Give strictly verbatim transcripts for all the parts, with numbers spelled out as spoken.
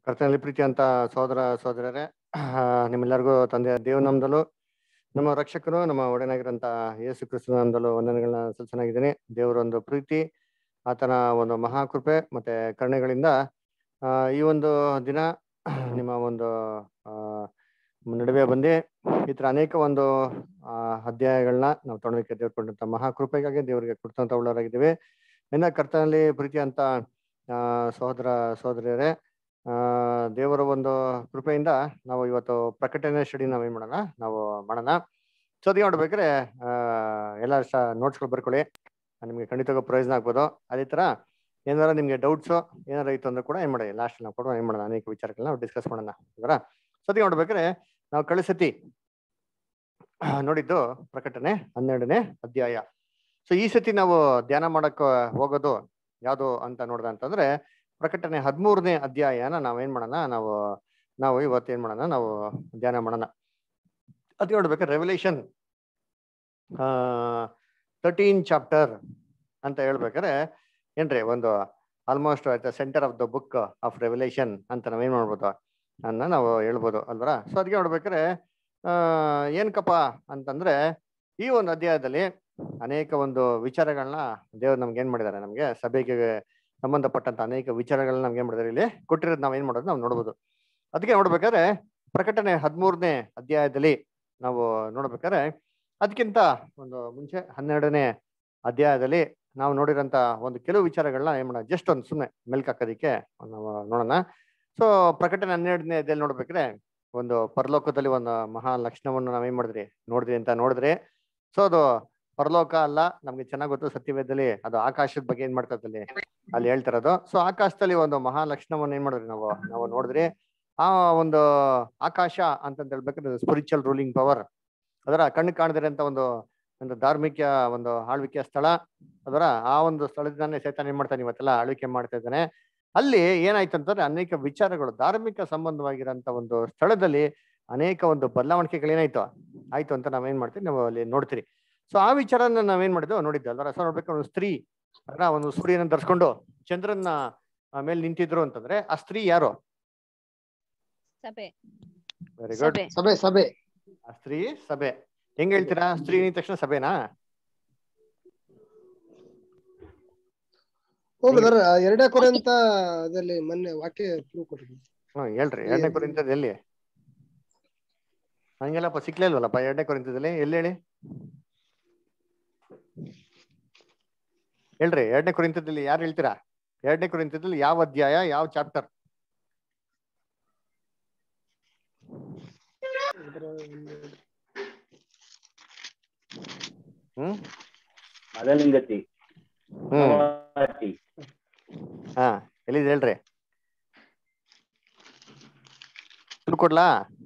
ಕರ್ತನಲ್ಲಿ ಪ್ರೀತಿ ಅಂತ ಸೋದರ ಸೋದರರೇ, ನಿಮ್ಮೆಲ್ಲರಿಗೂ ತಂದೆ ದೇವನಾಮದಲ್ಲೂ ನಮ್ಮ ರಕ್ಷಕರು ನಮ್ಮ ಒಡೆಯನಾಗಿರಂತ ಯೇಸು ಕ್ರಿಸ್ತನ ನಾಮದಲ್ಲೂ ವಂದನೆಗಳನ್ನ ಸಲ್ಲಿಸನಾಗಿದ್ದೀನಿ. ದೇವರ ಒಂದು ಪ್ರೀತಿ, ಆತನ ಒಂದು ಮಹಾಕೃಪೆ ಮತ್ತೆ ಕರುಣೆಗಳಿಂದ ಆ ಈ ಒಂದು ದಿನ ನಿಮ್ಮ ಒಂದು ಆ ನಡುವೆ ಬಂದು ಈ ತರ ಅನೇಕ ಒಂದು ಆ ಅಧ್ಯಾಯಗಳನ್ನ ನಾವು ತೊಗೊಳಕ್ಕೆ ದೇವ್ರು ಕೊಟ್ಟಂತ ಮಹಾಕೃಪೆಗಾಗಿ ದೇವರಿಗೆ ಕೃತಜ್ಞತ ಉಳ್ಳವರಾಗಿದ್ದೀವಿ. ಇನ್ನ ಕರ್ತನಲ್ಲಿ ಪ್ರೀತಿ ಅಂತ ಆ ಸಹೋದರ ಸಹೋದರಿಯರೇ, ಆ ದೇವರ ಒಂದು ಕೃಪೆಯಿಂದ ನಾವು ಇವತ್ತು ಪ್ರಕಟಣೆ ಸ್ಟಡಿ ನಾವ್ ಏನ್ ಮಾಡೋಣ ನಾವು ಮಾಡೋಣ. ಸೊ ಅದೇ ನೋಡ್ಬೇಕಾದ್ರೆ ಆ ಎಲ್ಲ ನೋಟ್ಸ್ಗಳು ಬರ್ಕೊಳ್ಳಿ, ನಿಮ್ಗೆ ಖಂಡಿತವಾಗಿ ಪ್ರಯೋಜನ ಆಗ್ಬೋದು. ಅದೇ ತರ ಏನಾರ ನಿಮ್ಗೆ ಡೌಟ್ಸು ಏನಾರ ಇತ್ತು ಅಂದ್ರೆ ಕೂಡ ಏನ್ ಮಾಡಿ ಲಾಸ್ಟ್ ನಾವು ಕೊಡುವ ಏನ್ ಮಾಡೋಣ ಅನೇಕ ವಿಚಾರಗಳನ್ನ ನಾವು ಡಿಸ್ಕಸ್ ಮಾಡೋಣ ಅದರ. ಸೊ ಅದೇ ನೋಡ್ಬೇಕಾದ್ರೆ ನಾವು ಕಳೆದ ಸತಿ ನೋಡಿದ್ದು ಪ್ರಕಟಣೆ ಹನ್ನೆರಡನೇ ಅಧ್ಯಾಯ. ಸೊ ಈ ಸತಿ ನಾವು ಧ್ಯಾನ ಮಾಡಕ್ ಹೋಗೋದು ಯಾವುದು ಅಂತ ನೋಡ್ದ ಅಂತಂದ್ರೆ ಪ್ರಕಟಣೆ ಹದಿಮೂರನೇ ಅಧ್ಯಾಯನ ನಾವೇನ್ ಮಾಡೋಣ ನಾವು ನಾವು ಇವತ್ತು ಏನ್ ಮಾಡೋಣ ನಾವು ಧ್ಯಾನ ಮಾಡೋಣ. ಅದ್ ನೋಡ್ಬೇಕಾದ್ರೆ ರೆವಲ್ಯೂಷನ್ ಆ ತರ್ಟೀನ್ ಚಾಪ್ಟರ್ ಅಂತ ಹೇಳ್ಬೇಕಾದ್ರೆ ಏನ್ರಿ ಒಂದು almost centre of the book of revolution ಅಂತ ನಾವೇನ್ ಮಾಡ್ಬೋದು ಅನ್ನ ನಾವು ಹೇಳ್ಬೋದು ಅಲ್ವರ. ಸೊ ಅದಕ್ಕೆ ನೋಡ್ಬೇಕಾದ್ರೆ ಆ ಏನ್ಕಪ್ಪ ಅಂತಂದ್ರೆ ಈ ಒಂದು ಅಧ್ಯಾಯದಲ್ಲಿ ಅನೇಕ ಒಂದು ವಿಚಾರಗಳನ್ನ ದೇವ್ರು ನಮ್ಗೆ ಏನ್ ಮಾಡಿದ್ದಾರೆ, ನಮ್ಗೆ ಸಭೆಗೆ ಸಂಬಂಧಪಟ್ಟಂತ ಅನೇಕ ವಿಚಾರಗಳನ್ನ ನಮ್ಗೆ ಏನ್ ಮಾಡಿದಾರೆ ಇಲ್ಲಿ ಕೊಟ್ಟಿರೋದು ನಾವ್ ಏನ್ ಮಾಡೋದು ನಾವು ನೋಡ್ಬೋದು. ಅದಕ್ಕೆ ನೋಡ್ಬೇಕಾದ್ರೆ ಪ್ರಕಟಣೆ ಹದಿಮೂರನೇ ಅಧ್ಯಾಯದಲ್ಲಿ ನಾವು ನೋಡ್ಬೇಕಾದ್ರೆ ಅದಕ್ಕಿಂತ ಒಂದು ಮುಂಚೆ ಹನ್ನೆರಡನೇ ಅಧ್ಯಾಯದಲ್ಲಿ ನಾವು ನೋಡಿರೋಂತ ಒಂದು ಕೆಲವು ವಿಚಾರಗಳನ್ನ ಏನ್ ಮಾಡೋಣ ಜಸ್ಟ್ ಒಂದು ಸುಮ್ಮನೆ ಮೆಲ್ಕ್ ಹಾಕೋದಿಕ್ಕೆ ನಾವು ನೋಡೋಣ. ಸೊ ಪ್ರಕಟಣೆ ಹನ್ನೆರಡನೇ ಅಧ್ಯಾಯ ನೋಡ್ಬೇಕಾದ್ರೆ ಒಂದು ಪರಲೋಕದಲ್ಲಿ ಒಂದು ಮಹಾ ಲಕ್ಷಣವನ್ನು ನಾವೇನ್ ಮಾಡಿದ್ರಿ ನೋಡಿದ್ರಿ ಅಂತ ನೋಡಿದ್ರಿ. ಸೊ ಅದು ಪರಲೋಕ ಅಲ್ಲ, ನಮ್ಗೆ ಚೆನ್ನಾಗ್ ಗೊತ್ತು ಸತ್ಯವೇದದಲ್ಲಿ ಅದು ಆಕಾಶದ ಬಗ್ಗೆ ಏನ್ ಮಾಡ್ತದಲ್ಲಿ ಅಲ್ಲಿ ಹೇಳ್ತಿರೋದು. ಸೊ ಆಕಾಶದಲ್ಲಿ ಒಂದು ಮಹಾ ಲಕ್ಷಣವನ್ನು ಏನ್ ಮಾಡಿದ್ರಿ ನಾವು ನಾವು ನೋಡಿದ್ರಿ. ಆ ಒಂದು ಆಕಾಶ ಅಂತಂತ ಹೇಳ್ಬೇಕಾದ್ರೆ ಸ್ಪಿರಿಚುವಲ್ ರೂಲಿಂಗ್ ಪವರ್, ಅದರ ಕಣ್ಣು ಕಾಣದಿರ ಅಂತ ಒಂದು ಒಂದು ಧಾರ್ಮಿಕ ಒಂದು ಆಳ್ವಿಕೆಯ ಸ್ಥಳ, ಅದರ ಆ ಒಂದು ಸ್ಥಳದಿಂದಾನೇ ಸೈತಾನ ಏನ್ ಮಾಡ್ತಾನೆ ಇವತ್ತೆಲ್ಲ ಆಳ್ವಿಕೆ ಮಾಡ್ತಾ ಇದ್ದಾನೆ. ಅಲ್ಲಿ ಏನಾಯ್ತು ಅಂತಂದ್ರೆ ಅನೇಕ ವಿಚಾರಗಳು ಧಾರ್ಮಿಕ ಸಂಬಂಧವಾಗಿರೋಂಥ ಒಂದು ಸ್ಥಳದಲ್ಲಿ ಅನೇಕ ಒಂದು ಬದಲಾವಣೆಗಳೇನಾಯ್ತು ಆಯ್ತು ಅಂತ ನಾವೇನ್ ಮಾಡ್ತೀವಿ ನಾವು ಅಲ್ಲಿ ನೋಡ್ತೀರಿ. ಸೊ ಆ ವಿಚಾರನ ನಾವೇನ್ ಮಾಡಿದ್ವಿ ನೋಡಿದ್ದೆ ಅಲ್ವ. ರಸ ನೋಡ್ಬೇಕು, ಒಂದು ಸ್ತ್ರೀ ಅದ್ರ ಒಂದು ಸೂರ್ಯನ ಧರಿಸ್ಕೊಂಡು ಚಂದ್ರನ ಮೇಲೆ ನಿಂತಿದ್ರು ಅಂತಂದ್ರೆ ಆ ಸ್ತ್ರೀ ಯಾರು? ಸಭೆ. ವೆರಿ ಗುಡ್, ಸಭೆ ಸಭೆ ಆ ಸ್ತ್ರೀ ಸಭೆ. ಹೆಂಗ್ ಹೇಳ್ತೀರಾ ಸ್ತ್ರೀ ನಿಂತ ತಕ್ಷಣ ಸಭೆನಾ? ಹೋಗ್ಬಿದಾರ ಎರಡೇ ಕೊರಿಂಥ ಅದಲ್ಲಿ ಮೊನ್ನೆ ವಾಕ್ಯ ಪ್ರೂವ್ ಕೊಟ್ಟಿದ್ವಿ. ಹ್ಮ್ ಹೇಳ್ರಿ, ಎರಡನೇ ಕೊರಿಂಥದ್ದು ಎಲ್ಲಿ? ಹಂಗೆಲ್ಲಪ್ಪ ಸಿಕ್ಲೇ ಇಲ್ವಲ್ಲಪ್ಪ ಎರಡನೇ ಕೊರಿಂಥದಲ್ಲಿ ಎಲ್ಲಿ ಹೇಳಿ ಹೇಳ್ರಿ. ಎರಡನೇ ಕೊರಿಂಥದಲ್ಲಿ ಯಾರು ಹೇಳ್ತೀರಾ? ಎರಡನೇ ಕೊರಿಂಥದಲ್ಲಿ ಯಾವ ಅಧ್ಯಾಯ ಯಾವ ಚಾಪ್ಟರ್? ಹ್ಮ್ ಮದಲಿಂಗತಿ ಹ್ಮ್ ಹಾ ಎಲ್ಲಿದೆ ಹೇಳ್ರಿ, ಕೊಡ್ಲಾ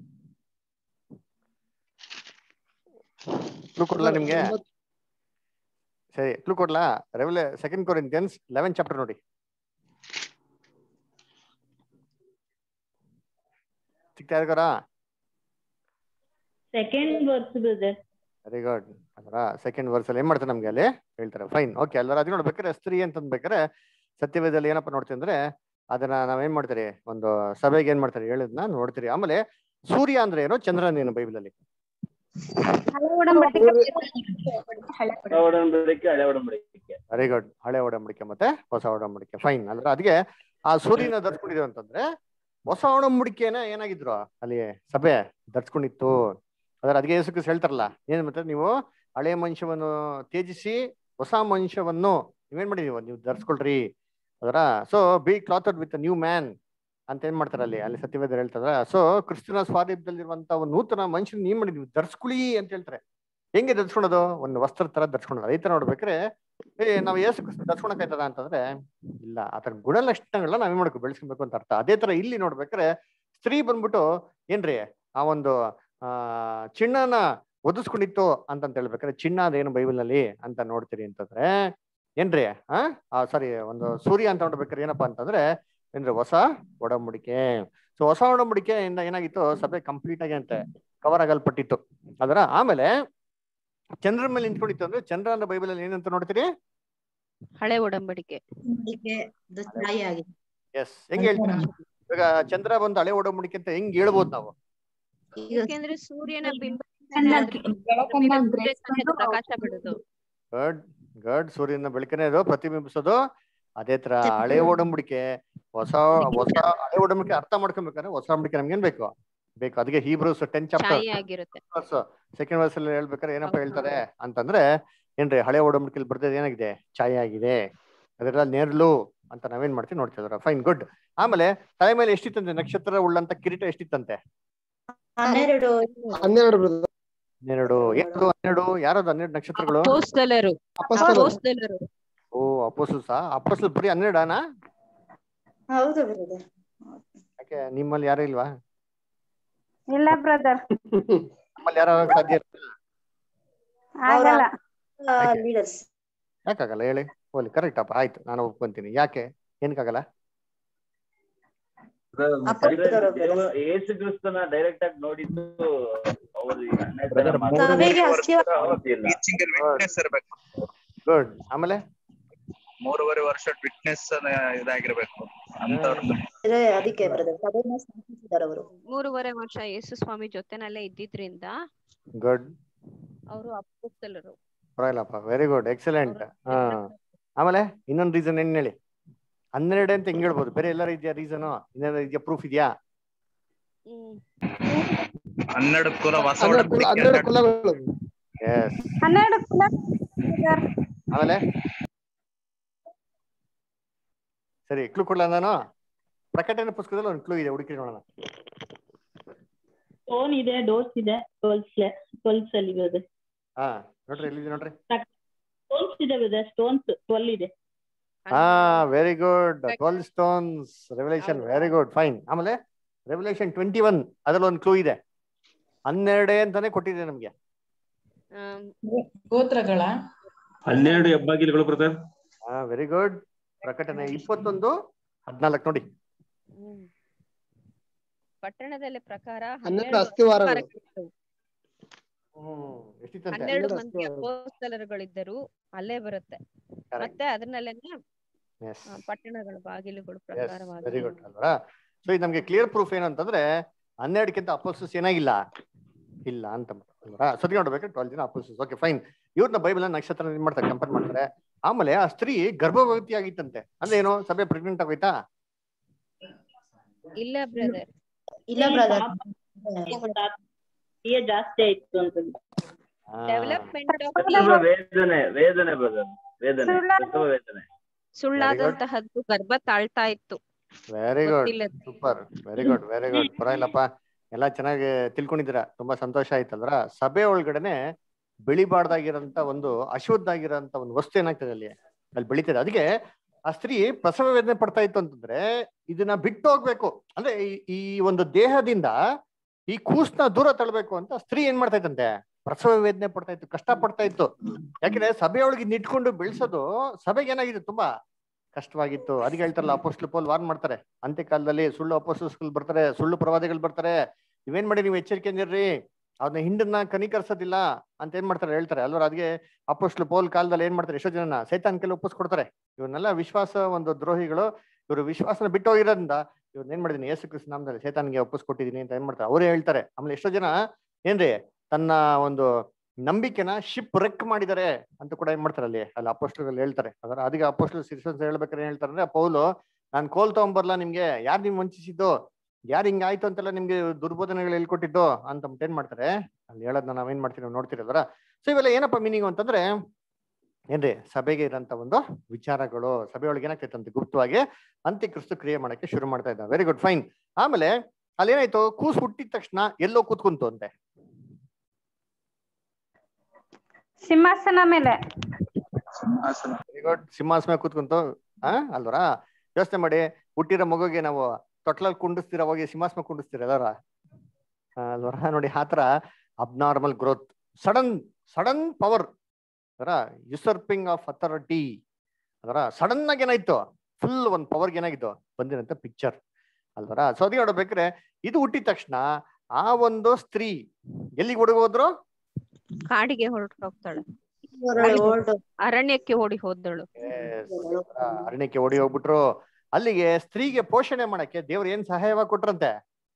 ಕ್ಲೂ ಕೊಡ್ಲಾ ನಿಮ್ಗೆ? ಸರಿ ಕ್ಲೂ ಕೊಡ್ಲಾ? ರೆವಲ್ಯೂ ಸೆಕೆಂಡ್ ಕೊರಿಂಥಿಯನ್ಸ್ ಲೆವೆನ್ ಚಾಪ್ಟರ್ ನೋಡಿ. ಸಿಗ್ತಾ ಇದಾರ? Second verse brother. Very good. ಅಲ್ರ ಸೆಕೆಂಡ್ ವರ್ಸ್ ಅಲ್ಲಿ ಏನ್ ಮಾಡ್ತಾರೆ ನಮ್ಗೆ ಅಲ್ಲಿ ಹೇಳ್ತಾರೆ. ಫೈನ್, ಓಕೆ ಅಲ್ರ. ಅದು ನೋಡ್ಬೇಕಾರೆ ಸ್ತ್ರೀ ಅಂತ ಅಂದ್ಬೇಕಾರೆ ಸತ್ಯವೇದದಲ್ಲಿ ಏನಪ್ಪ ನೋಡ್ತೀವಿ ಅಂದ್ರೆ ಅದನ್ನ ನಾವೇನ್ ಮಾಡ್ತೀರಿ ಒಂದು ಸಭೆಗೆ ಏನ್ ಮಾಡ್ತಾರೆ ಹೇಳಿದ್ನ ನೋಡ್ತೀರಿ. ಆಮೇಲೆ ಸೂರ್ಯ ಅಂದ್ರೆ ಏನು, ಚಂದ್ರನ್ ಏನು ಬೈಬಲ್ ಅಲ್ಲಿ? ವೆರಿ ಗುಡ್, ಹಳೆ ಒಡಂಬಡಿಕೆ ಮತ್ತೆ ಹೊಸ ಒಡಂಬಡಿಕೆ. ಫೈನ್ ಅಲ್ರ. ಅದಕ್ಕೆ ಆ ಸೂರ್ಯನ ಧರಿಸ್ಕೊಂಡಿದ್ದೇವೆ ಅಂತಂದ್ರೆ ಹೊಸ ಒಡಂಬಡಿಕೆನ ಏನಾಗಿದ್ರು ಅಲ್ಲಿ ಸಭೆ ಧರಿಸ್ಕೊಂಡಿತ್ತು. ಅದರ ಅದಕ್ಕೆ ಯೇಸು ಕ್ರಿಸ್ತ ಹೇಳ್ತಾರಲ್ಲ ಏನ್ ಮತ್ತೆ ನೀವು ಹಳೆ ಮನುಷ್ಯವನ್ನು ತ್ಯಜಿಸಿ ಹೊಸ ಮನುಷ್ಯವನ್ನು ನೀವೇನ್ ಮಾಡಿ ನೀವು ನೀವು ಧರಿಸ್ಕೊಳ್ರಿ ಅದರ. So be clothed with new man ಅಂತ ಏನ್ ಮಾಡ್ತಾರೆ ಅಲ್ಲಿ ಅಲ್ಲಿ ಸತ್ಯವೇದ ಹೇಳ್ತಾರ. ಸೊ ಕ್ರಿಸ್ತನ ಸ್ವಾಧೀನದಲ್ಲಿರುವಂತ ಒಂದು ನೂತನ ಮನುಷ್ಯನ ನೀವ್ ಮಾಡಿ ನೀವು ಧರಿಸ್ಕೊಳ್ಳಿ ಅಂತ ಹೇಳ್ತಾರೆ. ಹೆಂಗೆ ಧರಿಸ್ಕೊಳೋದು? ಒಂದು ವಸ್ತ್ರ ತರ ಧರಿಸ್ಕೊಳೋದು. ಅದೇ ತರ ನೋಡ್ಬೇಕ್ರೆ ಏ ನಾವು ಯೇಸು ಕ್ರಿಸ್ತ ಧರಿಸ್ಕೊಳಕಾಯ್ತದ ಅಂತಂದ್ರೆ ಇಲ್ಲ, ಆತರ ಗುಣಲಕ್ಷಣಗಳನ್ನ ನಾವೇನ್ ಮಾಡ್ಬೇಕು ಬೆಳೆಸ್ಕೊಬೇಕು ಅಂತ ಅರ್ಥ. ಅದೇ ತರ ಇಲ್ಲಿ ನೋಡ್ಬೇಕ್ರೆ ಸ್ತ್ರೀ ಬಂದ್ಬಿಟ್ಟು ಏನ್ರಿ ಆ ಒಂದು ಆ ಚಿನ್ನನ ಒದಿಸ್ಕೊಂಡಿತ್ತು ಅಂತಂತ ಹೇಳ್ಬೇಕಾದ್ರೆ ಚಿನ್ನ ಅದೇನು ಬೈಬಲ್ ನಲ್ಲಿ ಅಂತ ನೋಡ್ತೀರಿ ಅಂತಂದ್ರೆ ಏನ್ರಿ ಆ ಸಾರಿ ಒಂದು ಸೂರ್ಯ ಅಂತ ನೋಡ್ಬೇಕಾದ್ರೆ ಏನಪ್ಪಾ ಅಂತಂದ್ರೆ ಏನ್ರಿ ಹೊಸ ಒಡಂಬಡಿಕೆ. ಸೊ ಹೊಸ ಒಡಂಬಡಿಕೆ ಇಂದ ಏನಾಗಿತ್ತು ಸಭೆ ಕಂಪ್ಲೀಟ್ ಆಗಿ ಅಂತೆ ಕವರ್ ಆಗಲ್ಪಟ್ಟಿತ್ತು ಅದರ. ಆಮೇಲೆ ಚಂದ್ರ ಮೇಲೆ ನಿಂತ್ಕೊಂಡಿತ್ತು ಅಂದ್ರೆ ಚಂದ್ರ ಅಂದ್ರೆ ಬೈಬಲ್ ಅಲ್ಲಿ ಏನಂತ ನೋಡ್ತೀರಿ? ಹಳೆ ಒಡಂಬಡಿಕೆ. ಎಸ್. ಹೆಂಗೆ ಹೇಳ್ತೀರಾ? ಇವಾಗ ಚಂದ್ರ ಬಂದು ಹಳೆ ಒಡಂಬಡಿಕೆ ಅಂತ ಹೆಂಗ್ ಹೇಳ್ಬೋದು ನಾವು? ಯಾಕೆಂದ್ರೆ ಸೂರ್ಯನ ಬಿಂಬದಿಂದಲೇ ಅದ್ರ ಮೇಲೆ ಸೂರ್ಯ ತಾನೇ ಪ್ರಕಾಶ ಬಿಡುದು. ಗಡ್ ಗಡ್ ಸೂರ್ಯನ ಬೆಳಕನೇ ಅದು ಪ್ರತಿಬಿಂಬಿಸೋದು. ಅದೇ ತರ ಹಳೆ ಒಡಂಬಡಿಕೆ ಹೊಸ ಹೊಸ ಹಳೆ ಒಡಂಬಡಿಕೆ ಅರ್ಥ ಮಾಡ್ಕೊಬೇಕಾದ್ರೆ ಹೊಸ ಒಡಂಬಡಿಕೆ ನಮ್ಗೇನ್ ಬೇಕು ಬೇಕು ಅದಕ್ಕೆ ಹೀಬ್ರೂಸ್ ಟೆನ್ ಚಾಪ್ಟರ್ ಛಾಯೆ ಆಗಿರುತ್ತೆ. ಸೆಕೆಂಡ್ ವರ್ಸ್ ಅಲ್ಲಿ ಹೇಳ್ಬೇಕಾದ್ರೆ ಏನಪ್ಪ ಹೇಳ್ತಾರೆ ಅಂತಂದ್ರೆ ಏನ್ರಿ ಹಳೆ ಒಡಂಬಡಿಕೆಯಲ್ಲಿ ಬರ್ದದ್ ಏನಾಗಿದೆ? ಛಾಯೆ ಆಗಿದೆ, ಅದೆಲ್ಲ ನೇರ್ಲು ಅಂತ ನಾವೇನ್ ಮಾಡ್ತೀವಿ ನೋಡ್ತಿದ್ರ. Fine, good. ಆಮೇಲೆ ತಲೆ ಮೇಲೆ ಎಷ್ಟಿತ್ತಂತೆ? ನಕ್ಷತ್ರ ಉಳ್ಳಂತ ಕಿರೀಟ ಎಷ್ಟಿತ್ತಂತೆ? ಹನ್ನೆರಡು ಹನ್ನೆರಡು brother. ಹನ್ನೆರಡು. ಎಷ್ಟು ಹನ್ನೆರಡು? ಯಾರದು ಹನ್ನೆರಡು ನಕ್ಷತ್ರಗಳು? ಅಪೊಸ್ತಲರು ಅಪೊಸ್ತಲರು. ಅಪೊಸ್ತಲರು ಓ ಅಪೋಸಲ್ಸ. ಅಪೋಸಲ್ ಬರೀ ಹನ್ನೆರಡಾನ? ಹೌದು ಬ್ರದರ್. ಯಾಕೆ ನಿಮ್ಮಲ್ಲಿ ಯಾರು ಇಲ್ವಾ? ಇಲ್ಲ ಬ್ರದರ್, ನಮ್ಮಲ್ಲಿ ಯಾರು ಸಾಧ್ಯ ಇಲ್ಲ? ಆಗಲ್ಲ. ಲೀಡರ್ಸ್ ಯಾಕಾಗಲ್ಲ ಹೇಳಿ? ಹೋಲಿ ಕರೆಕ್ಟ್ ಅಪ್ಪ, ಆಯ್ತು, ನಾನು ಒಪ್ಕೊಂತೀನಿ. ಯಾಕೆ ಏನಕ್ಕಾಗಲ್ಲ? ಯೇಸು ಕ್ರಿಸ್ತನ ಡೈರೆಕ್ಟ್ ಆಗಿ ನೋಡಿದ್ದು ಅವರು ಗುಡ್. ಆಮೇಲೆ ಮೂರುವರೆ ವರ್ಷ ವಿಟ್ನೆಸ್ ಇದಾಗಿರ್ಬೇಕು ಅದಕ್ಕೆ ಬ್ರದರ್ ಸಭೆನ ಸ್ಥಾಪಿಸಿದ್ದಾರೆ ಅವರು. ಮೂರುವರೆ ವರ್ಷ ಯೇಸು ಸ್ವಾಮಿ ಜೊತೆನಲ್ಲೇ ಇದ್ದಿದ್ರಿಂದ ಗುಡ್. ಅವರು ಅಪೊಸ್ತಲರು. ಪರವಾಗಿಲ್ಲಪ್ಪ, ವೆರಿ ಗುಡ್, ಎಕ್ಸಲೆಂಟ್. ಹಾ, ಆಮೇಲೆ ಇನ್ನೊಂದು ರೀಸನ್ ಏನ್ ಹೇಳಿ? ಹನ್ನೆರಡು ಅಂತ ಹೆಂಗ್ ಹೇಳ್ಬೋದು? ಬೇರೆ ಎಲ್ಲಾರು ಇದೆಯಾ ರೀಸನ್? ಇನ್ನೇನಾರ ಇದೆಯಾ? ಪ್ರೂಫ್ ಇದೆಯಾ? ಹ್ಮ್ ಹನ್ನೆರಡು ಕುಲ ಹೊಸ ಹನ್ನೆರಡು ಕುಲ- ಹನ್ನೆರಡು ಕುಲಗಳು. ಎಸ್. ಹನ್ನೆರಡು ಕುಲ ಬ್ರದರ್. ಆಮೇಲೆ ಸರಿ, ಕ್ಲೂ ಕೊಡ್ಲ ನಾನು? ಪ್ರಕಟಣೆ ಪುಸ್ತಕದಲ್ಲಿ ಒಂದು ಕ್ಲೂ ಇದೆ, ಹುಡುಕಿ ನೋಡೋಣ. ಸ್ಟೋನ್ ಇದೆ, ಡೋರ್ಸ್ ಇದೆ, ಟ್ವೆಲ್ಸ್ ಟ್ವೆಲ್ಸ್ ಅಲ್ಲಿ ಇದೆ. ಹಾ ನೋಡ್ರಿ, ಎಲ್ಲಿದೆ ನೋಡ್ರಿ. ಸ್ಟೋನ್ಸ್ ಇದೆ ಬ್ರದರ್, ಸ್ಟೋನ್ಸ್ ಟ್ವೆಲ್ ಇದೆ. ಹಾ, very good. Twelve stones revolution, very good, fine. ಆಮೇಲೆ ರೆವಲ್ಯೂಷನ್ ಟ್ವೆಂಟಿ ಒನ್ ಅದ್ರಲ್ಲಿ ಒಂದು ಕ್ಲೂ ಇದೆ, ಹನ್ನೆರಡೇ ಅಂತಾನೆ ಕೊಟ್ಟಿದೆ ನಮ್ಗೆ. ಗೋತ್ರಗಳ ಹನ್ನೆರಡು ಹೆಬ್ಬಾಗಿಲುಗಳು ಬ್ರದರ್. ಹಾ, ವೆರಿ ಗುಡ್. ಪ್ರಕಟಣೆ ಇಪ್ಪತ್ತೊಂದು ಹದ್ನಾಲ್ಕು ನೋಡಿ. ಹ್ಮ್ ಪಟ್ಟಣದಲ್ಲಿ ಪ್ರಕಾರ ಹನ್ನೆರಡು ಅಸ್ಥಿವಾರಗಳು. ಹ್ಮ್ ಎಷ್ಟಿತ್ತಂತೆ? ಹನ್ನೆರಡು ಹನ್ನೆರಡು ಮಂದಿ ಅಪೊಸ್ತಲರುಗಳಿದ್ದರು, ಅಲ್ಲೇ ಬರುತ್ತೆ. ಮತ್ತೆ ಅದನ್ನಲ್ಲೇನೆ ಎಸ್, ಪಟ್ಟಣಗಳ ಬಾಗಿಲುಗಳು ವೆರಿ ಪ್ರಕಾರವಾಗಿ. ಗುಡ್ ಅಲ್ವಾ? ಸೊ ಇದು ನಮ್ಗೆ ಕ್ಲಿಯರ್ ಪ್ರೂಫ್ ಏನಂತಂದ್ರೆ ಹನ್ನೆರಡಕ್ಕಿಂತ ಅಪೋಸ್ತಲಸ್ ಏನಾಗಿಲ್ಲ ಇಲ್ಲ ಅಂತ ಅಲ್ವಾ? ಸತಿ ನೋಡ್ಬೇಕು, ಟ್ವೆಲ್ ಜನ ಅಪೋಸ್ತಲಸ್. Okay, fine. ಇವ್ರನ್ನ ಬೈಬಲ್ ನಕ್ಷತ್ರ ಏನ್ ಮಾಡ್ತಾರೆ? ಕಂಪೇರ್ ಮಾಡ್ತಾರೆ. ಆಮೇಲೆ ಆ ಸ್ತ್ರೀ ಗರ್ಭವತಿ ಆಗಿತ್ತಂತೆ. ಅಂದ್ರೆ ಏನು? ಸಭೆ ಪ್ರೆಗ್ನೆಂಟ್ ಆಗೋಯ್ತಾ? ಇಲ್ಲ ಬ್ರದರ್, ಇಲ್ಲ ಬ್ರದರ್, ಜಾಸ್ತಿ ಆಯ್ತು ಅಂತ. ಡೆವಲಪ್ಮೆಂಟ್ ಆಫ್ ವೇದನೆ ವೇದನೆ ಬ್ರದರ್, ವೇದನೆ ಪ್ರಸವ ವೇದನೆ. ಸುಳ್ಳಾದಂತಹದ್ದು ಗರ್ಭ ತಾಳ್ತಾ ಇತ್ತು. Very good, super, very good, very good. ಪರವಾಗಿಲ್ಲಪ್ಪ, ಎಲ್ಲಾ ಚೆನ್ನಾಗಿ ತಿಳ್ಕೊಂಡಿದ್ದೀರಾ, ತುಂಬಾ ಸಂತೋಷ ಆಯ್ತಲ್ರ. ಸಭೆ ಒಳಗಡೆನೆ ಬೆಳಿಬಾರ್ದಾಗಿರೋಂತ ಒಂದು ಅಶುದ್ಧ ಆಗಿರೋಂತ ಒಂದು ವಸ್ತು ಏನಾಗ್ತದೆ ಅಲ್ಲಿ ಅಲ್ಲಿ ಬೆಳಿತದೆ. ಅದಕ್ಕೆ ಆ ಸ್ತ್ರೀ ಪ್ರಸವ ವೇದನೆ ಪಡ್ತಾ ಇತ್ತು ಅಂತಂದ್ರೆ ಇದನ್ನ ಬಿಟ್ಟು ಹೋಗ್ಬೇಕು, ಅಂದ್ರೆ ಈ ಒಂದು ದೇಹದಿಂದ ಈ ಕೂಸ್ನ ದೂರ ತಳ್ಬೇಕು ಅಂತ ಸ್ತ್ರೀ ಏನ್ ಮಾಡ್ತಾ ಇತ್ತಂತೆ? ಪ್ರಸವ ವೇದನೆ ಪಡ್ತಾ ಇತ್ತು, ಕಷ್ಟ ಪಡ್ತಾ ಇತ್ತು. ಯಾಕಂದ್ರೆ ಸಭೆಯೊಳಗೆ ನಿಟ್ಕೊಂಡು ಬೆಳೆಸೋದು ಸಭೆಗೆ ಏನಾಗಿದೆ? ತುಂಬಾ ಕಷ್ಟವಾಗಿತ್ತು. ಅದಕ್ಕೆ ಹೇಳ್ತಾರಲ್ಲ, ಅಪೋಸ್ಟಲ್ ಪೌಲ್ ವಾರ್ನ್ ಮಾಡ್ತಾರೆ, ಅಂತ್ಯ ಕಾಲದಲ್ಲಿ ಸುಳ್ಳು ಅಪೋಸ್ಟಲ್ಸ್ಗಳು ಬರ್ತಾರೆ, ಸುಳ್ಳು ಪ್ರವಾದಿಗಳು ಬರ್ತಾರೆ, ನೀವೇನ್ ಮಾಡಿ ನೀವು ಎಚ್ಚರಿಕೆಯಿಂದಿರ್ರಿ, ಅದನ್ನ ಹಿಂಡನ್ನ ಕನಿಕರಿಸೋದಿಲ್ಲ ಅಂತ ಏನ್ ಮಾಡ್ತಾರೆ ಹೇಳ್ತಾರೆ ಅಲ್ವ. ಅದಕ್ಕೆ ಅಪೋಸ್ಟಲ್ ಪೌಲ್ ಕಾಲದಲ್ಲಿ ಏನ್ ಮಾಡ್ತಾರೆ? ಎಷ್ಟೋ ಜನ ಸೈತಾನ್ ಕೆಲ ಒಪ್ಪಿಸ್ಕೊಡ್ತಾರೆ. ಇವ್ರನ್ನೆಲ್ಲ ವಿಶ್ವಾಸ ಒಂದು ದ್ರೋಹಿಗಳು, ಇವರು ವಿಶ್ವಾಸನ ಬಿಟ್ಟು ಹೋಗಿರೋದ್ರಿಂದ ಇವ್ರನ್ನ ಏನ್ ಮಾಡಿದೀನಿ ಯೇಸು ಕ್ರಿಸ್ತ ನಾಮದಲ್ಲಿ ಸೈತಾನ್ಗೆ ಒಪ್ಪಿಸ್ಕೊಟ್ಟಿದೀನಿ ಅಂತ ಏನ್ ಮಾಡ್ತಾರೆ ಅವರೇ ಹೇಳ್ತಾರೆ. ಆಮೇಲೆ ಎಷ್ಟೋ ಜನ ಏನ್ರಿ ತನ್ನ ಒಂದು ನಂಬಿಕೆನ ಶಿಪ್ ರೆಕ್ ಮಾಡಿದ್ದಾರೆ ಅಂತ ಕೂಡ ಏನ್ ಮಾಡ್ತಾರೆ ಅಲ್ಲಿ ಅಲ್ಲಿ ಅಪೋಸ್ಟಲ್ ಹೇಳ್ತಾರೆ. ಅದರ ಅದಕ್ಕೆ ಅಪೋಸ್ಟಲ್ ಸಿರಿಸನ್ಸ್ ಹೇಳ್ಬೇಕಾದ್ರೆ ಏನ್ ಹೇಳ್ತಾರೆ ಅಂದ್ರೆ, ಪೌಲು ನಾನ್ ಕೋಲ್ ತಗೊಂಬರ್ಲಾ ನಿಮ್ಗೆ, ಯಾರು ನಿಮ್ ವಂಚಿಸಿದ್ದು, ಯಾರು ಹಿಂಗಾಯ್ತು ಅಂತೆಲ್ಲ ನಿಮ್ಗೆ ದುರ್ಬೋಧನೆಗಳು ಹೇಳ್ಕೊಟ್ಟಿದ್ದು ಅಂತ ಏನ್ ಮಾಡ್ತಾರೆ ಅಲ್ಲಿ ಹೇಳೋದನ್ನ ನಾವೇನ್ ಮಾಡ್ತೀವಿ ನಾವು ನೋಡ್ತಿರೋದ್ರ. ಸೊ ಇವೆಲ್ಲ ಏನಪ್ಪ ಮೀನಿಂಗ್ ಅಂತಂದ್ರೆ ಏನ್ರಿ ಸಭೆಗೆ ಇರೋಂತ ಒಂದು ವಿಚಾರಗಳು. ಸಭೆಯೊಳಗೆ ಏನಾಗ್ತೈತೆ ಅಂತ ಗುಪ್ತವಾಗಿ ಅಂತ್ಯಕ್ರಿಸ್ತು ಕ್ರಿಯೆ ಮಾಡಕ್ಕೆ ಶುರು ಮಾಡ್ತಾ ಇದ್ದ. Very good, fine. ಆಮೇಲೆ ಅಲ್ಲಿ ಏನಾಯ್ತು? ಕೂಸು ಹುಟ್ಟಿದ ತಕ್ಷಣ ಎಲ್ಲೋ ಕೂತ್ಕೊಂತು ಅಂತೆ. ಸಿಂಹಾಸನ ಮೇಲೆ. ವೆರಿ ಗುಡ್, ಸಿಂಹಾಸನ ಕೂತ್ಕೊಂತು. ಆ ಅಲ್ವರ? ಯೋಚನೆ ಮಾಡಿ, ಹುಟ್ಟಿರೋ ಮಗುಗೆ ನಾವು ತೊಟ್ಲಲ್ಲಿ ಕುಂಡಿಸ್ತೀರ, ಹೋಗಿ ಸಿಂಹಾಸನ ಕುಂಡಿಸ್ತೀರ ಎಲ್ಲಾರ ಅಲ್ವರ? ನೋಡಿ, ಆತರ abnormal growth, sudden sudden power, ಅದರ ಯುಸರ್ಪಿಂಗ್ ಆಫ್ ಅಥಾರಿಟಿ, ಅದರ ಸಡನ್ ಆಗಿ ಏನಾಯ್ತು? ಫುಲ್ ಒಂದು ಪವರ್ಗೆ ಏನಾಗಿತ್ತು ಬಂದಿರಂತ ಪಿಕ್ಚರ್ ಅಲ್ವರ? ಸೊ ಅದಕ್ಕೆ ನೋಡ್ಬೇಕ್ರೆ ಇದು ಹುಟ್ಟಿದ ತಕ್ಷಣ ಆ ಒಂದು ಸ್ತ್ರೀ ಎಲ್ಲಿಗೆ ಹುಡುಗ ಹೋದ್ರು? ಕಾಡಿಗೆ ಹೊರಟು ಹೋಗ್ತಾಳೆ, ಅರಣ್ಯಕ್ಕೆ ಓಡಿ ಹೋದಳು. ಅರಣ್ಯಕ್ಕೆ ಓಡಿ ಹೋಗ್ಬಿಟ್ರು. ಅಲ್ಲಿಗೆ ಸ್ತ್ರೀಗೆ ಪೋಷಣೆ ಮಾಡಕ್ಕೆ ದೇವ್ರು ಏನ್ ಸಹಾಯವಾಗಿ ಕೊಟ್ರಂತೆ?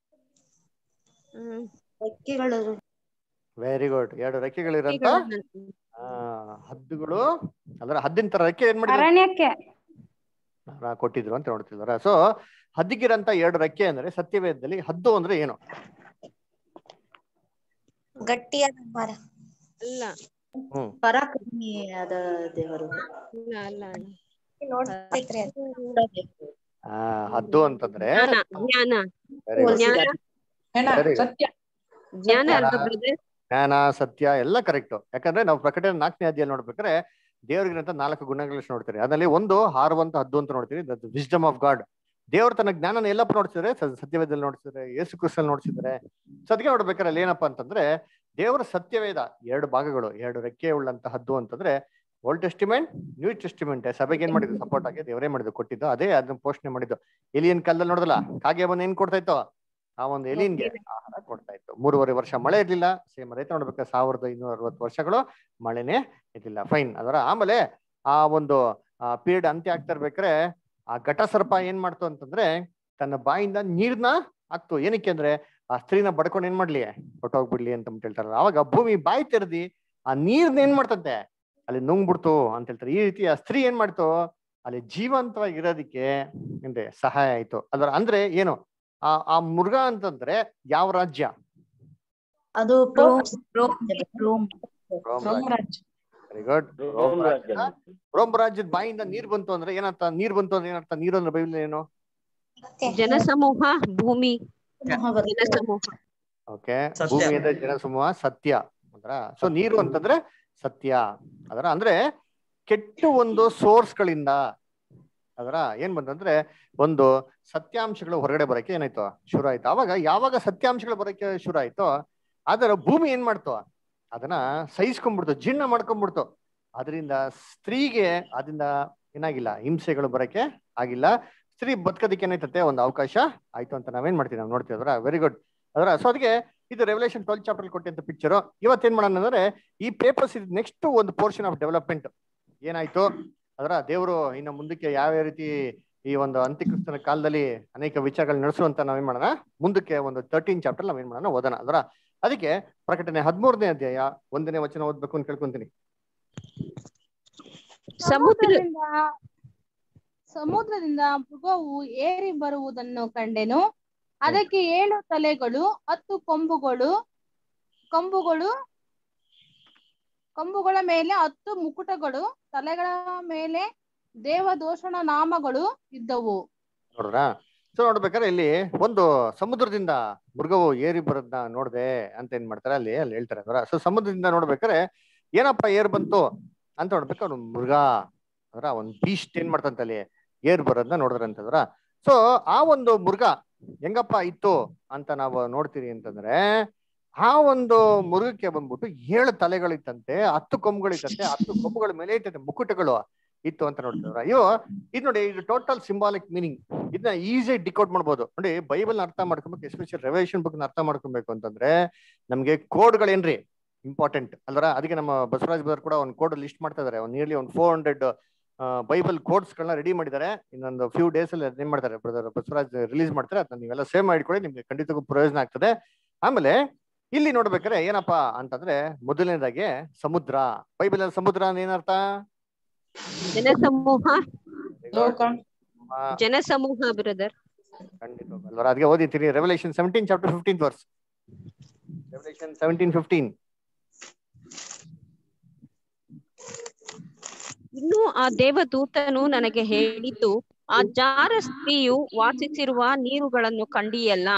ರೆಕ್ಕೆಗಳು ವೆರಿ ಗುಡ್. ಎರಡು ರೆಕ್ಕೆಗಳಿರಂತ ಆ ಹದ್ದುಗಳು, ಅಂದ್ರೆ ಹದ್ದಿನ ತರ ರೆಕ್ಕೆ ಏನ್ ಮಾಡಿದ್ರು ಅರಣ್ಯಕ್ಕೆ ಕೊಟ್ಟಿದ್ರು ಅಂತ ನೋಡ್ತಿದ್ರ. ಸೊ ಹದ್ದಿಗಿರಂತ ಎರಡು ರೆಕ್ಕೆ ಅಂದ್ರೆ ಸತ್ಯವೇದದಲ್ಲಿ ಹದ್ದು ಅಂದ್ರೆ ಏನು? ಗಟ್ಟಿಯಾದ ಮರ ಅಲ್ಲ. ಹ್ಮ್ ಪರಾಕ್ರಮಿಯಾದ ದೇವರು. ಅಲ್ಲ ಅಲ್ಲ ಅಲ್ಲ. ನೋಡ್ತೈತ್ರಿ ಅದು. ಆ ಹದ್ದು ಅಂತಂದ್ರೆ ಜ್ಞಾನ ಜ್ಞಾನ ವೆರಿ ಗುಡ್. ಜ್ಞಾನ ವೆರಿ ಗುಡ್. ಜ್ಞಾನ ಅಲ್ವಾ ಬ್ರದರ್? ಜ್ಞಾನ, ಸತ್ಯ ಎಲ್ಲ ಕರೆಕ್ಟ್. ಯಾಕಂದ್ರೆ ನಾವು ಪ್ರಕಟಣೆ ನಾಲ್ಕನೇ ಅಧ್ಯಾಯ ನೋಡ್ಬೇಕಾದ್ರೆ ದೇವರಿಗಿರಂತ ನಾಲ್ಕು ಗುಣಗಳನ್ನ ನೋಡ್ತೀರಿ. ಅದರಲ್ಲಿ ಒಂದು ಹಾರುವಂತ ಹದ್ದು ಅಂತ ನೋಡ್ತೀವಿ, ವಿಸ್ಡಮ್ ಆಫ್ ಗಾಡ್. ದೇವ್ರ ತನ್ನ ಜ್ಞಾನನ ಎಲ್ಲಪ್ಪ ನೋಡ್ತಿದ್ರೆ, ಸತ್ಯವೇದಲ್ಲಿ ನೋಡ್ತಿದ್ರೆ, ಯೇಸು ಕ್ರಿಸ್ತಲ್ಲಿ ನೋಡ್ತಿದ್ರೆ. ಸೊ ಅದಕ್ಕೆ ನೋಡ್ಬೇಕಾದ್ರೆ ಅಲ್ಲಿ ಏನಪ್ಪಾ ಅಂತಂದ್ರೆ ದೇವರ ಸತ್ಯವೇದ ಎರಡು ಭಾಗಗಳು, ಎರಡು ರೆಕ್ಕೆ ಉಳ್ಳಂತ ಹದ್ದು ಅಂತಂದ್ರೆ ಓಲ್ಡ್ ಟೆಸ್ಟಿಮೆಂಟ್, ನ್ಯೂ ಟೆಸ್ಟಿಮೆಂಟ್. ಸಭೆಗೆ ಏನ್ ಮಾಡಿದ್ರು? ಸಪೋರ್ಟ್ ಆಗಿ ದೇವರೇ ಮಾಡಿದ್ದು, ಕೊಟ್ಟಿದ್ದು. ಅದೇ ಅದನ್ನ ಪೋಷಣೆ ಮಾಡಿದ್ದು. ಎಲಿಯನ್ ಕಾಲದಲ್ಲಿ ನೋಡದಲ್ಲ, ಕಾಗೆ ಬಂದು ಏನ್ ಕೊಡ್ತಾ ಇತ್ತು? ಆ ಒಂದು ಎಲಿನ್ಗೆ ಆಹಾರ ಕೊಡ್ತಾ ಇತ್ತು. ಮೂರುವರೆ ವರ್ಷ ಮಳೆ ಇರ್ಲಿಲ್ಲ. ಸೇಮ್ ರೈತ ನೋಡ್ಬೇಕು, ಸಾವಿರದ ಇನ್ನೂರ ಅರವತ್ತು ವರ್ಷಗಳು ಮಳೆನೇ ಇರ್ಲಿಲ್ಲ. ಫೈನ್. ಅದರ ಆಮೇಲೆ ಆ ಒಂದು ಪೀರಿಯಡ್ ಅಂತ್ಯ ಆಗ್ತಾ ಇರ್ಬೇಕಾದ್ರೆ ಆ ಘಟ ಸರ್ಪ ಏನ್ ಮಾಡ್ತು ಅಂತಂದ್ರೆ ತನ್ನ ಬಾಯಿಂದ ನೀರ್ನ ಹಾಕ್ತು. ಏನಕ್ಕೆ ಅಂದ್ರೆ ಆ ಸ್ತ್ರೀನ ಬಡ್ಕೊಂಡು ಏನ್ ಮಾಡ್ಲಿ, ಹೊಟ್ಟೋಗ್ಬಿಡ್ಲಿ ಅಂತ ಹೇಳ್ತಾರಲ್ಲ. ಅವಾಗ ಭೂಮಿ ಬಾಯಿ ತೆರೆದಿ ಆ ನೀರ್ನ ಏನ್ ಮಾಡ್ತಂತೆ ಅಲ್ಲಿ ನುಂಗ್ಬಿಡ್ತು ಅಂತ ಹೇಳ್ತಾರೆ. ಈ ರೀತಿ ಆ ಸ್ತ್ರೀ ಏನ್ ಮಾಡ್ತು, ಅಲ್ಲಿ ಜೀವಂತವಾಗಿ ಇರೋದಿಕ್ಕೆ ಏನ್ರಿ ಸಹಾಯ ಆಯ್ತು. ಅದರ ಅಂದ್ರೆ ಏನು? ಆ ಆ ಮೃಗ ಅಂತಂದ್ರೆ ಯಾವ ರಾಜ್ಯ? ಅದು ವೆರಿ ಗುಡ್. ರೋಮ್ ರಾಜ್ಯದ ಬಾಯಿಂದ ನೀರ್ ಬಂತು ಅಂದ್ರೆ ಏನರ್ಥ? ನೀರ್ ಬಂತು ಅಂದ್ರೆ ಏನರ್ಥ? ನೀರು ಅಂದ್ರೆ ಬೈಬಲ್ ಏನು? ಜನಸಮೂಹ, ಭೂಮಿ, ಜನಸಮೂಹ. ಓಕೆ, ಭೂಮಿ ಅಂದ್ರೆ ಜನಸಮೂಹ, ಸತ್ಯ ಅಂದ್ರ. ಸೊ ನೀರು ಅಂತಂದ್ರೆ ಸತ್ಯ. ಅದರ ಅಂದ್ರೆ ಕೆಟ್ಟ ಒಂದು ಸೋರ್ಸ್ ಗಳಿಂದ ಅದರ ಏನ್ ಬಂತಂದ್ರೆ ಒಂದು ಸತ್ಯಾಂಶಗಳು ಹೊರಗಡೆ ಬರಕ್ಕೆ ಏನಾಯ್ತು? ಶುರು ಆಯ್ತು. ಅವಾಗ ಯಾವಾಗ ಸತ್ಯಾಂಶಗಳು ಬರಕ್ಕೆ ಶುರು ಆಯ್ತೋ ಅದರ ಭೂಮಿ ಏನ್ ಮಾಡ್ತು? ಅದನ್ನ ಸಹಿಸ್ಕೊಂಡ್ಬಿಡ್ತು, ಜೀರ್ಣ ಮಾಡ್ಕೊಂಡ್ಬಿಡ್ತು. ಅದರಿಂದ ಸ್ತ್ರೀಗೆ ಅದರಿಂದ ಏನಾಗಿಲ್ಲ, ಹಿಂಸೆಗಳು ಬರಕ್ಕೆ ಆಗಿಲ್ಲ. ಸ್ತ್ರೀ ಬದುಕೋದಕ್ಕೆ ಏನಾಯ್ತತೆ ಒಂದು ಅವಕಾಶ ಆಯ್ತು ಅಂತ ನಾವೇನ್ ಮಾಡ್ತೀವಿ, ನಾವು ನೋಡ್ತೀವಿ. ಅದರ ವೆರಿ ಗುಡ್. ಅದರ ಸೊ ಅದಕ್ಕೆ ಇದು ರೆವಲ್ಯೂಷನ್ ಟ್ವೆಲ್ತ್ ಚಾಪ್ಟರ್ ಕೊಟ್ಟಂತ ಪಿಕ್ಚರು. ಇವತ್ತೇನ್ ಮಾಡೋಣ ಅಂದ್ರೆ ಈ ಪೇಪರ್ಸ್ ಇದು ನೆಕ್ಸ್ಟ್ ಒಂದು ಪೋರ್ಷನ್ ಆಫ್ ಡೆವಲಪ್ಮೆಂಟ್ ಏನಾಯ್ತು ಅದರ ದೇವರು ಇನ್ನು ಮುಂದಕ್ಕೆ ಯಾವ ರೀತಿ ಈ ಒಂದು ಅಂತ್ಯಕ್ರಿಸ್ತನ ಕಾಲದಲ್ಲಿ ಅನೇಕ ವಿಚಾರಗಳು ನಡೆಸುವಂತ ನಾವೇನ್ ಮಾಡೋಣ, ಮುಂದಕ್ಕೆ ಒಂದು ತರ್ಟೀನ್ ಚಾಪ್ಟರ್ ನಾವೇನ್ ಮಾಡೋಣ ಓದೋಣ. ಅದರ ಅದಕ್ಕೆ ಪ್ರಕಟಣೆ ಹದಿಮೂರನೇ ಅಧ್ಯಾಯ ಒಂದನೇ ವಚನ ಓದ್ಬೇಕು ಅಂತ ಕೇಳ್ಕೊಂತೀನಿ. ಸಮುದ್ರದಿಂದ ಸಮುದ್ರದಿಂದ ಮೃಗವು ಏರಿ ಬರುವುದನ್ನು ಕಂಡೆನು. ಅದಕ್ಕೆ ಏಳು ತಲೆಗಳು, ಹತ್ತು ಕೊಂಬುಗಳು, ಕೊಂಬುಗಳು ಕೊಂಬುಗಳ ಮೇಲೆ ಹತ್ತು ಮುಕುಟಗಳು, ತಲೆಗಳ ಮೇಲೆ ದೇವದೂಷಣ ನಾಮಗಳು ಇದ್ದವು. ನೋಡ್ರಾ? ಸೊ ನೋಡ್ಬೇಕಾದ್ರೆ ಇಲ್ಲಿ ಒಂದು ಸಮುದ್ರದಿಂದ ಮೃಗವು ಏರಿ ಬರೋದನ್ನ ನೋಡ್ದೆ ಅಂತ ಏನ್ ಮಾಡ್ತಾರೆ ಅಲ್ಲಿ ಅಲ್ಲಿ ಹೇಳ್ತಾರೆ. ಅದರ ಸೊ ಸಮುದ್ರದಿಂದ ನೋಡ್ಬೇಕಾದ್ರೆ ಏನಪ್ಪ ಏರ್ ಬಂತು ಅಂತ ನೋಡ್ಬೇಕು, ಅವ್ನು ಮೃಗ ಅದರ ಒಂದ್ ಬೀಸ್ಟ್ ಏನ್ ಮಾಡ್ತಂತ ಅಲ್ಲಿ ಏರ್ ಬರೋದನ್ನ ನೋಡಿದ್ರಂತಂದ್ರ. ಸೊ ಆ ಒಂದು ಮೃಗ ಹೆಂಗಪ್ಪ ಇತ್ತು ಅಂತ ನಾವು ನೋಡ್ತೀರಿ ಅಂತಂದ್ರೆ ಆ ಒಂದು ಮೃಗಕ್ಕೆ ಬಂದ್ಬಿಟ್ಟು ಏಳು ತಲೆಗಳಿತ್ತಂತೆ, ಹತ್ತು ಕೊಂಬುಗಳಿತ್ತಂತೆ, ಹತ್ತು ಕೊಂಬುಗಳ ಮೇಲೆ ಇತ್ತಂತೆ ಮುಕುಟಗಳು ಇತ್ತು ಅಂತ ನೋಡ್ತಿದ್ರ. ಅಯ್ಯೋ ಇದು ನೋಡಿ, ಇದು ಟೋಟಲ್ ಸಿಂಬಾಲಿಕ್ ಮೀನಿಂಗ್. ಇದನ್ನ ಈಸಿ ಡಿಕೋಡ್ ಮಾಡ್ಬೋದು ನೋಡಿ. ಬೈಬಲ್ ಅರ್ಥ ಮಾಡ್ಕೊಬೇಕು, ಎಸ್ಪೆಷಲಿ ರೆವಲ್ಯೂಷನ್ ಬುಕ್ ಅರ್ಥ ಮಾಡ್ಕೊಬೇಕು ಅಂತಂದ್ರೆ ನಮ್ಗೆ ಕೋಡ್ಗಳೇನ್ರಿ ಇಂಪಾರ್ಟೆಂಟ್ ಅಲ್ವರ. ಅದಕ್ಕೆ ನಮ್ಮ ಬಸವರಾಜ್ ಬದರ್ ಕೂಡ ಒಂದು ಕೋಡ್ ಲಿಸ್ಟ್ ಮಾಡ್ತಾ ಇದಾರೆ. ಒಂದು ನಿಯರ್ಲಿ ಒಂದು ಫೋರ್ ಹಂಡ್ರೆಡ್ ಬೈಬಲ್ ಕೋಡ್ಸ್ ಗಳನ್ನ ರೆಡಿ ಮಾಡಿದ್ದಾರೆ. ಇನ್ನೊಂದು ಫ್ಯೂ ಡೇಸ್ ಅಲ್ಲಿ ಏನ್ ಮಾಡ್ತಾರೆ ಬ್ರದರ್ ಬಸವರಾಜ್ ರಿಲೀಸ್ ಮಾಡ್ತಾರೆ. ಅದನ್ನ ನೀವೆಲ್ಲ ಸೇವ್ ಮಾಡಿಕೊಳ್ಳಿ, ನಿಮ್ಗೆ ಖಂಡಿತಕ್ಕೂ ಪ್ರಯೋಜನ ಆಗ್ತದೆ. ಆಮೇಲೆ ಇಲ್ಲಿ ನೋಡ್ಬೇಕಾದ್ರೆ ಏನಪ್ಪಾ ಅಂತಂದ್ರೆ ಮೊದಲನೇದಾಗಿ ಸಮುದ್ರ. ಬೈಬಲ್ ಅಲ್ಲಿ ಸಮುದ್ರ ಏನರ್ಥ? ಜನಸಮೂಹ, ಜನಸಮೂಹ ಬ್ರದರ್. ಖಂಡಿತ ಅಲ್ವರ. ಅದಕ್ಕೆ ಓದಿರ್ತೀರಿ revelation seventeen chapter fifteen verse. Revelation seventeen fifteen. ಇನ್ನು ಆ ದೇವದೂತನು ನನಗೆ ಹೇಳಿದ್ದು, ಆ ಜಾರ ಸ್ತ್ರೀಯು ವಾಸಿಸಿರುವ ನೀರುಗಳನ್ನು ಕಂಡಿಯಲ್ಲ.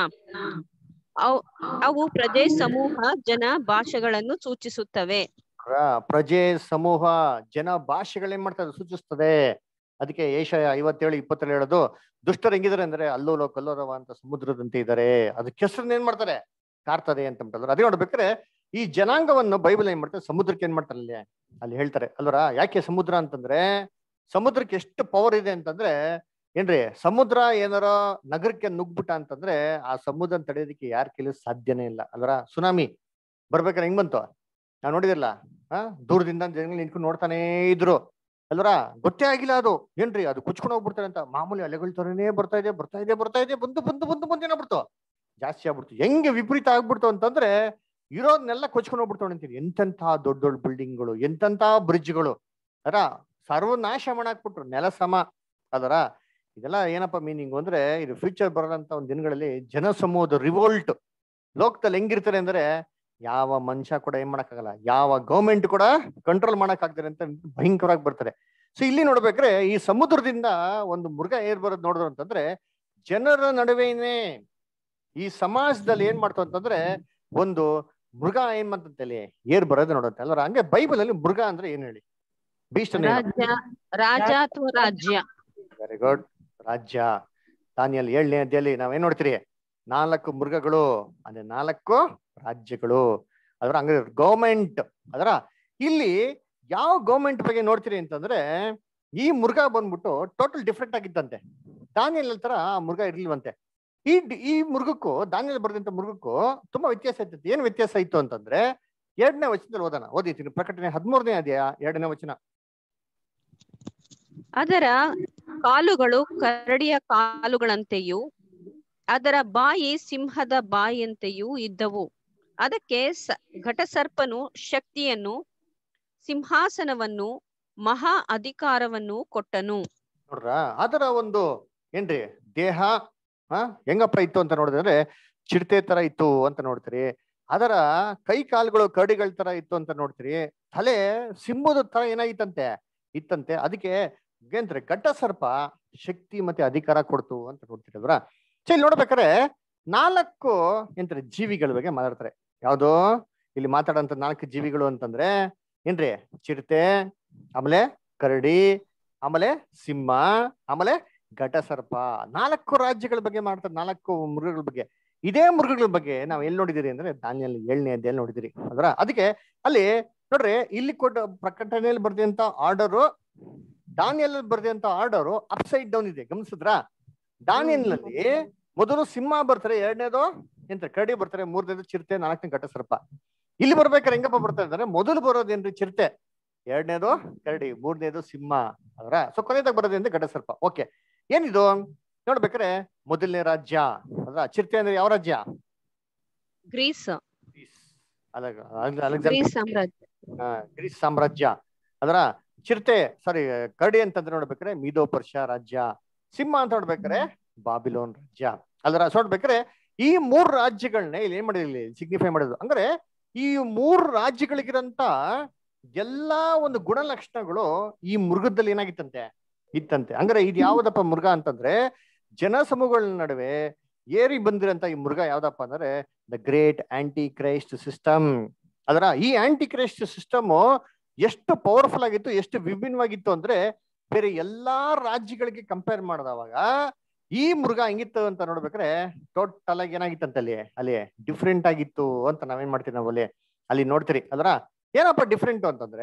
ಅವು ಪ್ರಜೆ, ಸಮೂಹ, ಜನ, ಭಾಷೆಗಳನ್ನು ಸೂಚಿಸುತ್ತವೆ. ಪ್ರಜೆ, ಸಮೂಹ, ಜನ, ಭಾಷೆಗಳೇನ್ ಮಾಡ್ತಾರೆ ಸೂಚಿಸ್ತದೆ. ಅದಕ್ಕೆ ಏಷಯ ಐವತ್ತೇಳು ಇಪ್ಪತ್ತೇಳು ಹೇಳೋದು, ದುಷ್ಟರು ಹೆಂಗಿದ್ದಾರೆ ಅಂದ್ರೆ ಅಲ್ಲೋಲ ಕಲ್ಲೋರವ ಅಂತ ಸಮುದ್ರದಂತೆ ಇದ್ದಾರೆ, ಅದಕ್ಕೆ ಹೆಸರನ್ನ ಏನ್ ಮಾಡ್ತಾರೆ ಕಾರ್ತದೆ ಅಂತ ಬಿಟ್ಟದ್ರು. ಅದೇ ನೋಡ್ಬೇಕಾದ್ರೆ ಈ ಜನಾಂಗವನ್ನು ಬೈಬಲ್ ಏನ್ ಮಾಡ್ತಾರೆ ಸಮುದ್ರಕ್ಕೆ ಏನ್ ಮಾಡ್ತಾರೆ ಅಲ್ಲಿ ಅಲ್ಲಿ ಹೇಳ್ತಾರೆ ಅಲ್ವರ. ಯಾಕೆ ಸಮುದ್ರ ಅಂತಂದ್ರೆ ಸಮುದ್ರಕ್ಕೆ ಎಷ್ಟು ಪವರ್ ಇದೆ ಅಂತಂದ್ರೆ ಏನ್ರಿ, ಸಮುದ್ರ ಏನಾರ ನಗರಕ್ಕೆ ನುಗ್ಬಿಟ್ಟ ಅಂತಂದ್ರೆ ಆ ಸಮುದ್ರ ತಡೆಯೋದಕ್ಕೆ ಯಾರ ಕೈಲೂ ಸಾಧ್ಯನೇ ಇಲ್ಲ ಅಲ್ವರ. ಸುನಾಮಿ ಬರ್ಬೇಕಾದ್ರೆ ಹೆಂಗ್ ಬಂತು ನಾವು ನೋಡಿದಿರಲ್ಲ, ಆ ದೂರದಿಂದ ಜನಗಳು ನಿಂತ್ಕೊಂಡು ನೋಡ್ತಾನೇ ಇದ್ರು. ಅಲ್ವರ ಗೊತ್ತೇ ಆಗಿಲ್ಲ ಅದು ಏನ್ರಿ ಅದು ಕುಚ್ಕೊಂಡು ಹೋಗ್ಬಿಡ್ತಾರೆ ಅಂತ. ಮಾಮೂಲಿ ಅಲೆಗಳ ತರನೇ ಬರ್ತಾ ಇದೆ ಬರ್ತಾ ಇದೆ ಬರ್ತಾ ಇದೆ ಬಂದು ಬಂದು ಬಂದು ಬಂದು ಏನಾಗ್ಬಿಡ್ತು ಜಾಸ್ತಿ ಆಗ್ಬಿಡ್ತು. ಹೆಂಗೆ ವಿಪರೀತ ಆಗ್ಬಿಡ್ತು ಅಂತಂದ್ರೆ ಇರೋದನ್ನೆಲ್ಲ ಕೊಚ್ಕೊಂಡು ಹೋಗ್ಬಿಡ್ತಾವ ಅಂತೀನಿ. ಎಂತೆಂಥ ದೊಡ್ಡ ದೊಡ್ಡ ಬಿಲ್ಡಿಂಗ್ಗಳು, ಎಂತೆಂಥ ಬ್ರಿಡ್ಜ್ಗಳು ಅದರ ಸರ್ವನಾಶ ಮಾಡಾಕ್ಬಿಟ್ರು, ನೆಲ ಸಮ ಅದರ. ಇದೆಲ್ಲ ಏನಪ್ಪ ಮೀನಿಂಗ್ ಅಂದ್ರೆ ಇದು ಫ್ಯೂಚರ್ ಬರೋದಂತ ಒಂದ್ ದಿನಗಳಲ್ಲಿ ಜನಸಮೂಹದ ರಿವೋಲ್ಟ್ ಲೋಕದಲ್ಲಿ ಹೆಂಗಿರ್ತಾರೆ ಅಂದ್ರೆ ಯಾವ ಮನುಷ್ಯ ಕೂಡ ಏನ್ ಮಾಡಕ್ಕಾಗಲ್ಲ, ಯಾವ ಗೌರ್ಮೆಂಟ್ ಕೂಡ ಕಂಟ್ರೋಲ್ ಮಾಡಕ್ ಆಗ್ತಾರೆ ಅಂತ ಭಯಂಕರವಾಗಿ ಬರ್ತಾರೆ. ಸೊ ಇಲ್ಲಿ ನೋಡ್ಬೇಕ್ರೆ ಈ ಸಮುದ್ರದಿಂದ ಒಂದು ಮೃಗ ಏರ್ ಬರೋದು ನೋಡಿದ್ರು ಅಂತಂದ್ರೆ ಜನರ ನಡುವೆನೇ ಈ ಸಮಾಜದಲ್ಲಿ ಏನ್ ಮಾಡ್ತು ಅಂತಂದ್ರೆ ಒಂದು ಮೃಗ ಏನ್ ಮಾಡ್ತಂತಲ್ಲಿ ಏರ್ ಬರೋದು ನೋಡುತ್ತೆ ಅಲ್ವ. ಹಂಗೆ ಬೈಬಲ್ ಅಲ್ಲಿ ಮೃಗ ಅಂದ್ರೆ ಏನ್ ಹೇಳಿ? ಬೀಸ್ಟ್ ರಾಜ ರಾಜ ಅಥವಾ ರಾಜ್ಯ. ವೆರಿ ಗುಡ್, ರಾಜ್ಯ. ದಾನಿಯಲ್ ಏಳನೇ ಅಧ್ಯಾಯದಲ್ಲಿ ನಾವೇನ್ ನೋಡ್ತೀರಿ? ನಾಲ್ಕು ಮೃಗಗಳು ಅಂದ್ರೆ ನಾಲ್ಕು ರಾಜ್ಯಗಳು ಅದರ ಹಂಗ ಗೌರ್ಮೆಂಟ್ ಅದರ. ಇಲ್ಲಿ ಯಾವ ಗೌರ್ಮೆಂಟ್ ಬಗ್ಗೆ ನೋಡ್ತೀರಿ ಅಂತಂದ್ರೆ ಈ ಮೃಗ ಬಂದ್ಬಿಟ್ಟು ಟೋಟಲ್ ಡಿಫ್ರೆಂಟ್ ಆಗಿತ್ತಂತೆ. ದಾನಿಯಲ್ ತರ ಆ ಮೃಗ ಇರ್ಲಿಲ್ವಂತೆ. ಈ ಈ ಮೃಗಕ್ಕೂ ದಾನಿಯಲ್ ಬರೆದಂತ ಮೃಗಕ್ಕೂ ತುಂಬಾ ವ್ಯತ್ಯಾಸ ಇರ್ತೈತಿ. ಏನ್ ವ್ಯತ್ಯಾಸ ಇತ್ತು ಅಂತಂದ್ರೆ ಎರಡನೇ ವಚನದಲ್ಲಿ ಓದೋಣ, ಓದಿತೀನಿ. ಪ್ರಕಟಣೆ ಹದಿಮೂರನೇ ಅಧ್ಯಾಯ ಎರಡನೇ ವಚನ. ಅದರ ಕಾಲುಗಳು ಕರಡಿಯ ಕಾಲುಗಳಂತೆಯೂ ಅದರ ಬಾಯಿ ಸಿಂಹದ ಬಾಯಿಯಂತೆಯೂ ಇದ್ದವು. ಅದಕ್ಕೆ ಸ ಘಟಸರ್ಪನು ಶಕ್ತಿಯನ್ನು, ಸಿಂಹಾಸನವನ್ನು, ಮಹಾ ಅಧಿಕಾರವನ್ನು ಕೊಟ್ಟನು. ನೋಡ್ರ ಅದರ ಒಂದು ಏನ್ರಿ ದೇಹ ಹ ಹೆಂಗಪ್ಪ ಇತ್ತು ಅಂತ ನೋಡಿದ್ರೆ ಚಿರತೆ ತರ ಇತ್ತು ಅಂತ ನೋಡ್ತೀರಿ. ಅದರ ಕೈ ಕಾಲುಗಳು ಕರಡಿಗಳ ತರ ಇತ್ತು ಅಂತ ನೋಡ್ತೀರಿ. ತಲೆ ಸಿಂಹದ ತರ ಏನಾಗಿತ್ತಂತೆ ಇತ್ತಂತೆ. ಅದಕ್ಕೆ ಏನ್ರಿ ಘಟ ಸರ್ಪ ಶಕ್ತಿ ಮತ್ತೆ ಅಧಿಕಾರ ಕೊಡ್ತು ಅಂತ ನೋಡ್ತೀರಿ ಅಲ್ರ. ಸೊ ಇಲ್ಲಿ ನೋಡ್ಬೇಕಾರೆ ನಾಲ್ಕು ಏನ್ರಿ ಜೀವಿಗಳ ಬಗ್ಗೆ ಮಾತಾಡ್ತಾರೆ. ಯಾವ್ದು ಇಲ್ಲಿ ಮಾತಾಡೋಂಥ ನಾಲ್ಕು ಜೀವಿಗಳು ಅಂತಂದ್ರೆ ಏನ್ರಿ ಚಿರತೆ, ಆಮೇಲೆ ಕರಡಿ, ಆಮೇಲೆ ಸಿಂಹ, ಆಮೇಲೆ ಘಟ ಸರ್ಪ. ನಾಲ್ಕು ರಾಜ್ಯಗಳ ಬಗ್ಗೆ ಮಾಡ್ತಾರೆ, ನಾಲ್ಕು ಮೃಗಗಳ ಬಗ್ಗೆ. ಇದೇ ಮೃಗಗಳ ಬಗ್ಗೆ ನಾವ್ ಎಲ್ಲಿ ನೋಡಿದಿರಿ ಅಂದ್ರೆ ದಾನಿಯಲ್ ಏಳನೇ ಅಧ್ಯಾಯದಲ್ಲಿ ನೋಡಿದಿರಿ ಅಲ್ರ. ಅದಕ್ಕೆ ಅಲ್ಲಿ ನೋಡ್ರಿ ಇಲ್ಲಿ ಕೊಟ್ಟ ಪ್ರಕಟಣೆಯಲ್ಲಿ ಬರ್ದಂತ ಆರ್ಡರು ದಾನಿಯಲ್ ಬರ್ದಂತ ಆರ್ಡರು ಅಪ್ಸೈಡ್ ಡೌನ್ ಇದೆ, ಗಮನಿಸಿದ್ರ? ದಾನಿಯಲ್ ನಲ್ಲಿ ಮೊದಲು ಸಿಂಹ ಬರ್ತಾರೆ, ಎರಡನೇದು ಎಂತ ಕರಡಿ ಬರ್ತಾರೆ, ಮೂರನೇದು ಚಿರತೆ, ನಾಲ್ಕನೇ ಘಟ ಸರ್ಪ. ಇಲ್ಲಿ ಬರ್ಬೇಕಾದ್ರೆ ಹೆಂಗಪ್ಪ ಬರ್ತಾರೆ ಅಂದ್ರೆ ಮೊದಲು ಬರೋದೇನ್ರಿ ಚಿರತೆ, ಎರಡನೇದು ಕರಡಿ, ಮೂರನೇದು ಸಿಂಹ ಅದರ. ಸೊ ಕೊನೆದಾಗ ಬರೋದೇಂದ್ರೆ ಘಟ ಸರ್ಪ. ಓಕೆ, ಏನಿದು ನೋಡ್ಬೇಕಾರೆ ಮೊದಲನೇ ರಾಜ್ಯ ಅದ್ರ ಚಿರತೆ ಅಂದ್ರೆ ಯಾವ ರಾಜ್ಯ? ಗ್ರೀಸ್ ಅಲೆಕ್ಸಾಂಡರ್ ಗ್ರೀಸ್ ಸಾಮ್ರಾಜ್ಯ. ಗ್ರೀಸ್ ಸಾಮ್ರಾಜ್ಯ ಅದರ. ಚಿರತೆ ಸಾರಿ ಕರಡಿ ಅಂತಂದ್ರೆ ನೋಡ್ಬೇಕಾರೆ ಮೀದೋ ಪರ್ಷಿಯಾ ರಾಜ್ಯ. ಸಿಂಹ ಅಂತ ನೋಡ್ಬೇಕಾರೆ ಬಾಬಿಲೋನ್ ರಾಜ್ಯ ಅಲ್ರ. ಸೊ ನೋಡ್ಬೇಕಾರೆ ಈ ಮೂರು ರಾಜ್ಯಗಳನ್ನ ಇಲ್ಲಿ ಏನ್ ಮಾಡಿದ್ರಿ ಸಿಗ್ನಿಫೈ ಮಾಡಿದ್ರು ಅಂದ್ರೆ ಈ ಮೂರು ರಾಜ್ಯಗಳಿಗಿರಂತ ಎಲ್ಲಾ ಒಂದು ಗುಣಲಕ್ಷಣಗಳು ಈ ಮೃಗದಲ್ಲಿ ಏನಾಗಿತ್ತಂತೆ ಇತ್ತಂತೆ. ಅಂದ್ರೆ ಇದು ಯಾವ್ದಪ್ಪ ಮೃಗ ಅಂತಂದ್ರೆ ಜನಸಮೂಹಗಳ ನಡುವೆ ಏರಿ ಬಂದಿರಂತ ಈ ಮೃಗ ಯಾವ್ದಪ್ಪ ಅಂದ್ರೆ the great antichrist system ಅದರ. ಈ ಆಂಟಿ ಕ್ರೈಸ್ಟ್ ಸಿಸ್ಟಮ್ ಎಷ್ಟು ಪವರ್ಫುಲ್ ಆಗಿತ್ತು, ಎಷ್ಟು ವಿಭಿನ್ನವಾಗಿತ್ತು ಅಂದ್ರೆ ಬೇರೆ ಎಲ್ಲಾ ರಾಜ್ಯಗಳಿಗೆ ಕಂಪೇರ್ ಮಾಡಿದವಾಗ ಈ ಮೃಗ ಹೆಂಗಿತ್ತು ಅಂತ ನೋಡ್ಬೇಕ್ರೆ ಟೋಟಲ್ ಆಗಿ ಏನಾಗಿತ್ತಂತ ಅಲ್ಲಿ ಅಲ್ಲಿ ಡಿಫ್ರೆಂಟ್ ಆಗಿತ್ತು ಅಂತ ನಾವೇನ್ ಮಾಡ್ತೀವಿ ನಾವು ಅಲ್ಲಿ ಅಲ್ಲಿ ನೋಡ್ತೀರಿ ಅದರ. ಏನಪ್ಪ ಡಿಫ್ರೆಂಟ್ ಅಂತಂದ್ರೆ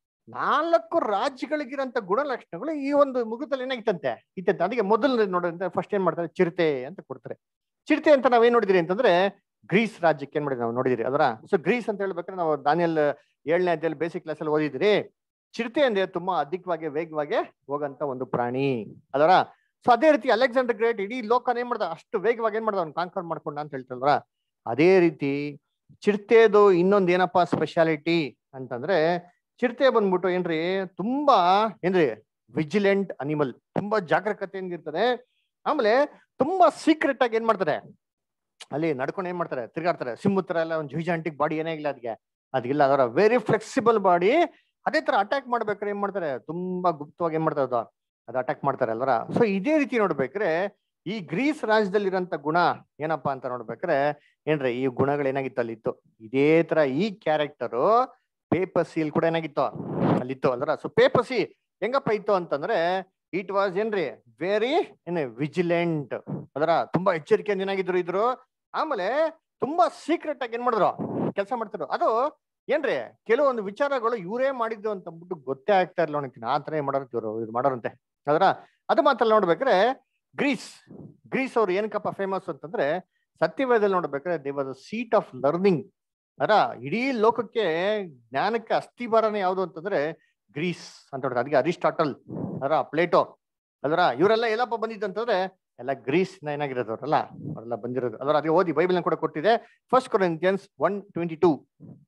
ನಾಲ್ಕು ರಾಜ್ಯಗಳಿಗಿರಂತ ಗುಣಲಕ್ಷಣಗಳು ಈ ಒಂದು ಮೃಗದಲ್ಲಿ ಏನಾಗಿತ್ತಂತೆ ಇತ್ತಂತೆ. ಅದಕ್ಕೆ ಮೊದಲು ನೋಡಿದ್ರೆ ಫಸ್ಟ್ ಏನ್ ಮಾಡ್ತಾರೆ ಚಿರತೆ ಅಂತ ಕೊಡ್ತಾರೆ. ಚಿರತೆ ಅಂತ ನಾವೇನ್ ನೋಡಿದಿರಿ ಅಂತಂದ್ರೆ ಗ್ರೀಸ್ ರಾಜ್ಯಕ್ಕೆ ಏನ್ ಮಾಡಿದ್ರಿ ನಾವು ನೋಡಿದಿರಿ ಅದರ. ಸೊ ಗ್ರೀಸ್ ಅಂತ ಹೇಳ್ಬೇಕಾದ್ರೆ ನಾವು ದಾನಿಯಲ್ ಏಳನೇ ಅಧ್ಯಾಯದಲ್ಲಿ ಬೇಸಿಕ್ ಕ್ಲಾಸ್ ಅಲ್ಲಿ ಓದಿದಿರಿ. ಚಿರತೆ ಅಂದ್ರೆ ತುಂಬಾ ಅಧಿಕವಾಗಿ ವೇಗವಾಗಿ ಹೋಗಂತ ಒಂದು ಪ್ರಾಣಿ ಅದರ. ಸೊ ಅದೇ ರೀತಿ ಅಲೆಕ್ಸಾಂಡರ್ ಗ್ರೇಟ್ ಇಡೀ ಲೋಕನ ಏನ್ ಮಾಡ್ದ ಅಷ್ಟು ವೇಗವಾಗಿ ಏನ್ ಮಾಡ್ದ ಅವ್ನು ಕಾನ್ಕರ್ ಮಾಡ್ಕೊಂಡ ಅಂತ ಹೇಳ್ತಾರಲ್ರ. ಅದೇ ರೀತಿ ಚಿರತೆದು ಇನ್ನೊಂದು ಏನಪ್ಪಾ ಸ್ಪೆಷಾಲಿಟಿ ಅಂತಂದ್ರೆ ಚಿರತೆ ಬಂದ್ಬಿಟ್ಟು ಏನ್ರಿ ತುಂಬಾ ಏನ್ರಿ ವಿಜಿಲೆಂಟ್ ಅನಿಮಲ್, ತುಂಬಾ ಜಾಗರೂಕತೆಯಿಂದ ಇರ್ತದೆ. ಆಮೇಲೆ ತುಂಬಾ ಸೀಕ್ರೆಟ್ ಆಗಿ ಏನ್ ಮಾಡ್ತಾರೆ ಅಲ್ಲಿ ನಡ್ಕೊಂಡು ಏನ್ ಮಾಡ್ತಾರೆ ತಿರ್ಗಾಡ್ತಾರೆ. ಸಿಂಹ ತರ ಎಲ್ಲ ಒಂದು ಜಿಜಾಂಟಿಕ್ ಬಾಡಿ ಏನೇ ಇಲ್ಲ ಅದಕ್ಕೆ ಅದಕ್ಕಿಲ್ಲ ಅದರ ವೆರಿ ಫ್ಲೆಕ್ಸಿಬಲ್ ಬಾಡಿ. ಅದೇ ತರ ಅಟ್ಯಾಕ್ ಮಾಡ್ಬೇಕಾದ್ರೆ ಏನ್ ಮಾಡ್ತಾರೆ ತುಂಬಾ ಗುಪ್ತವಾಗಿ ಏನ್ ಮಾಡ್ತಾರೆ ಅದು ಅದು ಅಟ್ಯಾಕ್ ಮಾಡ್ತಾರೆ ಅಲ್ವರ. ಸೊ ಇದೇ ರೀತಿ ನೋಡ್ಬೇಕ್ರೆ ಈ ಗ್ರೀಸ್ ರಾಜ್ಯದಲ್ಲಿರೋಂಥ ಗುಣ ಏನಪ್ಪಾ ಅಂತ ನೋಡ್ಬೇಕ್ರೆ ಏನ್ರಿ ಈ ಗುಣಗಳು ಏನಾಗಿತ್ತು ಅಲ್ಲಿ ಇತ್ತು. ಇದೇ ತರ ಈ ಕ್ಯಾರೆಕ್ಟರು ಪೇಪಸಿಲ್ ಕೂಡ ಏನಾಗಿತ್ತು ಅಲ್ಲಿತ್ತು ಅಲ್ವರ. ಸೊ ಪೇಪಸಿ ಹೆಂಗಪ್ಪ ಇತ್ತು ಅಂತಂದ್ರೆ ಇಟ್ ವಾಸ್ ಏನ್ರಿ ವೆರಿ ಏನ್ ವಿಜಿಲೆಂಟ್ ಅದರ. ತುಂಬಾ ಎಚ್ಚರಿಕೆಯಿಂದ ಏನಾಗಿದ್ರು ಇದ್ರು. ಆಮೇಲೆ ತುಂಬಾ ಸೀಕ್ರೆಟ್ ಆಗಿ ಏನ್ ಮಾಡಿದ್ರು ಕೆಲಸ ಮಾಡ್ತಿದ್ರು. ಅದು ಏನ್ರಿ ಕೆಲವೊಂದು ವಿಚಾರಗಳು ಇವರೇ ಮಾಡಿದ್ದು ಅಂತ ಅಂದ್ಬಿಟ್ಟು ಗೊತ್ತೇ ಆಗ್ತಾ ಇರ್ಲ ಅವನಿಗೆ ಆ ತರ ಏನ್ ಮಾಡೋರು ಇವ್ರು ಇದು ಮಾಡೋರಂತೆ ಅದರ. ಅದು ಮಾತ್ರ ನೋಡ್ಬೇಕ್ರೆ ಗ್ರೀಸ್ ಗ್ರೀಸ್ ಅವ್ರು ಏನಕ್ಕಪ್ಪ ಫೇಮಸ್ ಅಂತಂದ್ರೆ ಸತ್ಯವೇದದಲ್ಲಿ ನೋಡ್ಬೇಕಾದ್ರೆ they was seat of learning ಅದರ. ಇಡೀ ಲೋಕಕ್ಕೆ ಜ್ಞಾನಕ್ಕೆ ಅಸ್ಥಿಭಾರನೇ ಯಾವುದು ಅಂತಂದ್ರೆ ಗ್ರೀಸ್ ಅಂತ ಹೇಳ್ತಾರೆ. ಅದಕ್ಕೆ ಅರಿಸ್ಟಾಟಲ್ ಅದರ ಪ್ಲೇಟೋ ಅದರ ಇವರೆಲ್ಲ ಎಲ್ಲಪ್ಪ ಬಂದಿದ್ದು ಅಂತಂದ್ರೆ ಎಲ್ಲ ಗ್ರೀಸ್ ಏನಾಗಿರೋದವ್ರಲ್ಲ ಅವರೆಲ್ಲ ಬಂದಿರೋದು. ಅದರ ಅದಕ್ಕೆ ಓದಿ ಬೈಬಲ್ ಕೂಡ ಕೊಟ್ಟಿದೆ. First Corinthians one twenty two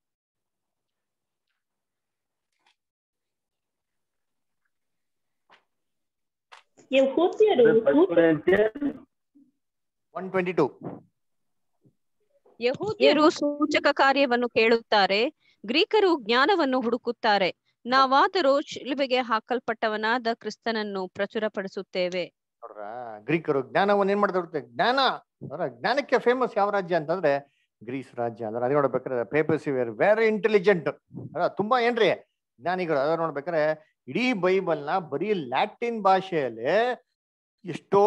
ಯಹೂದ್ಯರು ಒನ್ ಟ್ವೆಂಟಿ ಟೂ ಯಹೂದ್ಯರು ಸೂಚಕ ಕಾರ್ಯವನ್ನು ಕೇಳುತ್ತಾರೆ, ಗ್ರೀಕರು ಜ್ಞಾನವನ್ನು ಹುಡುಕುತ್ತಾರೆ. ನಾವಾದರೂ ಶಿಲುಬೆಗೆ ಹಾಕಲ್ಪಟ್ಟವನಾದ ಕ್ರಿಸ್ತನನ್ನು ಪ್ರಚುರಪಡಿಸುತ್ತೇವೆ. ನೋಡ್ರ, ಗ್ರೀಕರು ಜ್ಞಾನವನ್ನು ಏನ್ ಮಾಡ್ತಾ ಜ್ಞಾನ ಅವರ ಜ್ಞಾನಕ್ಕೆ ಫೇಮಸ್ ಯಾವ ರಾಜ್ಯ ಅಂತಂದ್ರೆ ಗ್ರೀಸ್ ರಾಜ್ಯ. ಅಂದ್ರೆ ಅದೇ ನೋಡ್ಬೇಕಾದ್ರೆ ಪೇಪರ್ಸ್ ವೇರ್ ವೆರಿ ಇಂಟೆಲಿಜೆಂಟ್ ಅದ ತುಂಬಾ ಏನ್ರಿ ಜ್ಞಾನಿಗಳು. ಅದ ನೋಡ್ಬೇಕಾದ್ರೆ ಇಡೀ ಬೈಬಲ್ ನ ಬರೀ ಲ್ಯಾಟಿನ್ ಭಾಷೆಯಲ್ಲಿ ಎಷ್ಟೋ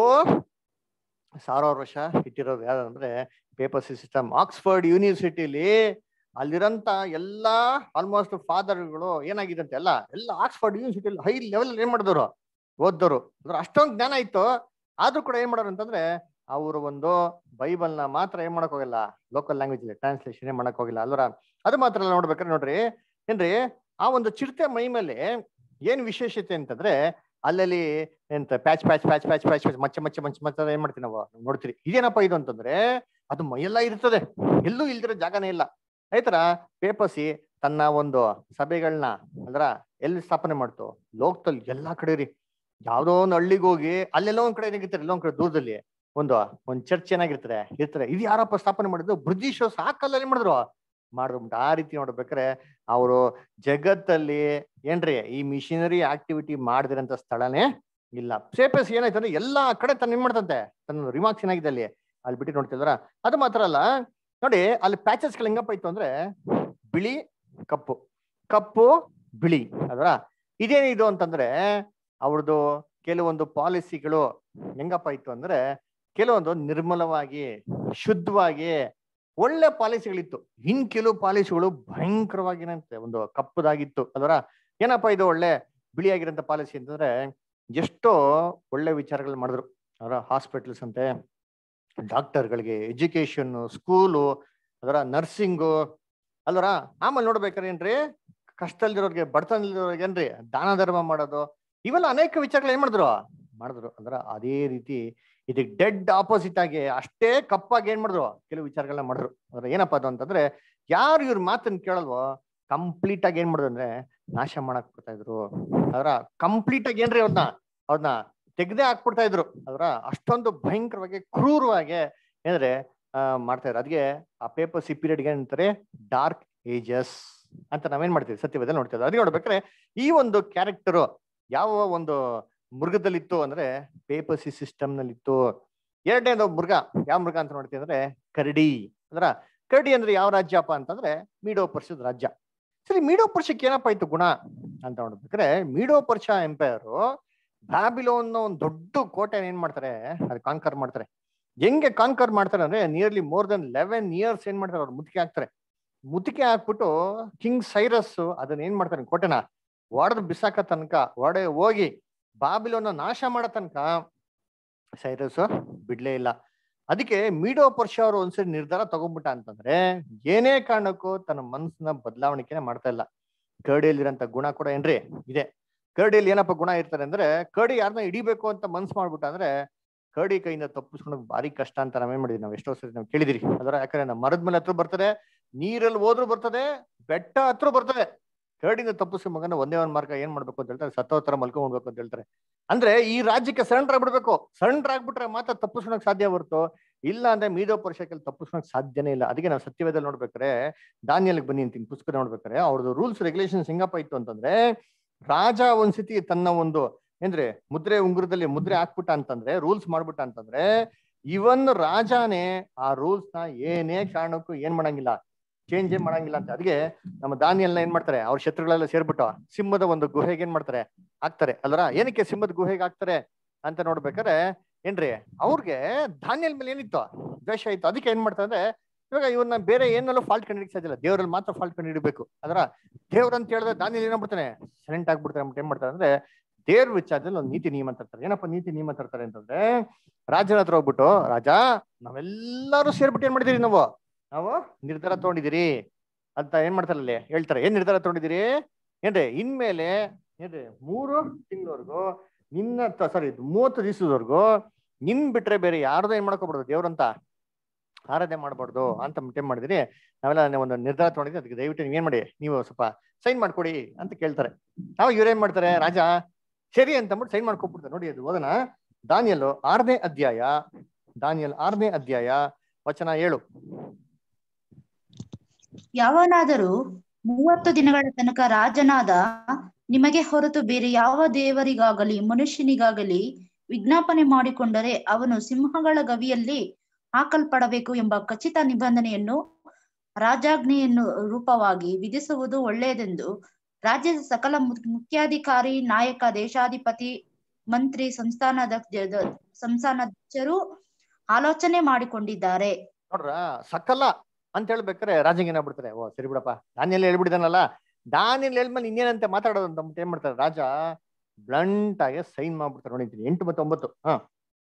ಸಾವಿರಾರು ವರ್ಷ ಇಟ್ಟಿರೋದು ಯಾವ್ದಂದ್ರೆ ಪೇಪರ್ ಸಿಸ್ಟಮ್. ಆಕ್ಸ್ಫರ್ಡ್ ಯೂನಿವರ್ಸಿಟಿಲಿ ಅಲ್ಲಿರಂತ ಎಲ್ಲಾ ಆಲ್ಮೋಸ್ಟ್ ಫಾದರ್ಗಳು ಏನಾಗಿದಂತೆ ಎಲ್ಲ ಎಲ್ಲ ಆಕ್ಸ್ಫರ್ಡ್ ಯೂನಿವರ್ಸಿಟಿಲಿ ಹೈ ಲೆವೆಲ್ ಏನ್ ಮಾಡಿದವರು ಓದ್ದವರು. ಅದ್ರ ಅಷ್ಟೊಂದು ಜ್ಞಾನ ಇತ್ತು. ಆದ್ರೂ ಕೂಡ ಏನ್ ಮಾಡೋರು ಅಂತಂದ್ರೆ ಅವರು ಒಂದು ಬೈಬಲ್ ನ ಮಾತ್ರ ಏನ್ ಮಾಡಕ್ ಹೋಗಿಲ್ಲ, ಲೋಕಲ್ ಲ್ಯಾಂಗ್ವೇಜ್ ಅಲ್ಲಿ ಟ್ರಾನ್ಸ್ಲೇಷನ್ ಏನ್ ಮಾಡಕ್ ಹೋಗಿಲ್ಲ ಅಲ್ವರ. ಅದು ಮಾತ್ರ ಎಲ್ಲ ನೋಡ್ಬೇಕಾದ್ರೆ ನೋಡ್ರಿ ಏನ್ರಿ ಆ ಒಂದು ಚಿರತೆ ಮೈ ಮೇಲೆ ಏನ್ ವಿಶೇಷತೆ ಅಂತಂದ್ರೆ ಅಲ್ಲಲ್ಲಿ ಎಂತ patch patch patch patch patch patch ಮಚ್ಚ ಮಚ್ಚ ಮಚ್ಚ ಮಚ್ಚ ಏನ್ ಮಾಡ್ತೀವಿ ನಾವು ನೋಡ್ತೀರಿ. ಇದೇನಪ್ಪ ಇದು ಅಂತಂದ್ರೆ ಅದು ಮೈಯೆಲ್ಲ ಇರ್ತದೆ, ಎಲ್ಲೂ ಇಲ್ದಿರೋ ಜಾಗನೇ ಇಲ್ಲ. ಆಯ್ತರ ಪೇಪಸಿ ತನ್ನ ಒಂದು ಸಭೆಗಳನ್ನ ಅಂದ್ರ ಎಲ್ಲಿ ಸ್ಥಾಪನೆ ಮಾಡ್ತು, ಲೋಕದಲ್ಲಿ ಎಲ್ಲಾ ಕಡೆ ರೀ. ಯಾವ್ದೋ ಒಂದು ಹಳ್ಳಿಗೆ ಹೋಗಿ ಅಲ್ಲೆಲ್ಲ ಒಂದ್ ಕಡೆ ಏನಾಗಿರ್ತಾರೆ, ಎಲ್ಲೊಂದ್ ಕಡೆ ದೂರದಲ್ಲಿ ಒಂದು ಒಂದ್ ಚರ್ಚ್ ಏನಾಗಿರ್ತಾರೆ ಇರ್ತಾರೆ. ಇದು ಯಾರಪ್ಪ ಸ್ಥಾಪನೆ ಮಾಡಿದ್ರು? ಬ್ರಿಟಿಷರ್ಸ್ ಆ ಕಾಲದಲ್ಲಿ ಮಾಡಿದ್ರು ಮಾಡಿದ್ಬಿಟ್ಟು ಆ ರೀತಿ ನೋಡ್ಬೇಕಾರೆ ಅವರು ಜಗತ್ತಲ್ಲಿ ಏನ್ರಿ ಈ ಮಿಷನರಿ ಆಕ್ಟಿವಿಟಿ ಮಾಡಿದಿರಂತ ಸ್ಥಳನೇ ಇಲ್ಲ. ಪೇಪಸ್ ಏನಾಯ್ತು ಅಂದ್ರೆ ಎಲ್ಲಾ ಕಡೆ ತನ್ನ ಏನ್ ಮಾಡ್ತಂತೆ ತನ್ನ ರಿಮಾರ್ಕ್ಸ್ ಏನಾಗಿದೆ ಅಲ್ಲಿ ಅಲ್ಲಿ ಬಿಟ್ಟು ನೋಡ್ತಿದ್ರ. ಅದು ಮಾತ್ರ ಅಲ್ಲ ನೋಡಿ, ಅಲ್ಲಿ ಪ್ಯಾಚಸ್ಗಳು ಹೆಂಗಪ್ಪ ಇತ್ತು ಅಂದ್ರೆ ಬಿಳಿ ಕಪ್ಪು ಕಪ್ಪು ಬಿಳಿ ಅದರ. ಇದೇನಿದು ಅಂತಂದ್ರೆ ಅವ್ರದ್ದು ಕೆಲವೊಂದು ಪಾಲಿಸಿಗಳು ಹೆಂಗಪ್ಪ ಇತ್ತು ಅಂದ್ರೆ ಕೆಲವೊಂದು ನಿರ್ಮಲವಾಗಿ ಶುದ್ಧವಾಗಿ ಒಳ್ಳೆ ಪಾಲಿಸಿಗಳಿತ್ತು. ಇನ್ ಕೆಲವು ಪಾಲಿಸಿಗಳು ಭಯಂಕರವಾಗಿರಂತೆ ಒಂದು ಕಪ್ಪದಾಗಿತ್ತು ಅದರ. ಏನಪ್ಪಾ ಇದು ಒಳ್ಳೆ ಬಿಳಿಯಾಗಿರೋಂಥ ಪಾಲಿಸಿ ಅಂತಂದ್ರೆ ಎಷ್ಟೋ ಒಳ್ಳೆ ವಿಚಾರಗಳು ಮಾಡಿದ್ರು ಅವರ. ಹಾಸ್ಪಿಟಲ್ಸ್ ಅಂತೆ, ಡಾಕ್ಟರ್ಗಳಿಗೆ, ಎಜುಕೇಶನ್, ಸ್ಕೂಲು ಅದರ, ನರ್ಸಿಂಗು ಅಲ್ವರ. ಆಮೇಲೆ ನೋಡ್ಬೇಕಾರೆ ಏನ್ರಿ ಕಷ್ಟದಲ್ಲಿರೋರ್ಗೆ ಬಡತನದಲ್ಲಿರೋರ್ಗೆ ಏನ್ರಿ ದಾನ ಧರ್ಮ ಮಾಡೋದು, ಇವೆಲ್ಲ ಅನೇಕ ವಿಚಾರಗಳು ಏನ್ ಮಾಡಿದ್ರು ಮಾಡಿದ್ರು ಅಂದ್ರ. ಅದೇ ರೀತಿ ಇದಕ್ಕೆ ಡೆಡ್ ಆಪೋಸಿಟ್ ಆಗಿ ಅಷ್ಟೇ ಕಪ್ಪಾಗಿ ಏನ್ ಮಾಡಿದ್ರು ಕೆಲವು ವಿಚಾರಗಳನ್ನ ಮಾಡಿದ್ರು. ಅದ್ರ ಏನಪ್ಪಾ ಅದು ಅಂತಂದ್ರೆ ಯಾರು ಇವ್ರ ಮಾತನ್ನ ಕೇಳಲ್ವೋ ಕಂಪ್ಲೀಟ್ ಆಗಿ ಏನ್ ಮಾಡಿದ್ರು ಅಂದ್ರೆ ನಾಶ ಮಾಡಕ್ ಬಿಡ್ತಾ ಇದ್ರು ಅದರ. ಕಂಪ್ಲೀಟ್ ಆಗಿ ಏನ್ರಿ ಅವ್ರನ್ನ ಅವ್ರನ್ನ ತೆಗ್ದೇ ಹಾಕ್ಬಿಡ್ತಾ ಇದ್ರು ಅದರ. ಅಷ್ಟೊಂದು ಭಯಂಕರವಾಗಿ ಕ್ರೂರವಾಗಿ ಏನ್ರೆ ಆ ಮಾಡ್ತಾ ಇದ್ರು. ಅದಕ್ಕೆ ಆ ಪೇಪರ್ ಸಿ ಪೀರಿಯಡ್ಗೆ ಏನಂತಾರೆ ಡಾರ್ಕ್ ಏಜಸ್ ಅಂತ ನಾವೇನ್ ಮಾಡ್ತೀವಿ ಸತ್ಯವೇದಲ್ಲಿ ನೋಡ್ತೀವಿ. ಅದಕ್ಕೆ ನೋಡ್ಬೇಕಾದ್ರೆ ಈ ಒಂದು ಕ್ಯಾರೆಕ್ಟರು ಯಾವ ಒಂದು ಮೃಗದಲ್ಲಿತ್ತು ಅಂದ್ರೆ ಪೇಪಸಿ ಸಿಸ್ಟಮ್ ನಲ್ಲಿ ಇತ್ತು. ಎರಡನೇದು ಮೃಗ ಯಾವ ಮೃಗ ಅಂತ ನೋಡ್ತೀವಿ ಅಂದ್ರೆ ಕರಡಿ ಅಂದ್ರ. ಕರಡಿ ಅಂದ್ರೆ ಯಾವ ರಾಜ್ಯಪ್ಪ ಅಂತಂದ್ರೆ ಮೀಡೋ ಪರ್ಷದ ರಾಜ್ಯ. ಸರಿ, ಮೀಡೋ ಪರ್ಷಕ್ಕೆ ಏನಪ್ಪಾ ಇತ್ತು ಗುಣ ಅಂತ ನೋಡ್ಬೇಕಾದ್ರೆ ಮೀಡೋ ಪರ್ಷ ಎಂಪೈರು ಬ್ಯಾಬಿಲೋನ್ ಒಂದು ದೊಡ್ಡ ಕೋಟೆನ ಏನ್ ಮಾಡ್ತಾರೆ ಅದು ಕಾನ್ಕರ್ ಮಾಡ್ತಾರೆ. ಹೆಂಗೆ ಕಾನ್ಕರ್ ಮಾಡ್ತಾರೆ ಅಂದ್ರೆ nearly more than eleven years ಏನ್ ಮಾಡ್ತಾರೆ ಅವ್ರು ಮುತ್ತಿಗೆ ಹಾಕ್ತಾರೆ. ಮುತ್ತಿಗೆ ಹಾಕ್ಬಿಟ್ಟು ಕಿಂಗ್ ಸೈರಸ್ ಅದನ್ನ ಏನ್ ಮಾಡ್ತಾರೆ ಕೋಟೆನ ಒಡೆದು ಬಿಸಾಕ ತನಕ ಒಡೆ ಹೋಗಿ ಬಾಬಿಲೋನ ನಾಶ ಮಾಡೋ ತನಕ ಸೈರಸ್ ಬಿಡ್ಲೇ ಇಲ್ಲ. ಅದಕ್ಕೆ ಮೀಡೋ ಪರ್ಷ ಅವರು ಒಂದ್ಸರಿ ನಿರ್ಧಾರ ತಗೊಂಡ್ಬಿಟ್ಟ ಅಂತಂದ್ರೆ ಏನೇ ಕಾರಣಕ್ಕೂ ತನ್ನ ಮನಸ್ಸನ್ನ ಬದಲಾವಣೆನೆ ಮಾಡ್ತಾ ಇಲ್ಲ. ಕರಡಿಯಲ್ಲಿರೋಂಥ ಗುಣ ಕೂಡ ಏನ್ರಿ ಇದೆ. ಕರಡಿಯಲ್ಲಿ ಏನಪ್ಪ ಗುಣ ಇರ್ತಾರೆ ಅಂದ್ರೆ ಕರಡಿ ಯಾರನ್ನ ಹಿಡಿಬೇಕು ಅಂತ ಮನ್ಸು ಮಾಡ್ಬಿಟ್ಟ ಅಂದ್ರೆ ಕರಡಿ ಕೈಯಿಂದ ತಪ್ಪಿಸ್ಕೊಳಕ್ ಭಾರಿ ಕಷ್ಟ ಅಂತ ನಾವೇನ್ ಮಾಡಿದ್ವಿ ನಾವು ಎಷ್ಟೋ ಸರಿ ನಾವು ಕೇಳಿದಿರಿ ಅದರ. ಯಾಕಂದ್ರೆ ನಾವು ಮರದ ಮೇಲೆ ಹತ್ರ ಬರ್ತದೆ, ನೀರಲ್ಲಿ ಹೋದ್ರು ಬರ್ತದೆ, ಬೆಟ್ಟ ಹತ್ರ ಬರ್ತದೆ. ಕರಡಿಯಿಂದ ತಪ್ಪಿಸೋ ಮಗನ ಒಂದೇ ಒಂದ್ ಮಾರ್ಗ ಏನ್ ಮಾಡ್ಬೇಕು ಅಂತ ಹೇಳ್ತಾರೆ, ಸತ್ತೋತ್ತರ ಮಲ್ಕೊಂಡ್ಬೇಕು ಅಂತ ಹೇಳ್ತಾರೆ. ಅಂದ್ರೆ ಈ ರಾಜ್ಯಕ್ಕೆ ಸರೆಂಡರ್ ಆಗ್ಬಿಡ್ಬೇಕು. ಸರೆಂಡರ್ ಆಗ್ಬಿಟ್ರೆ ಮಾತ್ರ ತಪ್ಪಿಸ್ಕೊಳಕ್ ಸಾಧ್ಯ ಹೊರತು ಇಲ್ಲ ಅಂದ್ರೆ ಮೀಡೋ ಪರ್ಷಕ್ಕೆ ತಪ್ಪಿಸ್ಕೊಳಕ್ ಸಾಧ್ಯನೇ ಇಲ್ಲ. ಅದಕ್ಕೆ ನಾವು ಸತ್ಯವೇದಲ್ಲಿ ನೋಡ್ಬೇಕಾರೆ ದಾನಿಯಲ್ಗೆ ಬನ್ನಿ ಅಂತೀನಿ ಪುಸ್ತಕ ನೋಡ್ಬೇಕಾರೆ ಅವ್ರದ್ದು ರೂಲ್ಸ್ ರೆಗ್ಯುಲೇಷನ್ಸ್ ಹೆಂಗಪ್ಪ ಇತ್ತು ಅಂತಂದ್ರೆ ರಾಜ ಒಂದ್ಸತಿ ತನ್ನ ಒಂದು ಏನ್ರಿ ಮುದ್ರೆ ಉಂಗುರದಲ್ಲಿ ಮುದ್ರೆ ಹಾಕ್ಬಿಟ್ಟ ಅಂತಂದ್ರೆ ರೂಲ್ಸ್ ಮಾಡ್ಬಿಟ್ಟ ಅಂತಂದ್ರೆ ಇವನ್ ರಾಜಾನೇ ಆ ರೂಲ್ಸ್ ನ ಏನೇ ಕಾರಣಕ್ಕೂ ಏನ್ ಮಾಡಂಗಿಲ್ಲ, ಚೇಂಜ್ ಏನ್ ಮಾಡಂಗಿಲ್ಲ ಅಂತ. ಅದಕ್ಕೆ ನಮ್ಮ ದಾನಿಯಲ್ನ ಏನ್ ಮಾಡ್ತಾರೆ ಅವ್ರ ಶತ್ರುಗಳೆಲ್ಲ ಸೇರ್ಬಿಟ್ಟು ಸಿಂಹದ ಒಂದು ಗುಹೆಗೆ ಏನ್ ಮಾಡ್ತಾರೆ ಹಾಕ್ತಾರೆ ಅಲ್ರ. ಏನಕ್ಕೆ ಸಿಂಹದ ಗುಹೆಗೆ ಹಾಕ್ತಾರೆ ಅಂತ ನೋಡ್ಬೇಕಾದ್ರೆ ಏನ್ರಿ ಅವ್ರಿಗೆ ದಾನಿಯಲ್ ಮೇಲೆ ಏನಿತ್ತು ದ್ವೇಷ ಇತ್ತು. ಅದಕ್ಕೆ ಏನ್ ಮಾಡ್ತಾರೆ ಅಂದ್ರೆ ಇವಾಗ ಇವನ್ನ ಬೇರೆ ಏನಲ್ಲೂ ಫಾಲ್ಟ್ ಕಂಡಿಡಿಕ್ ಸಾಧ್ಯ ಇಲ್ಲ, ದೇವರಲ್ಲಿ ಮಾತ್ರ ಫಾಲ್ಟ್ ಕಂಡಿಡಬೇಕು ಅದರ. ದೇವ್ರ ಅಂತ ಹೇಳಿದ್ರೆ ದಾನಿಯಲ್ ಏನಾಗ್ಬಿಡ್ತಾನೆ ಸೈಲೆಂಟ್ ಆಗ್ಬಿಡ್ತಾರೆ. ಏನ್ ಮಾಡ್ತಾರೆ ಅಂದ್ರೆ ದೇವ್ರ ವಿಚಾರದಲ್ಲಿ ಒಂದು ನೀತಿ ನಿಯಮ ತರ್ತಾರೆ. ಏನಪ್ಪ ನೀತಿ ನಿಯಮ ತರ್ತಾರೆ ಅಂತಂದ್ರೆ ರಾಜನ ಹತ್ರ ಹೋಗ್ಬಿಟ್ಟು ರಾಜ ನಾವೆಲ್ಲರೂ ಸೇರ್ಬಿಟ್ಟು ಏನ್ ಮಾಡಿದಿರಿ ನಾವು ನಾವು ನಿರ್ಧಾರ ತಗೊಂಡಿದ್ದೀರಿ ಅಂತ ಏನ್ ಮಾಡ್ತಾರಲ್ಲಿ ಹೇಳ್ತಾರೆ. ಏನ್ ನಿರ್ಧಾರ ತಗೊಂಡಿದ್ದೀರಿ ಏನ್ರಿ ಇನ್ಮೇಲೆ ಏನ್ರಿ ಮೂರು ತಿಂಗಳವರೆಗೂ ನಿನ್ನ ಸಾರಿ ಮೂವತ್ತು ದಿವಸದವರೆಗೂ ನಿನ್ ಬಿಟ್ರೆ ಬೇರೆ ಯಾರ್ದು ಏನ್ ಮಾಡ್ಕೊಬಾರ್ದು ದೇವ್ರಂತ ಆರಾಧನೆ ಮಾಡ್ಬಾರ್ದು ಅಂತ ಏನ್ ಮಾಡಿದ್ರಿ ನಾವೆಲ್ಲ ಒಂದು ನಿರ್ಧಾರ ತಗೊಂಡಿದ್ವಿ. ಅದಕ್ಕೆ ದಯವಿಟ್ಟು ನೀವ್ ಏನ್ ಮಾಡಿ ನೀವು ಸ್ವಲ್ಪ ಸೈನ್ ಮಾಡ್ಕೊಡಿ ಅಂತ ಕೇಳ್ತಾರೆ. ಅವಾಗ ಇವ್ರೇನ್ ಮಾಡ್ತಾರೆ, ರಾಜ ಸರಿ ಅಂತ ಅಂದ್ಬಿಟ್ಟು ಸೈನ್ ಮಾಡ್ಕೊಬಿಡ್ತಾರೆ. ನೋಡಿ ಅದು ಓದನ ದಾನಿಯಲ್ ಆರನೇ ಅಧ್ಯಾಯ ದಾನಿಯಲ್ ಆರನೇ ಅಧ್ಯಾಯ ವಚನ ಏಳು. ಯಾವನಾದರೂ ಮೂವತ್ತು ದಿನಗಳ ತನಕ ರಾಜನಾದ ನಿಮಗೆ ಹೊರತು ಬೇರೆ ಯಾವ ದೇವರಿಗಾಗಲಿ ಮನುಷ್ಯನಿಗಾಗಲಿ ವಿಜ್ಞಾಪನೆ ಮಾಡಿಕೊಂಡರೆ ಅವನು ಸಿಂಹಗಳ ಗವಿಯಲ್ಲಿ ಹಾಕಲ್ಪಡಬೇಕು ಎಂಬ ಖಚಿತ ನಿಬಂಧನೆಯನ್ನು ರಾಜಾಜ್ಞೆಯನ್ನು ರೂಪವಾಗಿ ವಿಧಿಸುವುದು ಒಳ್ಳೆಯದೆಂದು ರಾಜ್ಯದ ಸಕಲ ಮುಖ್ಯಾಧಿಕಾರಿ, ನಾಯಕ, ದೇಶಾಧಿಪತಿ, ಮಂತ್ರಿ, ಸಂಸ್ಥಾನದ ಸಂಸ್ಥಾನಾಧ್ಯಕ್ಷರು ಆಲೋಚನೆ ಮಾಡಿಕೊಂಡಿದ್ದಾರೆ. ನೋಡ್ರ, ಸಕಲ ಅಂತ ಹೇಳ್ಬೇಕಾರೆ ರಾಜಂಗೆ ಏನಾಗ್ಬಿಡ್ತಾರೆ, ಓ ಸರಿ ಬಿಡಪ್ಪ ದಾನಿಯಲ್ ಹೇಳ್ಬಿಡಿದಾನಲ್ಲ, ದಾನಿಯಲ್ ಹೇಳ್ಮೇಲೆ ಇನ್ನೇನಂತೆ ಮಾತಾಡೋದು ಅಂತ ಏನ್ ಮಾಡ್ತಾರೆ, ರಾಜ ಬ್ಲಂಟ್ ಆಗಿ ಸೈನ್ ಮಾಡ್ಬಿಡ್ತಾರೆ. ನೋಡಿದ್ದೀನಿ ಎಂಟು ಮತ್ತು ಒಂಬತ್ತು. ಹ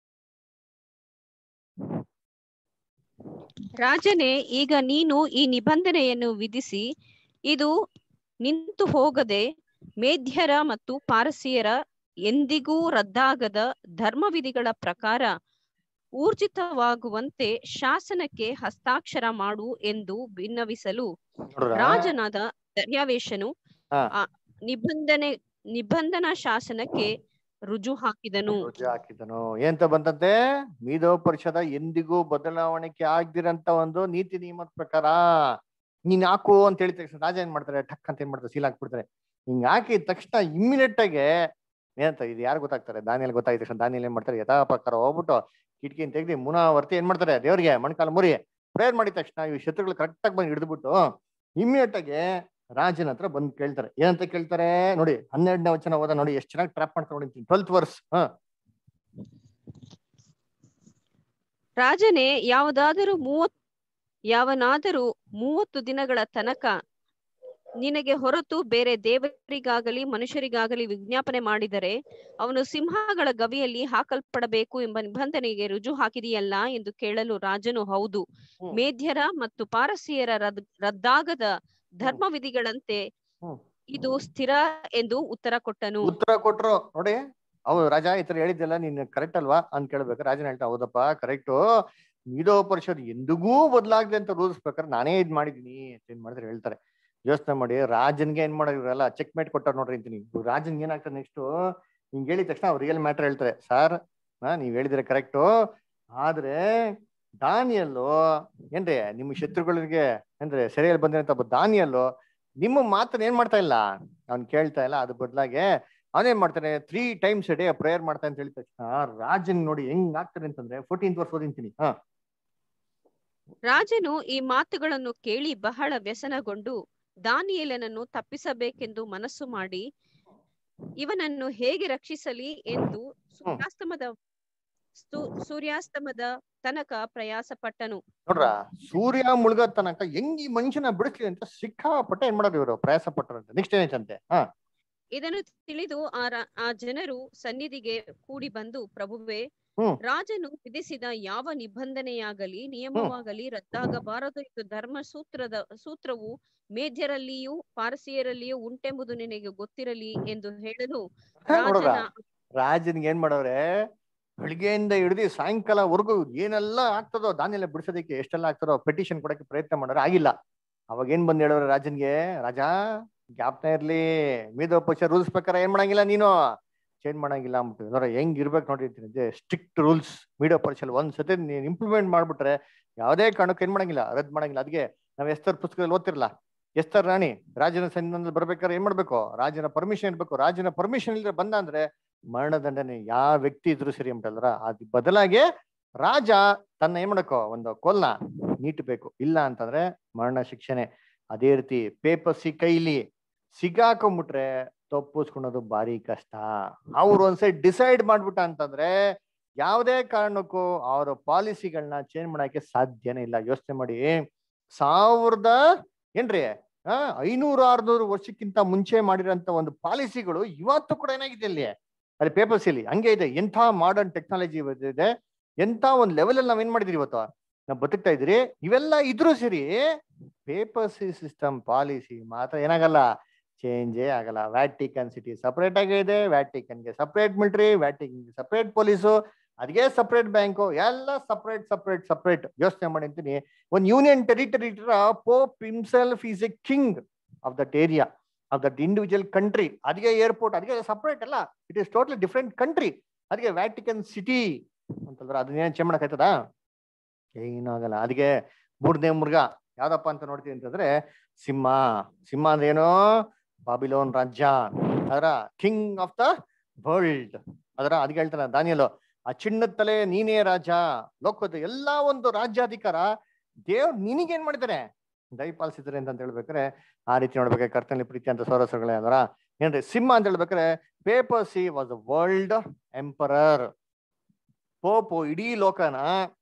ರಾಜನೇ, ಈಗ ನೀನು ಈ ನಿಬಂಧನೆಯನ್ನು ವಿಧಿಸಿ ಇದು ನಿಂತು ಹೋಗದೆ ಮೇದ್ಯರ ಮತ್ತು ಪಾರಸಿಯರ ಎಂದಿಗೂ ರದ್ದಾಗದ ಧರ್ಮವಿಧಿಗಳ ಪ್ರಕಾರ ಊರ್ಜಿತವಾಗುವಂತೆ ಶಾಸನಕ್ಕೆ ಹಸ್ತಾಕ್ಷರ ಮಾಡು ಎಂದು ವಿನ್ನವಿಸಲು ರಾಜನಾದ ದರ್ಯಾವೇಶನು ಆ ನಿಬಂಧನೆ ನಿಬಂಧನಾ ಶಾಸನಕ್ಕೆ ರುಜು ಹಾಕಿದನು ರುಜು ಹಾಕಿದನು ಎಂತ ಬಂತಂತೆ, ಮೀದೋ ಪರಿಷದ ಎಂದಿಗೂ ಬದಲಾವಣೆಗೆ ಆಗ್ದಿರಂತ ಒಂದು ನೀತಿ ನಿಯಮದ ಪ್ರಕಾರ ನೀನ್ ಹಾಕು ಅಂತ ಹೇಳಿದ ತಕ್ಷಣ ರಾಜ ಏನ್ ಮಾಡ್ತಾರೆ, ಠಕ್ ಅಂತ ಏನ್ ಮಾಡ್ತಾರೆ, ಸೀಲ್ ಹಾಕ್ಬಿಡ್ತಾರೆ. ಹಿಂಗ್ ಹಾಕಿದ ತಕ್ಷಣ ಇಮ್ಮಿಡಿಯೇಟ್ ಆಗಿ ಏನಂತ ಇದು ಯಾರು ಗೊತ್ತಾಗ್ತಾರೆ, ದಾನಿಯಲ್ ಗೊತ್ತಾಗಿದ ತಕ್ಷಣ ದಾನಿಯಲ್ ಏನ್ ಮಾಡ್ತಾರೆ, ಯಥಾ ಪ್ರಕಾರ ಹೋಗ್ಬಿಟ್ಟು ಕಿಟಕಿನ ತೆಗ್ದು ಮುನಾವರ್ತಿ ಏನ್ ಮಾಡ್ತಾರೆ, ದೇವ್ರಿಗೆ ಮಣ್ಕಾಲ ಮುರಿ ಪ್ರೇಯರ್ ಮಾಡಿದ ತಕ್ಷಣ ಈ ಶತ್ರುಗಳು ಕರೆಕ್ಟ್ ಆಗಿ ಬಂದು ಹಿಡಿದ್ಬಿಟ್ಟು ಇಮ್ಮಿಡಿಯೇಟ್ ಆಗಿ ರಾಜನ ಹತ್ರ ಬಂದು ಕೇಳ್ತಾರೆ. ಏನಂತ ಕೇಳ್ತಾರೆ ನೋಡಿ, ಹನ್ನೆರಡನೇ ವಚನ ಓದ ನೋಡಿ, ಎಷ್ಟು ಚೆನ್ನಾಗಿ ಟ್ರಾಪ್ ಮಾಡ್ತಾ ನೋಡಿರ್ತೀನಿ. Twelfth verse. ಹ ರಾಜನೇ, ಯಾವುದಾದರೂ ಮೂವತ್ ಯಾವನಾದರೂ ಮೂವತ್ತು ದಿನಗಳ ತನಕ ನಿನಗೆ ಹೊರತು ಬೇರೆ ದೇವರಿಗಾಗಲಿ ಮನುಷ್ಯರಿಗಾಗಲಿ ವಿಜ್ಞಾಪನೆ ಮಾಡಿದರೆ ಅವನು ಸಿಂಹಗಳ ಗವಿಯಲ್ಲಿ ಹಾಕಲ್ಪಡಬೇಕು ಎಂಬ ನಿಬಂಧನೆಗೆ ರುಜು ಹಾಕಿದೆಯಲ್ಲ ಎಂದು ಕೇಳಲು ರಾಜನು, ಹೌದು, ಮೇದ್ಯರ ಮತ್ತು ಪಾರಸಿಯರ ರದ್ ರದ್ದಾಗದ ಧರ್ಮ ವಿಧಿಗಳಂತೆ ಇದು ಸ್ಥಿರ ಎಂದು ಉತ್ತರ ಕೊಟ್ಟನು. ಉತ್ತರ ಕೊಟ್ರು ನೋಡಿ. ಹೌದು ರಾಜ ಈ ತರ ಹೇಳಿದ್ದೆಲ್ಲ ನೀನ್ ಕರೆಕ್ಟ್ ಅಲ್ವಾ ಅಂತ ಕೇಳ್ಬೇಕು. ರಾಜನ ಹೇಳ್ತಾ, ಹೌದಪ್ಪ ಕರೆಕ್ಟು, ಮೀದೋ ಪರಿಷತ್ ಎಂದಿಗೂ ಬದಲಾಗ್ಲಿ ಅಂತ ರೂಲ್ಸ್ ಪ್ರಕಾರ ನಾನೇ ಇದ್ ಮಾಡಿದೀನಿ ಅಂತ ಏನ್ ಮಾಡಿದ್ರೆ ಹೇಳ್ತಾರೆ. ಯೋಚನೆ ಮಾಡಿ, ರಾಜನ್ಗೆ ಏನ್ ಮಾಡಿರಲ್ಲ ಚೆಕ್ ಮೇಟ್ ಕೊಟ್ಟಾರ ನೋಡ್ರಿ ಅಂತೀನಿ. ರಾಜನ್ಗೆ ಏನಾಗ್ತದೆ ನೆಕ್ಸ್ಟ್ ಹಿಂಗ್ ಹೇಳಿದ ತಕ್ಷಣ ಅವ್ರು ರಿಯಲ್ ಮ್ಯಾಟರ್ ಹೇಳ್ತಾರೆ, ಸರ್ ಹಾ ನೀವ್ ಹೇಳಿದ್ರೆ ಕರೆಕ್ಟು, ಆದ್ರೆ ದಾನಿಯಲ್ಲು ಏನ್ರಿ ನಿಮ್ ಶತ್ರುಗಳಿಗೆ ಅಂದ್ರೆ ಸೆರೆಯಲ್ಲಿ ಬಂದಿರಂತ ದಾನಿಯಲ್ಲು ನಿಮ್ಮ ಮಾತನ್ನ ಏನ್ ಮಾಡ್ತಾ ಇಲ್ಲ, ಅವ್ನ್ ಕೇಳ್ತಾ ಇಲ್ಲ. ಅದ್ರ ಬದಲಾಗೆ ಅವನೇನ್ ಮಾಡ್ತಾನೆ, ತ್ರೀ ಟೈಮ್ಸ್ ಡೇ ಪ್ರೇಯರ್ ಮಾಡ್ತಾ ಅಂತ ಹೇಳಿದ ತಕ್ಷಣ ರಾಜನ್ ನೋಡಿ ಹೆಂಗ್ ಆಗ್ತಾನೆ ಅಂತಂದ್ರೆ ಫೋರ್ಟೀನ್ತ್ ವರ್ಷ ಓದಿಂತೀನಿ. ಹ ರಾಜನು ಈ ಮಾತುಗಳನ್ನು ಕೇಳಿ ಬಹಳ ವ್ಯಸನಗೊಂಡು ದಾನಿಯೇಲನನ್ನು ತಪ್ಪಿಸಬೇಕೆಂದು ಮನಸ್ಸು ಮಾಡಿ ಇವನನ್ನು ಹೇಗೆ ರಕ್ಷಿಸಲಿ ಎಂದು ಸೂರ್ಯಾಸ್ತಮದ ಸೂರ್ಯಾಸ್ತಮದ ತನಕ ಪ್ರಯಾಸ ಪಟ್ಟನು. ನೋಡ್ರ, ಸೂರ್ಯ ಮುಳುಗೋ ತನಕ ಹೆಂಗ್ ಈ ಮನುಷ್ಯನ ಬಿಡಿಸ್ಲಿ ಅಂತ ಸಿಕ್ಕಾಪಟ್ಟೆ ಏನ್ ಮಾಡೋದು ಇವರು ಪ್ರಯಾಸ ಪಟ್ಟರಂತೆ. ನೆಕ್ಸ್ಟ್ ಏನೈತಂತೆ, ಹ ಇದನ್ನು ತಿಳಿದು ಆ ಆ ಜನರು ಸನ್ನಿಧಿಗೆ ಕೂಡಿ ಬಂದು, ಪ್ರಭುವೇ, ರಾಜನು ವಿಧಿಸಿದ ಯಾವ ನಿಬಂಧನೆಯಾಗಲಿ ನಿಯಮವಾಗಲಿ ರದ್ದಾಗಬಾರದು ಎಂದು ಧರ್ಮ ಸೂತ್ರದ ಸೂತ್ರವು ಮೇದ್ಯರಲ್ಲಿಯೂ ಪಾರಸಿಯರಲ್ಲಿಯೂ ಉಂಟೆಂಬುದು ನಿನಗೆ ಗೊತ್ತಿರಲಿ ಎಂದು ಹೇಳಲು ರಾಜನ ರಾಜನ್ಗೆ ಏನ್ ಮಾಡವ್ರೆ, ಬೆಳಿಗ್ಗೆಯಿಂದ ಹಿಡಿದು ಸಾಯಂಕಾಲವರೆಗೂ ಏನೆಲ್ಲ ಆಗ್ತದೋ ದಾನಿಯೆಲ್ಲ ಬಿಡಿಸೋದಕ್ಕೆ ಎಷ್ಟೆಲ್ಲ ಆಗ್ತದೋ ಪೆಟಿಷನ್ ಕೊಡಕ್ಕೆ ಪ್ರಯತ್ನ ಮಾಡೋರು, ಆಗಿಲ್ಲ. ಅವಾಗ ಏನ್ ಬಂದ್ ಹೇಳೋರು ರಾಜನ್ಗೆ, ರಾಜ ಜ್ಞಾಪನ ಇರ್ಲಿ, ಮೀದೋ ಪರಿಷತ್ ರೂಲ್ಸ್ ಪ್ರಕಾರ ಏನ್ ಮಾಡಂಗಿಲ್ಲ, ನೀನು ಚೇಂಜ್ ಮಾಡಂಗಿಲ್ಲ ಅಂದ್ಬಿಟ್ಟು ನೋಡ್ರ ಹೆಂಗ್ ಇರ್ಬೇಕು ನೋಡಿರ್ತೀನಿ. ಸ್ಟ್ರಿಕ್ಟ್ ರೂಲ್ಸ್ ಮೀಡೋ ಪರಿಷತ್ ಒಂದ್ಸತಿ ನೀನ್ ಇಂಪ್ಲಿಮೆಂಟ್ ಮಾಡ್ಬಿಟ್ರೆ ಯಾವ್ದೇ ಕಾರಣಕ್ಕೆ ಏನ್ ಮಾಡಂಗಿಲ್ಲ, ರದ್ದು ಮಾಡಂಗಿಲ್ಲ. ಅದಕ್ಕೆ ನಾವ್ ಎಸ್ತರ್ ಪುಸ್ತಕದಲ್ಲಿ ಓದ್ತಿರಲ್ಲ, ಎಸ್ತರ್ ರಾಣಿ ರಾಜನ ಸನ್ನಿಧಾನದಲ್ಲಿ ಬರ್ಬೇಕಾದ್ರೆ ಏನ್ ಮಾಡ್ಬೇಕು, ರಾಜನ ಪರ್ಮಿಷನ್ ಇರ್ಬೇಕು. ರಾಜನ ಪರ್ಮಿಷನ್ ಇಲ್ಲದೆ ಬಂದ ಅಂದ್ರೆ ಮರಣದಂಡನೆ ಯಾವ ವ್ಯಕ್ತಿ ಇದ್ರು ಸರಿ ಅಂಟಲ್ರ. ಅದ್ ಬದಲಾಗಿ ರಾಜ ತನ್ನ ಏನ್ ಮಾಡಕೋ ಒಂದು ಕೋಲ್ನ ನೀಟ್ಬೇಕು, ಇಲ್ಲ ಅಂತಂದ್ರೆ ಮರಣ ಶಿಕ್ಷೆನೆ. ಅದೇ ರೀತಿ ಪೇಪರ್ಸಿ ಕೈಲಿ ಸಿಗಾಕೊಂಡ್ಬಿಟ್ರೆ ತಪ್ಪಿಸ್ಕೊಳೋದು ಭಾರಿ ಕಷ್ಟ. ಅವ್ರು ಒಂದ್ಸರಿ ಡಿಸೈಡ್ ಮಾಡ್ಬಿಟ್ಟ ಅಂತಂದ್ರೆ ಯಾವುದೇ ಕಾರಣಕ್ಕೂ ಅವರ ಪಾಲಿಸಿಗಳನ್ನ ಚೇಂಜ್ ಮಾಡಕ್ಕೆ ಸಾಧ್ಯನೇ ಇಲ್ಲ. ಯೋಚನೆ ಮಾಡಿ, ಸಾವಿರದ ಏನ್ರಿ ಆ ಐನೂರು ಆರ್ನೂರು ವರ್ಷಕ್ಕಿಂತ ಮುಂಚೆ ಮಾಡಿರೋಂತ ಒಂದು ಪಾಲಿಸಿಗಳು ಇವತ್ತು ಕೂಡ ಏನಾಗಿದೆ ಅಲ್ಲಿ ಅಲ್ಲಿ ಪೇಪರ್ಸ್ ಇಲ್ಲಿ ಹಂಗೆ ಇದೆ. ಎಂಥ ಮಾಡರ್ನ್ ಟೆಕ್ನಾಲಜಿ ಇದೆ, ಎಂಥ ಒಂದು ಲೆವೆಲ್ ಅಲ್ಲಿ ನಾವ್ ಏನ್ ಮಾಡಿದ್ರಿ ಇವತ್ತು ನಾವ್ ಬದುಕ್ತಾ ಇದ್ರಿ. ಇವೆಲ್ಲ ಇದ್ರು ಸರಿ ಪೇಪರ್ಸಿ ಸಿಸ್ಟಮ್ ಪಾಲಿಸಿ ಮಾತ್ರ ಏನಾಗಲ್ಲ, ಚೇಂಜೇ ಆಗಲ್ಲ. ವ್ಯಾಟಿಕನ್ ಸಿಟಿ ಸಪರೇಟ್ ಆಗೇ ಇದೆ, ವ್ಯಾಟಿಕನ್ಗೆ ಸಪರೇಟ್ ಮಿಲಿಟರಿ, ವ್ಯಾಟಿಕನ್ಗೆ ಸಪರೇಟ್ ಪೊಲೀಸು, ಅದಕ್ಕೆ ಸಪರೇಟ್ ಬ್ಯಾಂಕು, ಎಲ್ಲ ಸಪರೇಟ್ ಸಪರೇಟ್ ಸಪರೇಟ್. ಯೋಚನೆ ಮಾಡಿ ಅಂತೀನಿ, ಒಂದು union territory pope himself is a king of that area, of that individual country. ಅದಕ್ಕೆ ಏರ್ಪೋರ್ಟ್, ಅದಕ್ಕೆ ಸಪರೇಟ್ ಅಲ್ಲ, it is totally different country. ಅದಕ್ಕೆ ವ್ಯಾಟಿಕನ್ ಸಿಟಿ ಅಂತಂದ್ರೆ ಅದನ್ನೇನು ಚೇಂಜ್ ಮಾಡಕ್ಕಾಯ್ತದ? ಏನೂ ಆಗಲ್ಲ. ಅದಕ್ಕೆ ಮೂರನೇ ಮೃಗ ಯಾವ್ದಪ್ಪ ಅಂತ ನೋಡ್ತೀವಿ ಅಂತಂದ್ರೆ ಸಿಂಹ. ಸಿಂಹ ಅಂದ್ರೆ ಏನು? ಬಾಬಿಲೋನ್ ರಾಜ್ಯ, ಅದರ ಕಿಂಗ್ ಆಫ್ ದ ವರ್ಲ್ಡ್. ಅದರ ಅದಕ್ಕೆ ಹೇಳ್ತಾನೆ ದಾನಿಯೇಲು, ಆ ಚಿನ್ನದ ತಲೆ ನೀನೇ ರಾಜ, ಲೋಕದ ಎಲ್ಲಾ ಒಂದು ರಾಜ್ಯಾಧಿಕಾರ ದೇವ್ ನಿನಗೇನ್ ಮಾಡಿದಾರೆ, ದಯಪಾಲಿಸಿದ್ದಾರೆ ಅಂತ ಹೇಳ್ಬೇಕಾರೆ ಆ ರೀತಿ ನೋಡ್ಬೇಕಾದ್ರೆ ಕರ್ತನಲ್ಲಿ ಪ್ರೀತಿ ಅಂತ ಸೌರಸಗಳೇ ಅದರ ಏನ್ರಿ ಸಿಂಹ ಅಂತ ಹೇಳ್ಬೇಕಾರೆ papacy was the world emperor. Pope ಇಡೀ ಲೋಕನ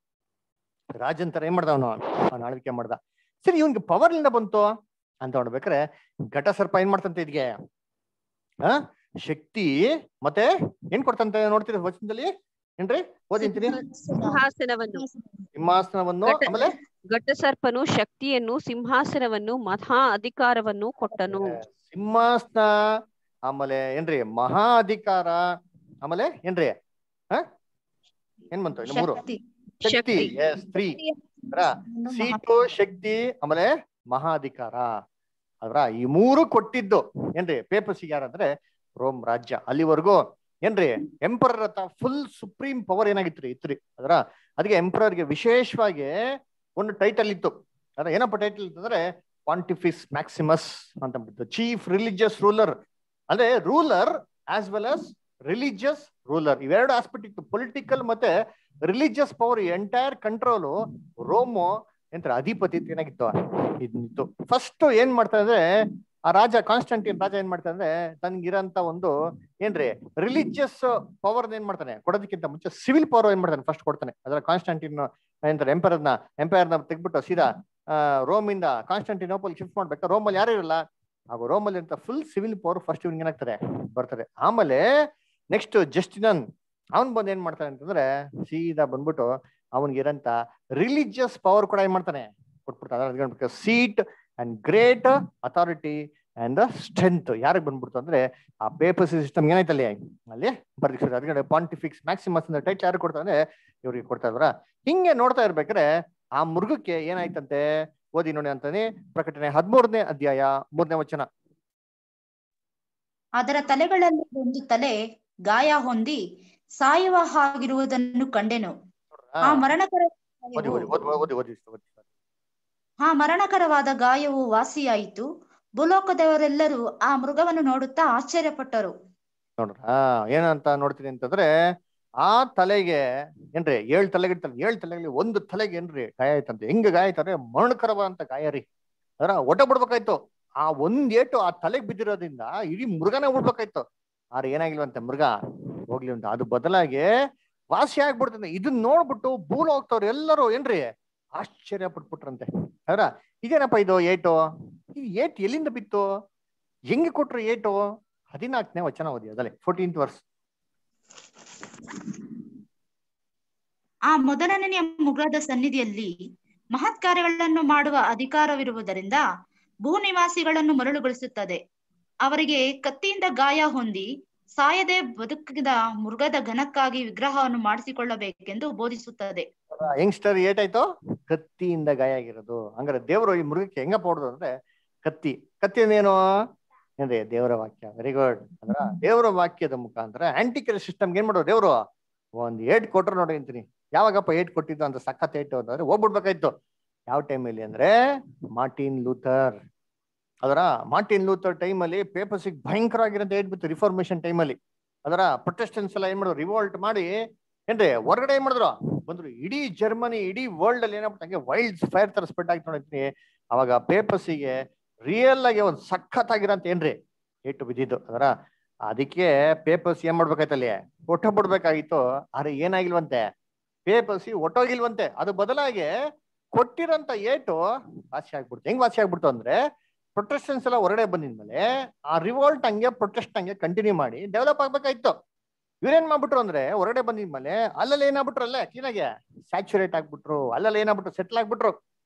ರಾಜಂತರ ಏನ್ ಮಾಡ್ದ ಅವನು, ಅವನು ಆಳ್ವಿಕೆ ಮಾಡ್ದ. ಸರಿ, ಇವನ್ಗೆ ಪವರ್ ಇಂದ ಬಂತು ಅಂತ ನೋಡ್ಬೇಕಾರೆ ಘಟ ಸರ್ಪ ಏನ್ ಮಾಡ್ತಂತೆ ಇದ್ಗೆ ಆ ಶಕ್ತಿ ಮತ್ತೆ ಏನ್ ಕೊಡ್ತಂತೆ ನೋಡ್ತೀರಿ ವಚನದಲ್ಲಿ ಏನ್ರಿ ಓದಿಂತೀನಿ. ಸಿಂಹಾಸನವನ್ನು ಸಿಂಹಾಸನವನ್ನು ಆಮೇಲೆ ಘಟಸರ್ಪನು ಶಕ್ತಿಯನ್ನು ಸಿಂಹಾಸನವನ್ನು ಮಹಾ ಅಧಿಕಾರವನ್ನು ಕೊಟ್ಟನು. ಸಿಂಹಾಸನ ಆಮೇಲೆ ಏನ್ರಿ ಮಹಾ ಅಧಿಕಾರ ಆಮೇಲೆ ಏನ್ರಿ ಹ ಏನ್ ಬಂತು ಇನ್ನು ಮೂರು ಶಕ್ತಿ ಸ್ತ್ರೀ ಸೀಟು ಶಕ್ತಿ ಆಮೇಲೆ ಮಹಾ ಅಧಿಕಾರ ಅದ್ರ ಈ ಮೂರು ಕೊಟ್ಟಿದ್ದು ಏನ್ರಿ ಪೇಪರ್ಸಿಗೆ ಯಾರಂದ್ರೆ ರೋಮ್ ರಾಜ್ಯ. ಅಲ್ಲಿವರೆಗೂ ಏನ್ರಿ ಎಂಪರರ್ ಹತ್ರ ಫುಲ್ ಸುಪ್ರೀಂ ಪವರ್ ಏನಾಗಿತ್ರಿ ಇತ್ರಿ ಅದ್ರ. ಅದಕ್ಕೆ ಎಂಪರರ್ಗೆ ವಿಶೇಷವಾಗಿ ಒಂದು ಟೈಟಲ್ ಇತ್ತು. ಅದ್ರ ಏನಪ್ಪ ಟೈಟಲ್ ಇತ್ತಂದ್ರೆ ಪಾಂಟಿಫಿಸ್ ಮ್ಯಾಕ್ಸಿಮಸ್ ಅಂತ ಬಿಟ್ಟು ಚೀಫ್ ರಿಲಿಜಿಯಸ್ ರೂಲರ್. ಅಂದ್ರೆ ruler as well as religious ruler, ಇವೆರಡು ಆಸ್ಪೆಕ್ಟ್ ಇತ್ತು. ಪೊಲಿಟಿಕಲ್ ಮತ್ತೆ religious power entire control Rome ಎಂತ ಅಧಿಪತಿ ಏನಾಗಿತ್ತು ಇದಿತ್ತು. ಫಸ್ಟ್ ಏನ್ ಮಾಡ್ತಾ ಅಂದ್ರೆ ಆ ರಾಜ ಕಾನ್ಸ್ಟಂಟಿನ್ ರಾಜ ಏನ್ ಮಾಡ್ತಾನೆ ಅಂದ್ರೆ ತನ್ಗಿರಂತ ಒಂದು ಏನ್ರಿ ರಿಲಿಜಿಯಸ್ ಪವರ್ ಏನ್ ಮಾಡ್ತಾನೆ ಕೊಡೋದಕ್ಕಿಂತ ಮುಂಚೆ ಸಿವಿಲ್ ಪವರ್ ಏನ್ ಮಾಡ್ತಾನೆ ಫಸ್ಟ್ ಕೊಡ್ತಾನೆ. ಅದ್ರ ಕಾನ್ಸ್ಟಂಟಿನ್ ಎಂತಾರೆ ಎಂಪೈರ್ನ ಎಂಪೈರ್ನ ತೆಗ್ಬಿಟ್ಟು ಸೀದಾ ರೋಮ್ ಇಂದ ಕಾನ್ಸ್ಟಂಟಿನೋಪಲ್ ಶಿಫ್ಟ್ ಮಾಡ್ಬೇಕು. ರೋಮಲ್ಲಿ ಯಾರು ಇರಲ್ಲ, ಹಾಗೂ ರೋಮಲ್ಲಿ ಅಂತ ಫುಲ್ ಸಿವಿಲ್ ಪವರ್ ಫಸ್ಟ್ ಇವ್ನಿಗೆ ಏನಾಗ್ತಾರೆ ಬರ್ತಾರೆ. ಆಮೇಲೆ ನೆಕ್ಸ್ಟ್ ಜಸ್ಟಿನನ್ ಅವನ್ ಬಂದ್ ಏನ್ ಮಾಡ್ತಾನೆ ಅಂತಂದ್ರೆ ಸೀದಾ ಬಂದ್ಬಿಟ್ಟು ಅವನ್ಗೆ ಇರಂತ ರಿಲಿಜಿಯಸ್ ಪವರ್ ಕೂಡ ಏನ್ ಮಾಡ್ತಾನೆ ಕೊಟ್ಬಿಡ್ತಾನೆ. Seat and great authority and strength ಯಾರಿಗೆ ಬಂದ್ಬಿಡ್ತು ಅಂದ್ರೆ ಆ ಪೇಪರ್ ಸಿಸ್ಟಮ್ ಏನಾಯ್ತು ಅಲ್ಲಿ ಅಲ್ಲಿ ಬರ್ದಿಕ್ಸ್. ಅದಕ್ಕೆ ಪಾಂಟಿಫಿಕ್ಸ್ ಮ್ಯಾಕ್ಸಿಮಸ್ ಅಂತ ಟೈಟ್ಲ್ ಯಾರು ಕೊಡ್ತಾರೆ ಅಂದ್ರೆ ಇವ್ರಿಗೆ ಕೊಡ್ತಾ ಇದ್ರ. ಹಿಂಗೆ ನೋಡ್ತಾ ಇರ್ಬೇಕಾದ್ರೆ ಆ ಮೃಗಕ್ಕೆ ಏನಾಯ್ತಂತೆ ಓದಿ ನೋಡಿ ಅಂತಾನೆ ಪ್ರಕಟಣೆ ಹದಿಮೂರನೇ ಅಧ್ಯಾಯ ಮೂರನೇ ವಚನ. ಅದರ ತಲೆಗಳಲ್ಲಿ ಒಂದು ತಲೆ ಗಾಯ ಹೊಂದಿ ಸಾಯುವ ಹಾಗಿರುವುದನ್ನು ಕಂಡೆನು. ಆ ಮರಣಕರ ಆ ಮರಣಕರವಾದ ಗಾಯವು ವಾಸಿಯಾಯಿತು. ಭೂಲೋಕದವರೆಲ್ಲರೂ ಆ ಮೃಗವನ್ನು ನೋಡುತ್ತಾ ಆಶ್ಚರ್ಯಪಟ್ಟರು. ನೋಡ್ರ ಏನಂತ ನೋಡ್ತೀನಿ ಅಂತಂದ್ರೆ ಆ ತಲೆಗೆ ಏನ್ರಿ ಏಳ್ ತಲೆಗಿರ್ತಾನೆ, ಏಳ್ ತಲೆಗಳಲ್ಲಿ ಒಂದು ತಲೆಗೆ ಏನ್ರಿ ಗಾಯ ಆಯ್ತಂತೆ. ಹೆಂಗ ಗಾಯ ಆಯ್ತಂದ್ರೆ ಮರಣಕರವಾದಂತ ಗಾಯ ರೀ. ಅದರ ಒಟ ಬಿಡ್ಬೇಕಾಯ್ತು. ಆ ಒಂದ್ ಏಟು ಆ ತಲೆಗೆ ಬಿದ್ದಿರೋದ್ರಿಂದ ಇಡೀ ಮೃಗನೇ ಉಡ್ಬೇಕಾಯ್ತು. ಆದ್ರೆ ಏನಾಗಿಲ್ವಂತೆ ಮೃಗ ಹೋಗ್ಲಿ ಅಂತ, ಅದು ಬದಲಾಗಿ ವಾಸಿ ಆಗ್ಬಿಡ್ತಂತೆ. ಇದನ್ನ ನೋಡ್ಬಿಟ್ಟು ಭೂಲ ಹೋಗ್ತವ್ರು ಎಲ್ಲರೂ ಏನ್ರಿ ಆಶ್ಚರ್ಯ ಪಟ್ಬಿಟ್ರಂತೆ. ಅದರ ಇದೇನಪ್ಪ ಇದು ಏಟು, ಇದು ಏಟ್ ಎಲ್ಲಿಂದ ಬಿತ್ತು, ಹೆಂಗೆ ಕೊಟ್ರು ಏಟು? ಹದಿನಾಲ್ಕನೇ ವಚನ ಓದಿ ಅದಲ್ಲೇ ಫೋರ್ಟೀನ್ತ್ ವರ್ಸ್. ಆ ಮೊದಲನೆಯ ಮೃಗದ ಸನ್ನಿಧಿಯಲ್ಲಿ ಮಹತ್ ಕಾರ್ಯಗಳನ್ನು ಮಾಡುವ ಅಧಿಕಾರವಿರುವುದರಿಂದ ಭೂನಿವಾಸಿಗಳನ್ನು ಮರಳುಗೊಳಿಸುತ್ತದೆ. ಅವರಿಗೆ ಕತ್ತಿಯಿಂದ ಗಾಯ ಹೊಂದಿ ಸಾಯದೆ ಬದುಕಿದ ಮೃಗದ ಘನಕ್ಕಾಗಿ ವಿಗ್ರಹವನ್ನು ಮಾಡಿಸಿಕೊಳ್ಳಬೇಕೆಂದು ಬೋಧಿಸುತ್ತದೆ. ಯಂಗ್ಸ್ಟರ್ ಏಟಾಯ್ತು? ಕತ್ತಿಯಿಂದ ಗಾಯ ಆಗಿರೋದು. ಹಂಗಾರೆ ದೇವರು ಈ ಮೃಗಕ್ಕೆ ಹೆಂಗಪ್ಪ ಹೊಡೆದು ಅಂದ್ರೆ ಕತ್ತಿ. ಕತ್ತಿ ಅಂದೇನು ಏನ್ರಿ ದೇವರ ವಾಕ್ಯ. Very good. ಅಂದ್ರ ದೇವರ ವಾಕ್ಯದ ಮುಖಾಂತರ ಆಂಟಿಕಲ್ ಸಿಸ್ಟಮ್ಗೆ ಏನ್ ಮಾಡೋದು ದೇವ್ರು ಒಂದ್ ಏಟ್ ಕೊಟ್ರು ನೋಡಿ ಅಂತೀನಿ. ಯಾವಾಗಪ್ಪ ಏಟ್ ಕೊಟ್ಟಿದ್ದು ಅಂತ ಸಖತ್ ಏಟು ಅಂತಂದ್ರೆ ಹೋಗ್ಬಿಡ್ಬೇಕಾಯ್ತು. ಯಾವ ಟೈಮಲ್ಲಿ ಅಂದ್ರೆ ಮಾರ್ಟಿನ್ ಲೂಥರ್. ಅದರ ಮಾರ್ಟಿನ್ ಲೂಥರ್ ಟೈಮಲ್ಲಿ ಪೇಪರ್ಸಿಗೆ ಭಯಂಕರವಾಗಿರೋಂತ ಏಟ್ ಬಿತ್ತು ರಿಫಾರ್ಮೇಶನ್ ಟೈಮಲ್ಲಿ. ಅದರ ಪ್ರೊಟೆಸ್ಟೆನ್ಸ್ ಎಲ್ಲ ಏನ್ ಮಾಡಿದ್ರು ರಿವೋಲ್ಟ್ ಮಾಡಿ ಏನ್ರಿ ಹೊರಗಡೆ ಏನ್ ಮಾಡಿದ್ರು ಬಂದ್ರು. ಇಡೀ ಜರ್ಮನಿ ಇಡೀ ವರ್ಲ್ಡ್ ಅಲ್ಲಿ ಏನಾಗ್ಬಿಟ್ಟಂಗೆ ವೈಲ್ಡ್ ಫೈರ್ ತರ ಸ್ಪ್ರೆಡ್ ಆಗಿ ನೋಡಿರ್ತೀನಿ. ಅವಾಗ ಪೇಪರ್ಸಿಗೆ ರಿಯಲ್ ಆಗಿ ಒಂದ್ ಸಖತ್ ಆಗಿರೋಂತ ಏನ್ರಿ ಏಟು ಬಿದ್ದಿದ್ದು. ಅದರ ಅದಕ್ಕೆ ಪೇಪರ್ಸ್ ಏನ್ ಮಾಡ್ಬೇಕಾಯ್ತಲ್ಲಿ ಒಟ್ಟ ಬಿಡ್ಬೇಕಾಗಿತ್ತು. ಆದ್ರೆ ಏನಾಗಿಲ್ವಂತೆ ಪೇಪರ್ಸಿ ಒಟ್ಟೋಗಿಲ್ವಂತೆ. ಅದು ಬದಲಾಗಿ ಕೊಟ್ಟಿರೋಂತ ಏಟು ವಾಸಿ ಆಗ್ಬಿಡ್ತು. ಹೆಂಗ್ ವಾಸಿ ಆಗ್ಬಿಡ್ತು ಅಂದ್ರೆ ಪ್ರೊಟೆಸ್ಟೆನ್ಸ್ ಎಲ್ಲ ಹೊರಗಡೆ ಬಂದಿದ್ಮೇಲೆ ಆ ರಿವೋಲ್ಟ್ ಹಂಗೆ ಪ್ರೊಟೆಸ್ಟ್ ಹಂಗೆ ಕಂಟಿನ್ಯೂ ಮಾಡಿ ಡೆವಲಪ್ ಆಗ್ಬೇಕಾಯ್ತು. ಇವ್ರೇನ್ ಮಾಡ್ಬಿಟ್ರು ಅಂದ್ರೆ ಹೊರಗಡೆ ಬಂದಿದ್ಮೇಲೆ ಅಲ್ಲಲ್ಲಿ ಏನಾಗ್ಬಿಟ್ರು ಅಲ್ಲೇ ಕ್ಲೀನಾಗೆ ಸ್ಯಾಚುರೇಟ್ ಆಗ್ಬಿಟ್ರು. ಅಲ್ಲಲ್ಲಿ ಏನಾಗ್ಬಿಟ್ರು ಸೆಟ್ಲ್ ಆಗ್ಬಿಟ್ರು.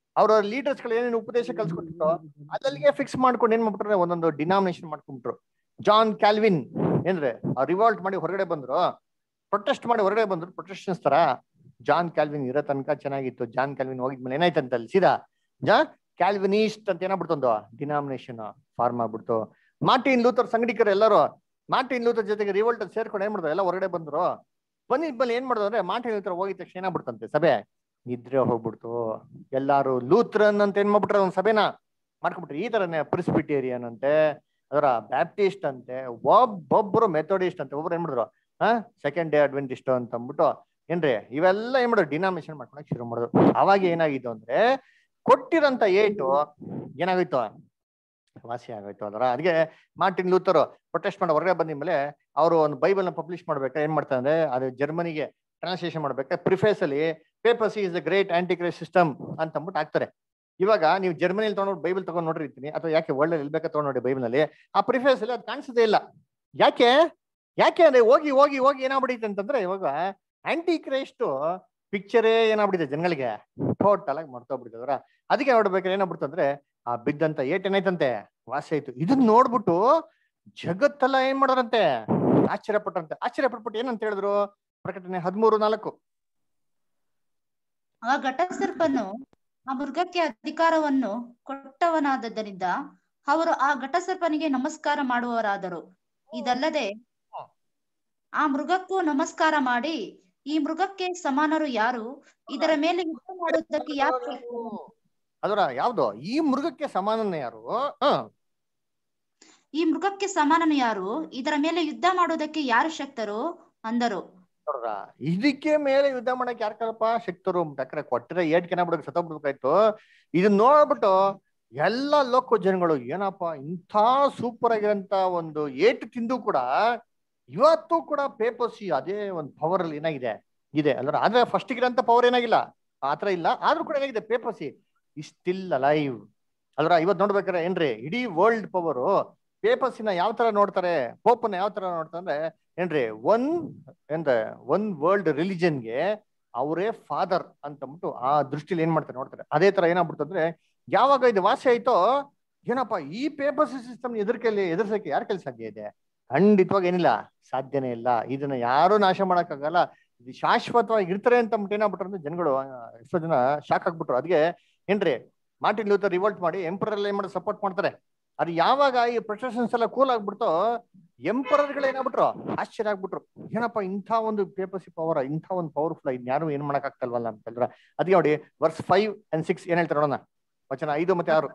ಅವ್ರ ಲೀಡರ್ಸ್ ಗಳು ಏನೇನು ಉಪದೇಶ ಕಲ್ಸ್ಕೊಟ್ಟಿದ್ರು ಅದಲ್ಲಿಗೆ ಫಿಕ್ಸ್ ಮಾಡ್ಕೊಂಡು ಏನ್ ಮಾಡ್ಬಿಟ್ರೆ ಒಂದೊಂದು ಡಿನಾಮಿನೇಷನ್ ಮಾಡ್ಕೊಂಡ್ಬಿಟ್ರು. ಜಾನ್ ಕ್ಯಾಲ್ವಿನ್ ಏನ್ರೆ ರಿವಾಲ್ಟ್ ಮಾಡಿ ಹೊರಗಡೆ ಬಂದ್ರು, ಪ್ರೊಟೆಸ್ಟ್ ಮಾಡಿ ಹೊರಗಡೆ ಬಂದ್ರು. ಪ್ರೊಟೆಸ್ಟನ್ಸ್ ತರ ಜಾನ್ ಕ್ಯಾಲ್ವಿನ್ ಇರೋ ತನಕ ಚೆನ್ನಾಗಿತ್ತು. ಜಾನ್ ಕ್ಯಾಲ್ವಿನ್ ಹೋಗಿದ್ಮೇಲೆ ಏನಾಯ್ತಂತ ಅಲ್ಲಿ ಸೀದಾ ಜಾ ಕ್ಯಾಲ್ವಿನಿಸ್ಟ್ ಅಂತ ಏನಾಗ್ಬಿಡ್ತಂದು ಡಿನಾಮಿನೇಷನ್ ಫಾರ್ಮ್ ಆಗ್ಬಿಡ್ತು. ಮಾರ್ಟಿನ್ ಲೂಥರ್ ಸಂಗಡಿಕರು ಎಲ್ಲರೂ ಮಾರ್ಟಿನ್ ಲೂಥರ್ ಜೊತೆಗೆ ರಿವೋಲ್ಟ್ ಸೇರ್ಕೊಂಡು ಏನ್ ಮಾಡಿದ್ರು ಎಲ್ಲ ಹೊರಗಡೆ ಬಂದ್ರು. ಬಂದಿದ್ಮೇಲೆ ಏನ್ ಮಾಡಿದ್ರು ಅಂದ್ರೆ ಮಾರ್ಟಿನ್ ಲೂಥರ್ ಹೋಗಿದ ತಕ್ಷಣ ಏನಾಗ್ಬಿಡ್ತಂತೆ ಸಭೆ ನಿದ್ರೆ ಹೋಗ್ಬಿಡ್ತು. ಎಲ್ಲಾರು ಲೂಥರನ್ ಅಂತ ಏನ್ ಮಾಡ್ಬಿಟ್ರೆ ಒಂದ್ ಸಭೆನ ಮಾಡ್ಕೊಂಡ್ಬಿಟ್ರು. ಈ ತರನೇ ಪ್ರಿಸ್ಬಿಟೇರಿಯನ್ ಅಂತೆ, ಅದರ ಬ್ಯಾಪ್ಟಿಸ್ಟ್ ಅಂತೆ, ಒಬ್ಬೊಬ್ರು ಮೆಥೋಡಿಸ್ಟ್ ಅಂತೆ, ಒಬ್ರು ಏನ್ ಮಾಡಿದ್ರು ಹಾ ಸೆಕೆಂಡ್ ಡೇ ಅಡ್ವೆಂಟಿಸ್ಟ್ ಅಂತ ಅಂದ್ಬಿಟ್ಟು ಏನ್ರಿ ಇವೆಲ್ಲ ಏನ್ ಮಾಡಿದ್ರು ಡಿನಾಮಿನೇಷನ್ ಮಾಡ್ಕೊಳಕ್ ಶುರು ಮಾಡಿದ್ರು. ಅವಾಗ ಏನಾಗಿತ್ತು ಅಂದ್ರೆ ಕೊಟ್ಟಿರಂತ ಏಟು ಏನಾಗೋಯ್ತು ವಾಸಿ ಆಗೋಯ್ತು. ಅದರ ಅದಕ್ಕೆ ಮಾರ್ಟಿನ್ ಲೂಥರ್ ಪ್ರೊಟೆಸ್ಟ್ ಮಾಡಿ ಹೊರಗಡೆ ಬಂದಿದ್ಮೇಲೆ ಅವರು ಒಂದು ಬೈಬಲ್ ನ ಪಬ್ಲಿಷ್ ಮಾಡ್ಬೇಕಾ ಏನ್ ಮಾಡ್ತಾರೆ ಅಂದ್ರೆ ಅದು ಜರ್ಮನಿಗೆ ಟ್ರಾನ್ಸ್ಲೇಷನ್ ಮಾಡ್ಬೇಕಾ ಪ್ರಿಫೇಸ್ ಅಲ್ಲಿ papacy is the great antichrist system ಅಂತ ಅಂದ್ಬಿಟ್ಟು ಹಾಕ್ತಾರೆ. ಇವಾಗ ನೀವು ಜರ್ಮನಿಲಿ ತಗೊಂಡು ಬೈಬಲ್ ತಗೊಂಡು ನೋಡಿರ್ತೀನಿ ಅಥವಾ ಯಾಕೆ ವರ್ಲ್ಡ್ ಅಲ್ಲಿ ಬೇಕಾ ತಗೊಂಡು ನೋಡಿ ಬೈಬಲ್ ನಲ್ಲಿ ಆ ಪ್ರಿಫೇಸ್ ಅಲ್ಲಿ ಅದು ಕಾಣಿಸೋದೇ ಇಲ್ಲ. ಯಾಕೆ ಯಾಕೆ ಅಂದ್ರೆ ಹೋಗಿ ಹೋಗಿ ಹೋಗಿ ಏನಾಗ್ಬಿಡುತ್ತೆ ಅಂತಂದ್ರೆ ಇವಾಗ ಆಂಟಿ ಕ್ರೈಸ್ಟ್ ಪಿಕ್ಚರೇ ಏನಾಗ್ಬಿಟ್ಟಿದೆ ಜನಗಳಿಗೆ ಟೋಟಲ್ ಆಗಿ ಮರ್ತೋಗ್ಬಿಟ್ಟಿದ್ರ. ಅದಕ್ಕೆ ನೋಡ್ಬೇಕಾದ್ರೆ ಏನಾಗ್ಬಿಡ್ತಂದ್ರೆ ಆ ಬಿದ್ದಂತ ಏಟ್ ಏನಾಯ್ತಂತೆ ವಾಸಿ ಆಯ್ತು. ಇದನ್ನ ನೋಡ್ಬಿಟ್ಟು ಜಗತ್ತೆಲ್ಲ ಏನ್ ಮಾಡೋರಂತೆ ಆಶ್ಚರ್ಯ ಪಟ್ಟಂತೆ. ಆಶ್ಚರ್ಯ ಪಟ್ಬಿಟ್ಟು ಏನಂತ ಹೇಳಿದ್ರು ಪ್ರಕಟಣೆ ಹದಿಮೂರು ನಾಲ್ಕು ಆ ಘಟಸರ್ಪನು ಆ ಮೃಗಕ್ಕೆ ಅಧಿಕಾರವನ್ನು ಕೊಟ್ಟವನಾದದ್ದರಿಂದ ಅವರು ಆ ಘಟಸರ್ಪನಿಗೆ ನಮಸ್ಕಾರ ಮಾಡುವವರಾದರು. ಇದಲ್ಲದೆ ಆ ಮೃಗಕ್ಕೂ ನಮಸ್ಕಾರ ಮಾಡಿ ಈ ಮೃಗಕ್ಕೆ ಸಮಾನರು ಯಾರು, ಇದರ ಮೇಲೆ ಯುದ್ಧ ಮಾಡುವುದಕ್ಕೆ ಯಾರು ಅದರ ಯಾವ್ದು ಈ ಮೃಗಕ್ಕೆ ಸಮಾನನ ಯಾರು ಈ ಮೃಗಕ್ಕೆ ಸಮಾನನು ಯಾರು ಇದರ ಮೇಲೆ ಯುದ್ಧ ಮಾಡುವುದಕ್ಕೆ ಯಾರು ಶಕ್ತರು ಅಂದರು. ನೋಡ್ರ ಇದಕ್ಕೆ ಮೇಲೆ ಯುದ್ಧ ಮಾಡಕ್ ಯಾರ ಕಲ್ಪ ಶಕ್ತರು ಯಾಕಂದ್ರೆ ಕೊಟ್ಟಿರ ಏಟ್ಗೆ ಏನಾಗ್ಬಿಡಕ್ ಸತ್ತೋಗ್ಬಿಡ್ಬೇಕಾಯ್ತು. ಇದನ್ನ ನೋಡ್ಬಿಟ್ಟು ಎಲ್ಲ ಲೋಕ ಜನಗಳು ಏನಪ್ಪಾ ಇಂಥ ಸೂಪರ್ ಆಗಿರಂತ ಒಂದು ಏಟು ತಿಂದು ಕೂಡ ಇವತ್ತು ಕೂಡ ಪೇಪರ್ಸಿ ಅದೇ ಒಂದು ಪವರ್ ಅಲ್ಲಿ ಏನಾಗಿದೆ ಇದೆ ಅಲ್ರ. ಆದ್ರೆ ಫಸ್ಟ್ ಇರೋಂಥ ಪವರ್ ಏನಾಗಿಲ್ಲ ಆತರ ಇಲ್ಲ, ಆದ್ರೂ ಕೂಡ ಏನಾಗಿದೆ ಪೇಪರ್ಸಿ ಇಸ್ ಸ್ಟಿಲ್ ಅಲೈವ್ ಅಲ್ರ. ಇವತ್ತು ನೋಡ್ಬೇಕಾರೆ ಏನ್ರಿ ಇಡೀ ವರ್ಲ್ಡ್ ಪವರು ಪೇಪರ್ಸಿನ ಯಾವ ತರ ನೋಡ್ತಾರೆ, ಪೋಪನ್ನ ಯಾವ ತರ ನೋಡ್ತಾರೆ ಅಂದ್ರೆ ಏನ್ರಿ ಒನ್ ಎಂದ್ರೆ ಒನ್ ವರ್ಲ್ಡ್ ರಿಲಿಜನ್ಗೆ ಅವರೇ ಫಾದರ್ ಅಂತಂದ್ಬಿಟ್ಟು ಆ ದೃಷ್ಟಿಲಿ ಏನ್ ಮಾಡ್ತಾರೆ ನೋಡ್ತಾರೆ. ಅದೇ ತರ ಏನಾಗ್ಬಿಡ್ತಂದ್ರೆ ಯಾವಾಗ ಇದು ವಾಸಿ ಆಯ್ತೋ ಏನಪ್ಪಾ ಈ ಪೇಪರ್ಸಿ ಸಿಸ್ಟಮ್ ಎದುರ್ಕಲ್ಲಿ ಎದುರ್ಸಕ್ಕೆ ಯಾರ ಕೆಲಸ ಸಾಧ್ಯ ಇದೆ? ಖಂಡಿತವಾಗಿ ಏನಿಲ್ಲ, ಸಾಧ್ಯನೇ ಇಲ್ಲ. ಇದನ್ನ ಯಾರು ನಾಶ ಮಾಡಕ್ಕಾಗಲ್ಲ, ಇದು ಶಾಶ್ವತವಾಗಿ ಇರ್ತಾರೆ ಅಂತ ಅಂದ್ಬಿಟ್ಟು ಏನಾಗ್ಬಿಟ್ರು ಅಂದ್ರೆ ಜನಗಳು ಎಷ್ಟೋ ಜನ ಶಾಕ್ ಆಗ್ಬಿಟ್ರು. ಅದಕ್ಕೆ ಏನ್ರಿ ಮಾರ್ಟಿನ್ ಲೂಥರ್ ರಿವೋಲ್ಟ್ ಮಾಡಿ ಎಂಪರರ್ ಎಲ್ಲ ಏನ್ ಮಾಡಿ ಸಪೋರ್ಟ್ ಮಾಡ್ತಾರೆ. ಅದು ಯಾವಾಗ ಈ ಪ್ರೊಟೆಸ್ಟೆಂಟ್ಸ್ ಎಲ್ಲ ಕೂಲ್ ಆಗ್ಬಿಡ್ತೋ ಎಂಪರರ್ಗಳು ಏನಾಗ್ಬಿಟ್ರು ಆಶ್ಚರ್ಯ ಆಗ್ಬಿಟ್ರು. ಏನಪ್ಪಾ ಇಂಥ ಒಂದು ಪೇಪರ್ಸಿ ಪವರ್, ಇಂಥ ಒಂದು ಪವರ್ಫುಲ್ ಇನ್ ಯಾರು ಏನ್ ಮಾಡಕ್ ಆಗ್ತಲ್ವಲ್ಲ ಅಂತಂದ್ರ. ಅದಕ್ಕೆ ನೋಡಿ ವರ್ಸ್ ಫೈವ್ ಅಂಡ್ ಸಿಕ್ಸ್ ಏನ್ ಹೇಳ್ತಾರೆ ನೋಡೋಣ, ವಚನ ಐದು ಮತ್ತೆ ಆರು.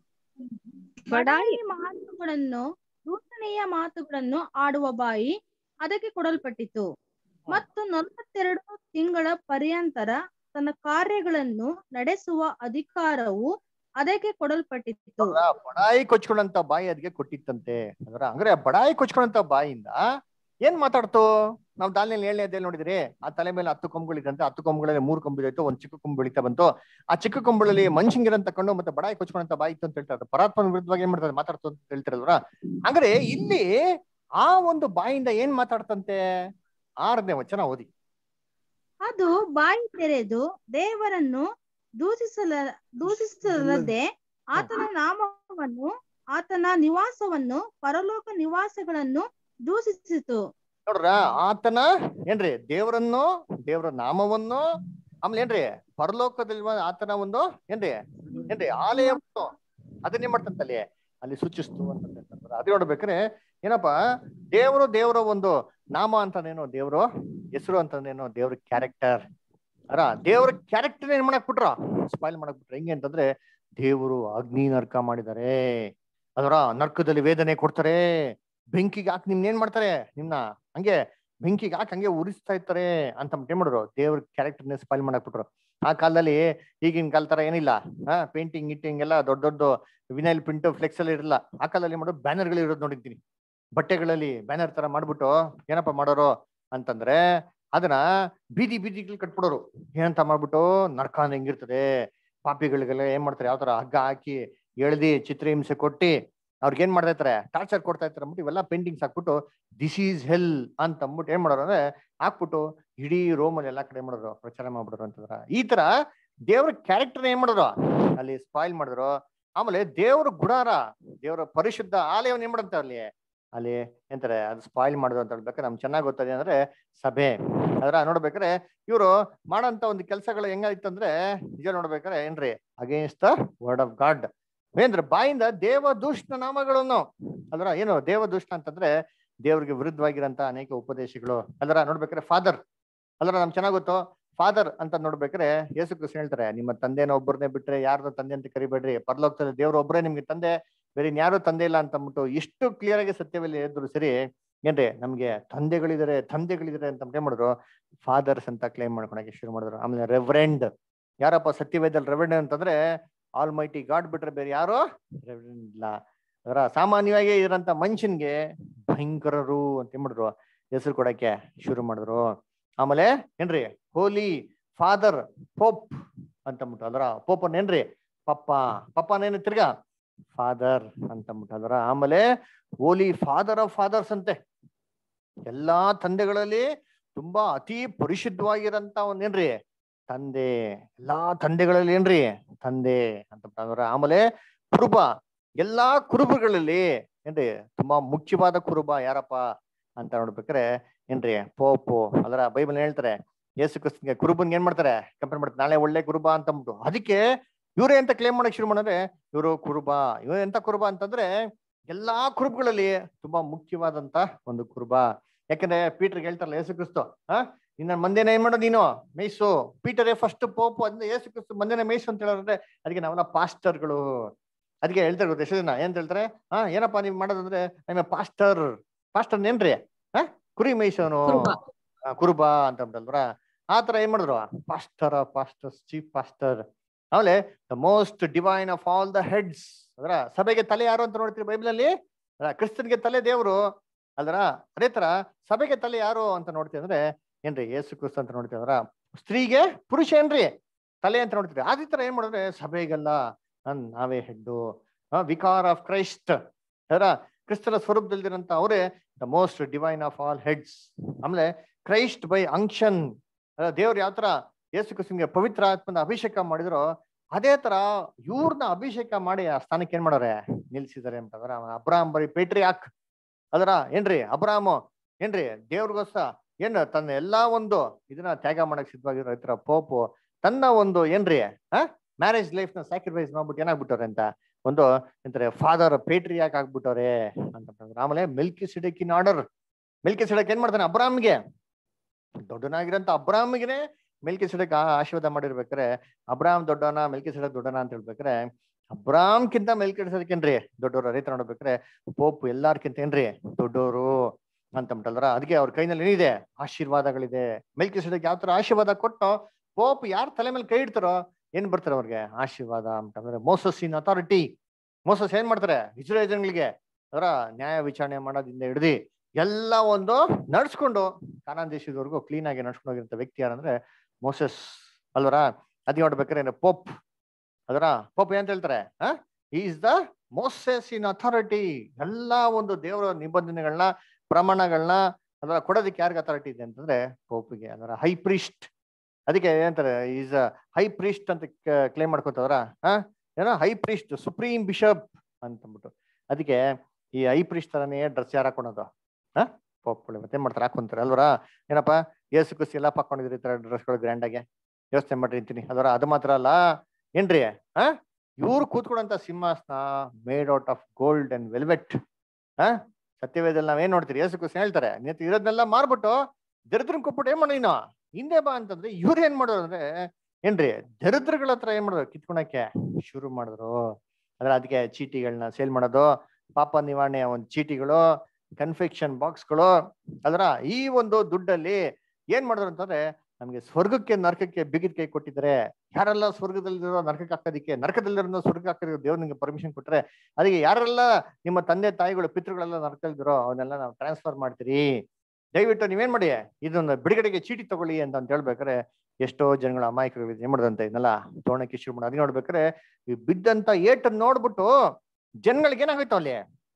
ಬಡಾಯಿ ಮಾತುಗಳನ್ನು ದೂಷಣೆಯ ಮಾತುಗಳನ್ನು ಆಡುವ ಬಾಯಿ ಅದಕ್ಕೆ ಕೊಡಲ್ಪಟ್ಟಿತು, ಮತ್ತು ನಲವತ್ತೆರಡು ತಿಂಗಳ ಪರ್ಯಂತರ ತನ್ನ ಕಾರ್ಯಗಳನ್ನು ನಡೆಸುವ ಅಧಿಕಾರವು ಅದಕ್ಕೆ ಕೊಡಲ್ಪಟ್ಟಿತ್ತು. ಬಡಾಯಿ ಕೊಚ್ಕೊಂಡಂತ ಬಾಯಿ ಅದಕ್ಕೆ ಕೊಟ್ಟಿತ್ತಂತೆ. ಅದರ ಅಂದ್ರೆ ಬಡಾಯಿ ಕೊಚ್ಕೊಂಡಂತ ಬಾಯಿಯಿಂದ ಏನ್ ಮಾತಾಡ್ತು? ನಾವ್ ದಾಲ್ನಲ್ಲಿ ಏಳನೇ ಅಧ್ಯಾಯ ನೋಡಿದ್ರಿ, ಆ ತಲೆ ಮೇಲೆ ಹತ್ತು ಕೊಂಬುಗಳಿದಂತೆ, ಹತ್ತು ಕೊಂಬುಗಳಲ್ಲಿ ಮೂರು ಕೊಂಬು ಇತ್ತು, ಒಂದ್ ಚಿಕ್ಕ ಕೊಂಬು ಬೆಳಿತಾ ಬಂತು. ಆ ಚಿಕ್ಕ ಕೊಂಬುಗಳಲ್ಲಿ ಮನುಷ್ಯಂಗಿರಂತ ಕಣ್ಣು ಮತ್ತೆ ಬಡಾಯಿ ಕೊಚ್ಕೊಂಡಂತ ಬಾಯಿ ಇತ್ತು ಅಂತ ಹೇಳ್ತಾರೆ. ಪರಾತ್ಮನ ವಿರುದ್ಧವಾಗಿ ಏನ್ ಮಾಡ್ತಾರೆ ಮಾತಾಡ್ತು ಅಂತ ಹೇಳ್ತಾರಲ್ವ. ಅಂದ್ರೆ ಇಲ್ಲಿ ಆ ಒಂದು ಬಾಯಿಂದ ಏನ್ ಮಾತಾಡ್ತಂತೆ? ಆರನೇ ವಚನ ಓದಿ. ಅದು ಬಾಯಿ ತೆರೆದು ದೇವರನ್ನು ದೂಷಿಸಲ ದೂಷಿಸಲದೆ ಆತನ ನಾಮವನ್ನು, ಆತನ ನಿವಾಸವನ್ನು, ಪರಲೋಕ ನಿವಾಸಗಳನ್ನು ದೂಷಿಸಿತು. ನೋಡ್ರ ಆತನ ಏನ್ರಿ ದೇವರನ್ನು, ದೇವರ ನಾಮವನ್ನು, ಆಮೇಲೆ ಏನ್ರಿ ಪರಲೋಕದಲ್ಲಿ ಆತನ ಒಂದು ಏನ್ರಿ ಏನ್ರಿ ಆಲಯವನ್ನು ಅದನ್ನೇ ಮಾಡ್ತಂತಲ್ಲಿ ಅಲ್ಲಿ ಸೂಚಿಸ್ತು ಅಂತ ಹೇಳ್ತಾರೆ. ಅದೇ ನೋಡ್ಬೇಕ್ರೆ ಏನಪ್ಪಾ ದೇವರು ದೇವರ ಒಂದು ನಾಮ ಅಂತಂದೇನೋ, ದೇವರು ಹೆಸರು ಅಂತಂದೇನೋ, ದೇವ್ರ ಕ್ಯಾರೆಕ್ಟರ್ ಅರ ದೇವ್ರ ಕ್ಯಾರೆಕ್ಟರ್ ಏನ್ ಮಾಡಕ್ ಬಿಟ್ರ ಸ್ಪಾಯ್ಲ್ ಮಾಡಕ್ ಬಿಟ್ರ. ಹೆಂಗೆ ಅಂತಂದ್ರೆ ದೇವರು ಅಗ್ನಿ ನರ್ಕ ಮಾಡಿದ್ದಾರೆ, ಅದರ ನರ್ಕದಲ್ಲಿ ವೇದನೆ ಕೊಡ್ತಾರೆ, ಬೆಂಕಿಗೆ ಹಾಕಿ ನಿಮ್ನ ಏನ್ ಮಾಡ್ತಾರೆ, ನಿಮ್ನ ಹಂಗೆ ಬೆಂಕಿಗೆ ಹಾಕಿ ಹಂಗೆ ಉರಿಸ್ತಾ ಇರ್ತಾರೆ ಅಂತ ಏನ್ ಮಾಡಿದ್ರು, ದೇವ್ರ ಕ್ಯಾರೆಕ್ಟರ್ನ ಸ್ಪಾಯ್ಲ್ ಮಾಡಕ್ ಬಿಟ್ರು. ಆ ಕಾಲದಲ್ಲಿ ಈಗಿನ ಕಾಲ ತರ ಏನಿಲ್ಲ, ಹಾ ಪೇಂಟಿಂಗ್ ಗಿಟ್ಟಿಂಗ್ ಎಲ್ಲ ದೊಡ್ಡ ದೊಡ್ಡ ವಿನೈಲ್ ಪ್ರಿಂಟ್ ಫ್ಲೆಕ್ಸ್ ಎಲ್ಲ ಇರಲ್ಲ. ಆ ಕಾಲದಲ್ಲಿ ಮಾಡೋ ಬ್ಯಾನರ್ಗಳು ಇರೋದು ನೋಡಿದ್ದೀನಿ, ಬಟ್ಟೆಗಳಲ್ಲಿ ಬ್ಯಾನರ್ ತರ ಮಾಡ್ಬಿಟ್ಟು ಏನಪ್ಪಾ ಮಾಡೋರು ಅಂತಂದ್ರೆ ಅದನ್ನ ಬೀದಿ ಬೀದಿಗಳು ಕಟ್ಬಿಡೋರು. ಏನಂತ ಮಾಡ್ಬಿಟ್ಟು ನರ್ಕಾನ್ ಹೆಂಗಿರ್ತದೆ, ಪಾಪಿಗಳಿಗೆಲ್ಲ ಏನ್ ಮಾಡ್ತಾರೆ ಯಾವ ತರ ಹಗ್ಗ ಹಾಕಿ ಎಳ್ದಿ ಚಿತ್ರಹಿಂಸೆ ಕೊಟ್ಟಿ ಅವ್ರಿಗೆ ಏನ್ ಮಾಡ್ತಾ ಇರ್ತಾರೆ, ಟಾರ್ಚರ್ ಕೊಡ್ತಾ ಇರ್ತಾರೆ ಅಂದ್ಬಿಟ್ಟು ಇವೆಲ್ಲ ಪೇಂಟಿಂಗ್ಸ್ ಹಾಕ್ಬಿಟ್ಟು ದಿಸ್ ಈಸ್ ಹೆಲ್ ಅಂತ ಅಂದ್ಬಿಟ್ಟು ಏನ್ ಮಾಡೋರು ಅಂದ್ರೆ ಹಾಕ್ಬಿಟ್ಟು ಇಡೀ ರೋಮಲ್ಲಿ ಎಲ್ಲಾ ಕಡೆ ಮಾಡೋರು ಪ್ರಚಾರ ಮಾಡ್ಬಿಡೋರು ಅಂತಂದ್ರ. ಈ ತರ ದೇವ್ರ ಕ್ಯಾರೆಕ್ಟರ್ ಏನ್ ಮಾಡಿದ್ರು ಅಲ್ಲಿ ಸ್ಪಾಯಿಲ್ ಮಾಡಿದ್ರು. ಆಮೇಲೆ ದೇವ್ರ ಗುಡಾರ, ದೇವರ ಪರಿಶುದ್ಧ ಆಲಯವನ್ನ ಏನ್ ಮಾಡಂತ ಅಲ್ಲಿ ಅಲ್ಲಿ ಎಂತಾರೆ ಅದು ಸ್ಪಾಯಿಲ್ ಮಾಡುದು ಅಂತ ಹೇಳ್ಬೇಕಾದ್ರೆ ನಮ್ಗೆ ಚೆನ್ನಾಗಿ ಗೊತ್ತದೆ ಅಂದ್ರೆ ಸಭೆ. ಅದ್ರ ನೋಡ್ಬೇಕಾದ್ರೆ ಇವರು ಮಾಡೋಂತ ಒಂದು ಕೆಲಸಗಳು ಹೆಂಗಾಯ್ತಂದ್ರೆ ನಿಜ ನೋಡ್ಬೇಕಾದ್ರೆ ಏನ್ರಿ against the word of God. ಏನ್ರಿ ಬಾಯಿಂದ ದೇವದೂಷಣ ನಾಮಗಳನ್ನು ಅಲ್ರ ಏನು ದೇವದೂಷಣ ಅಂತಂದ್ರೆ ದೇವ್ರಿಗೆ ವಿರುದ್ಧವಾಗಿರಂತ ಅನೇಕ ಉಪದೇಶಗಳು ಅಲ್ರ ನೋಡ್ಬೇಕಾದ್ರೆ ಫಾದರ್ ಅಲ್ರ ನಮ್ಗೆ ಚೆನ್ನಾಗ್ ಗೊತ್ತು. ಫಾದರ್ ಅಂತ ನೋಡ್ಬೇಕಾದ್ರೆ ಯೇಸು ಕ್ರಿಸ್ತ ಹೇಳ್ತಾರೆ ನಿಮ್ಮ ತಂದೆನ ಒಬ್ಬರನ್ನೇ ಬಿಟ್ರೆ ಯಾರ್ದು ತಂದೆ ಅಂತ ಕರಿಬೇಡ್ರಿ, ಪರಲೋಕದಲ್ಲಿ ದೇವ್ರ ಒಬ್ಬರೇ ನಿಮ್ಗೆ ತಂದೆ, ಬೇರೆ ಯಾರು ತಂದೆ ಇಲ್ಲ ಅಂತ ಅಂದ್ಬಿಟ್ಟು ಇಷ್ಟು ಕ್ಲಿಯರ್ ಆಗಿ ಸತ್ಯದಲ್ಲಿ ಹೇಳಿದ್ರು ಸರಿ ಏನ್ರಿ ನಮ್ಗೆ ತಂದೆಗಳಿದ್ದಾರೆ ತಂದೆಗಳಿದ್ದಾರೆ ಅಂತ ಏನ್ ಮಾಡಿದ್ರು ಫಾದರ್ಸ್ ಅಂತ ಕ್ಲೇಮ್ ಮಾಡ್ಕೊಳಕ್ಕೆ ಶುರು ಮಾಡಿದ್ರು. ಆಮೇಲೆ ರೆವರೆಂಡ್ ಯಾರಪ್ಪ ಸತ್ಯವೇದಲ್ಲಿ ರೆವರೆಂಡ್ ಅಂತಂದ್ರೆ ಆಲ್ ಮೈಟಿ ಗಾಡ್ ಬಿಟ್ರೆ ಬೇರೆ ಯಾರು ರೆವರೆಂಡ್ ಇಲ್ಲ. ಅದರ ಸಾಮಾನ್ಯವಾಗಿ ಇರೋಂಥ ಮನುಷ್ಯನ್ಗೆ ಭಯಂಕರರು ಅಂತ ಏನ್ ಮಾಡಿದ್ರು ಹೆಸರು ಕೊಡಕ್ಕೆ ಶುರು ಮಾಡಿದ್ರು. ಆಮೇಲೆ ಏನ್ರಿ ಹೋಲಿ ಫಾದರ್ ಪೋಪ್ ಅಂತಂದ್ಬಿಟ್ಟು ಅದರ ಪೋಪನ್ ಏನ್ರಿ ಪಪ್ಪ ಪಪ್ಪನೇನು ತಿರ್ಗಾ ಫಾದರ್ ಅಂತಂದ್ಬಿಟ್ಟು ಅದರ. ಆಮೇಲೆ ಹೋಲಿ ಫಾದರ್ ಆಫ್ ಫಾದರ್ಸ್ ಅಂತೆ, ಎಲ್ಲಾ ತಂದೆಗಳಲ್ಲಿ ತುಂಬಾ ಅತಿ ಪರಿಶುದ್ಧವಾಗಿರಂತ ಒಂದೇನ್ರಿ ತಂದೆ, ಎಲ್ಲಾ ತಂದೆಗಳಲ್ಲಿ ಏನ್ರಿ ತಂದೆ ಅಂತ ಅದರ. ಆಮೇಲೆ ಕುರುಬ, ಎಲ್ಲಾ ಕುರುಬಗಳಲ್ಲಿ ಏನ್ರಿ ತುಂಬಾ ಮುಖ್ಯವಾದ ಕುರುಬ ಯಾರಪ್ಪ ಅಂತ ನೋಡ್ಬೇಕಾರೆ ಏನ್ರಿ ಪೋಪು. ಅದರ ಬೈಬಲ್ ಹೇಳ್ತಾರೆ ಯೇಸು ಕ್ರಿಸ್ತನಿಗೆ ಕುರುಬನ್ಗೆ ಏನ್ ಮಾಡ್ತಾರೆ ಕಂಪೇರ್ ಮಾಡ್ತಾರೆ, ನಾಳೆ ಒಳ್ಳೆ ಕುರುಬ ಅಂತಂದ್ಬಿಟ್ಟು. ಅದಕ್ಕೆ ಇವ್ರೇ ಅಂತ ಕ್ಲೇಮ್ ಮಾಡಕ್ ಶುರು ಮಾಡಿದ್ರೆ ಇವರು ಕುರುಬ. ಇವ್ರ ಎಂತ ಕುರುಬ ಅಂತಂದ್ರೆ ಎಲ್ಲಾ ಕುರುಬಗಳಲ್ಲಿ ತುಂಬಾ ಮುಖ್ಯವಾದಂತ ಒಂದು ಕುರುಬ. ಯಾಕಂದ್ರೆ ಪೀಟರ್ಗೆ ಹೇಳ್ತಾರಲ್ಲ ಯೇಸು ಕ್ರಿಸ್ತು ಹಾ ಇನ್ನ ಮಂದೇನ ಏನ್ ಮಾಡೋದು ನೀನು ಮೇಯ್ಸು, ಪೀಟರೇ ಫಸ್ಟ್ ಪೋಪು ಅಂದ್ರೆ ಯೇಸು ಕ್ರಿಸ್ತು ಮಂದೇನ ಮೇಯ್ಸು ಅಂತ ಹೇಳಿದ್ರೆ ಅದಕ್ಕೆ ನಾವೆಲ್ಲ ಪಾಸ್ಟರ್ಗಳು. ಅದಕ್ಕೆ ಹೇಳ್ತಾರೆ ಗೊತ್ತ ಎಷ್ಟು ಜನ ಏನ್ ಹೇಳ್ತಾರೆ ಹಾ ಏನಪ್ಪಾ ನೀವ್ ಮಾಡೋದಂದ್ರೆ ಐ ಪಾಸ್ಟರ್. ಪಾಸ್ಟರ್ ಏನ್ರಿ ಹಾ ಕುರಿ ಮೇಯ್ಸೋನು ಕುರುಬ ಅಂತ ಅಂತಲ್ರ. ಆತರ ಏನ್ ಮಾಡಿದ್ರು ಪಾಸ್ಟರ್ ಪಾಸ್ಟರ್ ಚೀಫ್ ಪಾಸ್ಟರ್. ಆಮೇಲೆ the most divine of all the heads. ಅದರ ಸಭೆಗೆ ತಲೆ ಯಾರು ಅಂತ ನೋಡ್ತೀವಿ ಬೈಬಲ್ ಅಲ್ಲಿ, ಕ್ರಿಸ್ತನ್ಗೆ ತಲೆ ದೇವ್ರು ಅಲ್ರ. ಅದೇ ತರ ಸಭೆಗೆ ತಲೆ ಯಾರು ಅಂತ ನೋಡ್ತೀವಿ ಅಂದ್ರೆ ಏನ್ರಿ ಯೇಸು ಕ್ರಿಸ್ತ ಅಂತ ನೋಡ್ತೀವಿ. ಅಂದ್ರ ಸ್ತ್ರೀಗೆ ಪುರುಷ ಏನ್ರಿ ತಲೆ ಅಂತ ನೋಡ್ತೀವಿ. ಅದೇ ತರ ಏನ್ ಮಾಡಿದ್ರೆ ಸಭೆಗೆಲ್ಲ ನಾವೇ ಹೆಡ್ಡು, ವಿಕಾರ್ ಆಫ್ ಕ್ರೈಸ್ಟ್ ಅದರ ಕ್ರಿಸ್ತನ ಸ್ವರೂಪದಲ್ಲಿರಂತ ಅವರೇ the most divine of all heads. ಆಮೇಲೆ ಕ್ರೈಸ್ಟ್ ಬೈ ಅಂಕ್ಷನ್, ದೇವ್ರು ಯಾವ ತರ ಯೇಸು ಕ್ರಿಸ್ತನಿಗೆ ಪವಿತ್ರ ಆತ್ಮನ ಅಭಿಷೇಕ ಮಾಡಿದ್ರು ಅದೇ ತರ ಇವ್ರನ್ನ ಅಭಿಷೇಕ ಮಾಡಿ ಆ ಸ್ಥಾನಕ್ಕೆ ಏನ್ ಮಾಡೋರೆ ನಿಲ್ಸಿದ್ದಾರೆ ಅಂತಂದ್ರ. ಅಬ್ರಾಹಂ ಬರೀ ಪೇಟ್ರಿಯಾಕ್ ಅದರ ಏನ್ರಿ ಅಬ್ರಾಹ್ಮ ಏನ್ರಿ ದೇವ್ರಿಗೋಸ್ಕರ ಏನ್ ತನ್ನ ಎಲ್ಲಾ ಒಂದು ಇದನ್ನ ತ್ಯಾಗ ಮಾಡಕ್ ಸಿದ್ಧವಾಗಿರೋ ಈ ತರ ಪೋಪು ತನ್ನ ಒಂದು ಏನ್ರಿ ಆ ಮ್ಯಾರೇಜ್ ಲೈಫ್ ನ ಸ್ಯಾಕ್ರಿಫೈಸ್ ಮಾಡ್ಬಿಟ್ಟು ಏನಾಗ್ಬಿಟ್ಟವ್ರೆ ಅಂತ ಒಂದು ಎಂತಾರೆ ಫಾದರ್ ಪೇಟ್ರಿಯಾಕ್ ಆಗ್ಬಿಟ್ಟವ್ರೆ ಅಂತಂದ್ರೆ. ಆಮೇಲೆ ಮೆಲ್ಕಿ ಸಿಡಕಿನ್ ಆರ್ಡರ್, ಮೆಲ್ಕಿ ಸಿಡಕ್ ಏನ್ ಮಾಡ್ತಾನೆ ಅಬ್ರಾಹ್ಮ್ಗೆ ದೊಡ್ಡನಾಗಿರಂತ ಅಬ್ರಾಹ್ಮ್ಗೆ ಮೆಲ್ಕಿ ಸಿಡಕ್ ಆಶೀರ್ವಾದ ಮಾಡಿರ್ಬೇಕಾರೆ ಅಬ್ರಾಹ್ಮ್ ದೊಡ್ಡವನ ಮೆಲ್ಕಿ ಸಿಡಕ್ ದೊಡ್ಡನ ಅಂತ ಹೇಳ್ಬೇಕಾರೆ ಅಬ್ರಾಹ್ಮ್ಕಿಂತ ಮೆಲ್ಕಿ ಸಿಡಕೇನ್ರಿ ದೊಡ್ಡವರು. ರೈತ ನೋಡ್ಬೇಕಾರೆ ಪೋಪ್ ಎಲ್ಲಾರ್ಕಿಂತ ಏನ್ರಿ ದೊಡ್ಡವರು ಅಂತಂಬಿಟ್ಟಲ್ರ. ಅದಕ್ಕೆ ಅವ್ರ ಕೈನಲ್ಲಿ ಏನಿದೆ ಆಶೀರ್ವಾದಗಳಿದೆ. ಮೆಲ್ಕಿ ಸಿಡಕ್ ಯಾವ ತರ ಆಶೀರ್ವಾದ ಕೊಟ್ಟು ಪೋಪ್ ಯಾರ ತಲೆ ಮೇಲೆ ಕೈ ಇಡ್ತಾರೋ ಏನ್ ಬರ್ತಾರೆ ಅವ್ರಿಗೆ ಆಶೀರ್ವಾದ ಅಂತಂದ್ರೆ. ಮೋಸಸ್ ಇನ್ ಅಥಾರಿಟಿ, ಮೋಸಸ್ ಏನ್ ಮಾಡ್ತಾರೆ ಇಸ್ರಾಯೇಲ್ ಜನಗಳಿಗೆ ಅದರ ನ್ಯಾಯ ವಿಚಾರಣೆ ಮಾಡೋದ್ರಿಂದ ಹಿಡ್ದು ಎಲ್ಲ ಒಂದು ನಡ್ಸ್ಕೊಂಡು ಕಾನಾನ್ ದೇಶದವರೆಗೂ ಕ್ಲೀನ್ ಆಗಿ ನಡ್ಸ್ಕೊಂಡು ಹೋಗಿರಂತ ವ್ಯಕ್ತಿ ಯಾರಂದ್ರೆ ಮೋಸಸ್ ಅಲ್ವರ. ಅದ್ ನೋಡ್ಬೇಕಾರೆ ಪೋಪ್ ಅದರ ಪೋಪ್ ಏನ್ ಹೇಳ್ತಾರೆ he is the Moses in authority. ಎಲ್ಲಾ ಒಂದು ದೇವರ ನಿಬಂಧನೆಗಳನ್ನ ಪ್ರಮಾಣಗಳನ್ನ ಅದರ ಕೊಡೋದಕ್ಕೆ ಯಾರಿಗೆ ಅಥಾರಿಟಿ ಇದೆ ಅಂತಂದ್ರೆ ಪೋಪ್ಗೆ. ಅದರ ಹೈ ಪ್ರೀಸ್ಟ್, ಅದಕ್ಕೆ ಏನಂತಾರೆ ಈಸ್ ಹೈ ಪ್ರೀಸ್ಟ್ ಅಂತ ಕ್ಲೇಮ್ ಮಾಡ್ಕೊತವ್ರ ಹ ಏನೋ ಹೈ ಪ್ರೀಸ್ಟ್ ಸುಪ್ರೀಂ ಬಿಷಪ್ ಅಂತಂದ್ಬಿಟ್ಟು. ಅದಕ್ಕೆ ಈ ಹೈ ಪ್ರೀಸ್ಟ್ ತರನೇ ಡ್ರೆಸ್ ಯಾರು ಹಾಕೊಳೋದು ಹ ಪೋಪ್ಗಳು ಮತ್ತೆ ಮಾಡ್ತಾರೆ ಹಾಕೊಂತಾರೆ ಅಲ್ವರ. ಏನಪ್ಪಾ ಯೇಸು ಕ್ರಿಸ್ತ ಎಲ್ಲ ಹಾಕೊಂಡಿದ್ರಿ ಈ ತರ ಡ್ರೆಸ್ಗಳು ಗ್ರ್ಯಾಂಡ್ ಆಗಿ ಯೋಚನೆ ಮಾಡಿರ್ತೀನಿ ಅದರ. ಅದು ಮಾತ್ರ ಅಲ್ಲ ಏನ್ರಿ ಹ ಇವ್ರು ಕೂತ್ಕೊಡಂತ ಸಿಂಹಾಸನ made out of gold and velvet. ಹ ಸತ್ಯವೇದಲ್ಲಿ ನಾವ್ ಏನ್ ನೋಡ್ತೀರಿ ಯೇಸು ಕ್ರಿಸ್ತ ಹೇಳ್ತಾರೆ ನೀತಿ ಇರೋದನ್ನೆಲ್ಲ ಮಾರ್ಬಿಟ್ಟು ದರಿದ್ರನ್ ಕೊಟ್ಬಿಟ್ಟು ಏನ್ ಮಾಡೋ ನೀನು ಹಿಂದೆ ಬಾ ಅಂತಂದ್ರೆ ಇವ್ರು ಏನ್ ಮಾಡೋರು ಅಂದ್ರೆ ಏನ್ರಿ ದರಿದ್ರಗಳ ಹತ್ರ ಏನ್ ಮಾಡೋರು ಕಿತ್ಕೊಳಕ್ಕೆ ಶುರು ಮಾಡಿದ್ರು. ಅದ್ರ ಅದಕ್ಕೆ ಚೀಟಿಗಳನ್ನ ಸೇಲ್ ಮಾಡೋದು, ಪಾಪ ನಿವಾರಣೆಯ ಒಂದು ಚೀಟಿಗಳು, ಕನ್ಫೆಕ್ಷನ್ ಬಾಕ್ಸ್ಗಳು ಅದರ ಈ ಒಂದು ದುಡ್ಡಲ್ಲಿ ಏನ್ ಮಾಡಿದ್ರು ಅಂತಂದ್ರೆ ನಮ್ಗೆ ಸ್ವರ್ಗಕ್ಕೆ ನರಕಕ್ಕೆ ಬಿಗಿದ ಕೈ ಕೊಟ್ಟಿದ್ದಾರೆ. ಯಾರೆಲ್ಲ ಸ್ವರ್ಗದಲ್ಲಿರೋ ನರಕಕ್ಕೆ ಹಾಕೋದಿಕ್ಕೆ, ನರಕದಲ್ಲಿರೋ ಸ್ವರ್ಗಕ್ಕೆ ಹಾಕೋದಕ್ಕೆ ದೇವ್ರು ನಿಮ್ಗೆ ಪರ್ಮಿಷನ್ ಕೊಟ್ರೆ ಅದಕ್ಕೆ ಯಾರೆಲ್ಲ ನಿಮ್ಮ ತಂದೆ ತಾಯಿಗಳು ಪಿತೃಗಳೆಲ್ಲ ನರಕದಲ್ಲಿರೋ ಅವನ್ನೆಲ್ಲ ನಾವು ಟ್ರಾನ್ಸ್ಫರ್ ಮಾಡ್ತೀರಿ, ದಯವಿಟ್ಟು ನೀವೇನ್ ಮಾಡಿ ಇದೊಂದು ಬಿಡುಗಡೆಗೆ ಚೀಟಿ ತಗೊಳ್ಳಿ ಅಂತ ಅಂತ ಹೇಳ್ಬೇಕಾರೆ ಎಷ್ಟೋ ಜನಗಳ ಅಮಾಯಕರು ಏನ್ ಮಾಡೋದಂತ ಇದನ್ನೆಲ್ಲ ತೋಣಕ್ಕೆ ಶುರು ಮಾಡೋದು. ಅದನ್ನ ನೋಡ್ಬೇಕಾರೆ ಈ ಬಿದ್ದಂತ ಏಟನ್ನು ನೋಡ್ಬಿಟ್ಟು ಜನಗಳಿಗೆ ಏನಾಗೋಯ್ತು ಅಲ್ಲಿ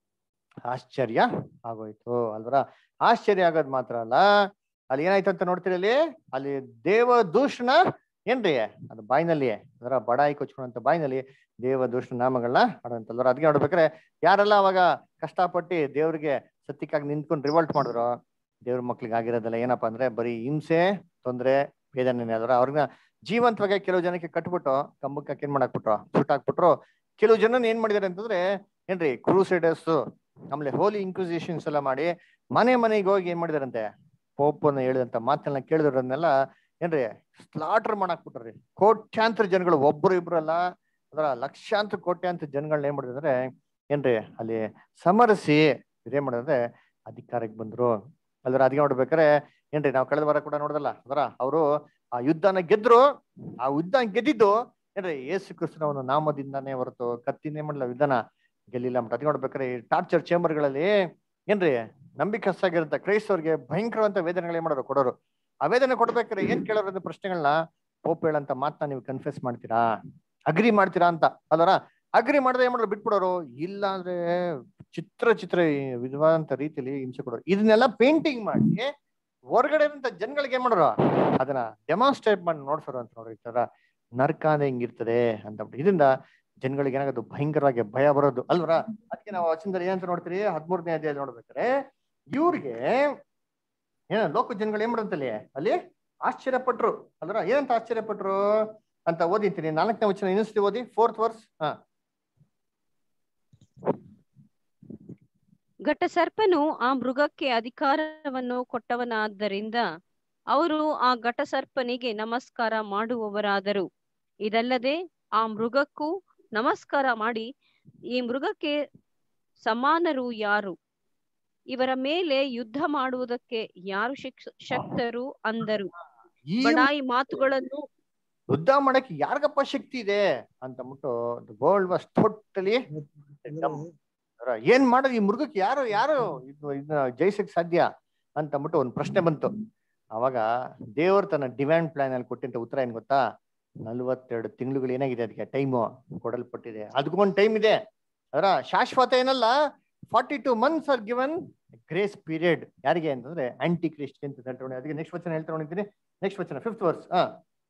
ಆಶ್ಚರ್ಯ ಆಗೋಯ್ತು ಅಲ್ವರ. ಆಶ್ಚರ್ಯ ಆಗೋದ್ ಮಾತ್ರ ಅಲ್ಲ ಅಲ್ಲಿ ಏನಾಯ್ತು ಅಂತ ನೋಡ್ತೀರಿ ಅಲ್ಲಿ ಅಲ್ಲಿ ದೇವ ದೂಷಣ ಏನ್ರಿ ಅದು ಬಾಯಿನಲ್ಲಿ ಅದರ ಬಡಾಯಿ ಕೊಚ್ಕೊಂಡಂತ ಬಾಯಿನಲ್ಲಿ ದೇವ ದುಷ್ಟ ನಾಮಗಳನ್ನ ಆಡಂತಲ್ವ. ಅದಕ್ಕೆ ನೋಡ್ಬೇಕಾರೆ ಯಾರೆಲ್ಲ ಅವಾಗ ಕಷ್ಟಪಟ್ಟು ದೇವ್ರಿಗೆ ಸತ್ಯಕ್ಕಾಗಿ ನಿಂತ್ಕೊಂಡು ರಿವೋಲ್ಟ್ ಮಾಡಿದ್ರು, ದೇವ್ರ ಮಕ್ಳಿಗೆ ಆಗಿರೋದಲ್ಲ ಏನಪ್ಪಾ ಅಂದ್ರೆ ಬರೀ ಹಿಂಸೆ ತೊಂದ್ರೆ ವೇದನೆ ಅಲ್ವರ. ಅವ್ರನ್ನ ಜೀವಂತವಾಗಿ ಕೆಲವು ಜನಕ್ಕೆ ಕಟ್ಬಿಟ್ಟು ಕಂಬಕ್ಕೆ ಏನ್ ಮಾಡಾಕ್ಬಿಟ್ರು, ಸುಟ್ಟಾಕ್ಬಿಟ್ರು. ಕೆಲವು ಜನ ಏನ್ ಮಾಡಿದಾರೆ ಅಂತಂದ್ರೆ ಏನ್ರಿ ಕ್ರೂಸೈಡರ್ಸ್ ಆಮೇಲೆ ಹೋಲಿ ಇನ್ಕ್ವಿಸಿಷನ್ಸ್ ಎಲ್ಲ ಮಾಡಿ ಮನೆ ಮನೆಗೆ ಹೋಗಿ ಏನ್ ಮಾಡಿದಾರಂತೆ, ಪೋಪನ್ನ ಹೇಳಿದಂತ ಮಾತನ್ನ ಕೇಳಿದ್ರನ್ನೆಲ್ಲ ಏನ್ರಿ ಸ್ಲಾಟರ್ ಮಾಡಾಕ್ಬಿಟ್ರಿ. ಕೋಟ್ಯಾಂತರ ಜನಗಳು, ಒಬ್ರು ಇಬ್ರು ಅಲ್ಲ, ಅದರ ಲಕ್ಷಾಂತರ ಕೋಟ್ಯಾಂತರ ಜನಗಳನ್ನ ಏನ್ ಮಾಡಿದ್ರೆ ಏನ್ರಿ ಅಲ್ಲಿ ಸಮರಿಸಿ ಇದೇನ್ ಮಾಡಿದ್ರೆ ಅಧಿಕಾರಕ್ಕೆ ಬಂದ್ರು ಅಲ್ರ. ಅದಕ್ಕೆ ನೋಡ್ಬೇಕಾರೆ ಏನ್ರಿ ನಾವು ಕಳೆದ ವಾರ ಕೂಡ ನೋಡ್ದಲ್ಲ ಅದರ ಅವರು ಆ ಯುದ್ಧನ ಗೆದ್ರು. ಆ ಯುದ್ಧ ಗೆದ್ದಿದ್ದು ಏನ್ರಿ ಯೇಸು ಕ್ರಿಸ್ತನ ಒಂದು ನಾಮದಿಂದಾನೇ ಹೊರತು ಕತ್ತಿನೇ ಮಾಡಲ್ಲ ಯುದ್ಧನ ಗೆಲ್ಲಿಲ್ಲ ಅಂತ. ಅದಕ್ಕೆ ನೋಡ್ಬೇಕಾರೆ ಈ ಟಾರ್ಚರ್ ಚೇಂಬರ್ಗಳಲ್ಲಿ ಏನ್ರಿ ನಂಬಿಕಸ್ತಾಗಿರಂತ ಕ್ರೈಸ್ತವ್ರಿಗೆ ಭಯಂಕರವಂತ ವೇದನೆಗಳು ಏನ್ ಮಾಡೋರು ಕೊಡೋರು. ಆ ವೇದನೆ ಕೊಡ್ಬೇಕಾದ್ರೆ ಏನ್ ಕೇಳೋರ ಪ್ರಶ್ನೆಗಳನ್ನ ಪೋಪ್ ಹೇಳಂತ ಮಾತನ್ನ ನೀವು ಕನ್ಫ್ಯೂಸ್ ಮಾಡ್ತೀರಾ, ಅಗ್ರಿ ಮಾಡ್ತೀರಾ ಅಂತ ಅಲ್ವರ. ಅಗ್ರಿ ಮಾಡದೆ ಏನ್ ಮಾಡೋರು ಬಿಟ್ಬಿಡೋರು, ಇಲ್ಲ ಅಂದ್ರೆ ಚಿತ್ರ ಚಿತ್ರ ವಿಧವಾದಂತ ರೀತಿಯಲ್ಲಿ ಹಿಂಸೆ ಕೊಡೋರು. ಇದನ್ನೆಲ್ಲ ಪೇಂಟಿಂಗ್ ಮಾಡಿ ಹೊರಗಡೆ ಇರೋಂಥ ಜನಗಳಿಗೆ ಏನ್ ಮಾಡೋರು ಅದನ್ನ ಡೆಮಾನ್ಸ್ಟ್ರೇಟ್ ಮಾಡಿ ನೋಡ್ಸೋರು ಅಂತ ನೋಡ್ರಿ. ಈ ತರ ನರ್ಕಾದ ಹಿಂಗಿರ್ತದೆ ಅಂತ. ಇದರಿಂದ ಜನಗಳಿಗೆ ಏನಾಗೋದು ಭಯಂಕರವಾಗಿ ಭಯ ಬರೋದು ಅಲ್ವರ. ಅದಕ್ಕೆ ನಾವು ವಚನದಲ್ಲಿ ಏನಂತ ನೋಡ್ತೀರಿ, ಹದಿಮೂರನೇ ಅಧ್ಯಾಯ ನೋಡ್ಬೇಕಾರೆ ಇವ್ರಿಗೆ ಏನ ಲೋಕ ಜನಗಳು ಏನ್ ಮಾಡಂತಲ್ಲಿ ಅಲ್ಲಿ ಆಶ್ಚರ್ಯಪಟ್ರು ಅಲ್ವರ. ಏನಂತ ಆಶ್ಚರ್ಯಪಟ್ರು ಅಂತ ಓದಿತೀನಿ. ನಾಲ್ಕನೇ ವಚನ ಇನ್ನಿಸ್ತಿ ಓದಿ, ಫೋರ್ತ್ ವರ್ಸ್. ಹಾ, ಘಟಸರ್ಪನು ಆ ಮೃಗಕ್ಕೆ ಅಧಿಕಾರವನ್ನು ಕೊಟ್ಟವನಾದ್ದರಿಂದ ಅವರು ಆ ಘಟಸರ್ಪನಿಗೆ ನಮಸ್ಕಾರ ಮಾಡುವವರಾದರು. ಇದಲ್ಲದೆ ಆ ಮೃಗಕ್ಕೂ ನಮಸ್ಕಾರ ಮಾಡಿ ಈ ಮೃಗಕ್ಕೆ ಸಮಾನರು ಯಾರು, ಇವರ ಮೇಲೆ ಯುದ್ಧ ಮಾಡುವುದಕ್ಕೆ ಯಾರು ಶಕ್ತರು ಅಂದರು. ಬಡಾಯಿ ಮಾತುಗಳನ್ನು ಯುದ್ಧ ಮಾಡಕ್ಕೆ ಯಾರಿಗಪ್ಪ ಶಕ್ತಿ ಇದೆ ಅಂತ ಅಂದ್ಬಿಟ್ಟು ವರ್ಲ್ಡ್ ವಾಸ್ ಟೋಟಲಿ ಏನ್ ಮಾಡೋದು, ಈ ಮೃಗಕ್ಕೆ ಯಾರು ಯಾರು ಇದನ್ನ ಜಯಿಸಕ್ ಸಾಧ್ಯ ಅಂತ ಅಂದ್ಬಿಟ್ಟು ಒಂದು ಪ್ರಶ್ನೆ ಬಂತು. ಅವಾಗ ದೇವರು ತನ್ನ ಡಿವ್ಯಾನ್ ಪ್ಲಾನ್ ಅಲ್ಲಿ ಕೊಟ್ಟಂತ ಉತ್ತರ ಏನ್ ಗೊತ್ತಾ, ನಲ್ವತ್ತೆರಡು ತಿಂಗಳುಗಳು ಏನಾಗಿದೆ ಅದಕ್ಕೆ ಟೈಮು ಕೊಡಲ್ಪಟ್ಟಿದೆ. ಅದಕ್ಕೊಂದು ಟೈಮ್ ಇದೆ ಅದರ ಶಾಶ್ವತ ಏನಲ್ಲ. Forty two months are given grace period. ಯಾರಿಗೆ ಅಂತಂದ್ರೆ ಆಂಟಿ ಕ್ರಿಸ್ಟ್ ಅಂತ ಹೇಳ್ತಾರೆ. ಅದಕ್ಕೆ ನೆಕ್ಸ್ಟ್ ವಚನ ಹೇಳ್ತಾ ಹೊಂದಿದ್ದೀನಿ. ನೆಕ್ಸ್ಟ್ ವಚನ ಫಿಫ್ತ್ ವರ್ಸ್. ಹಾ,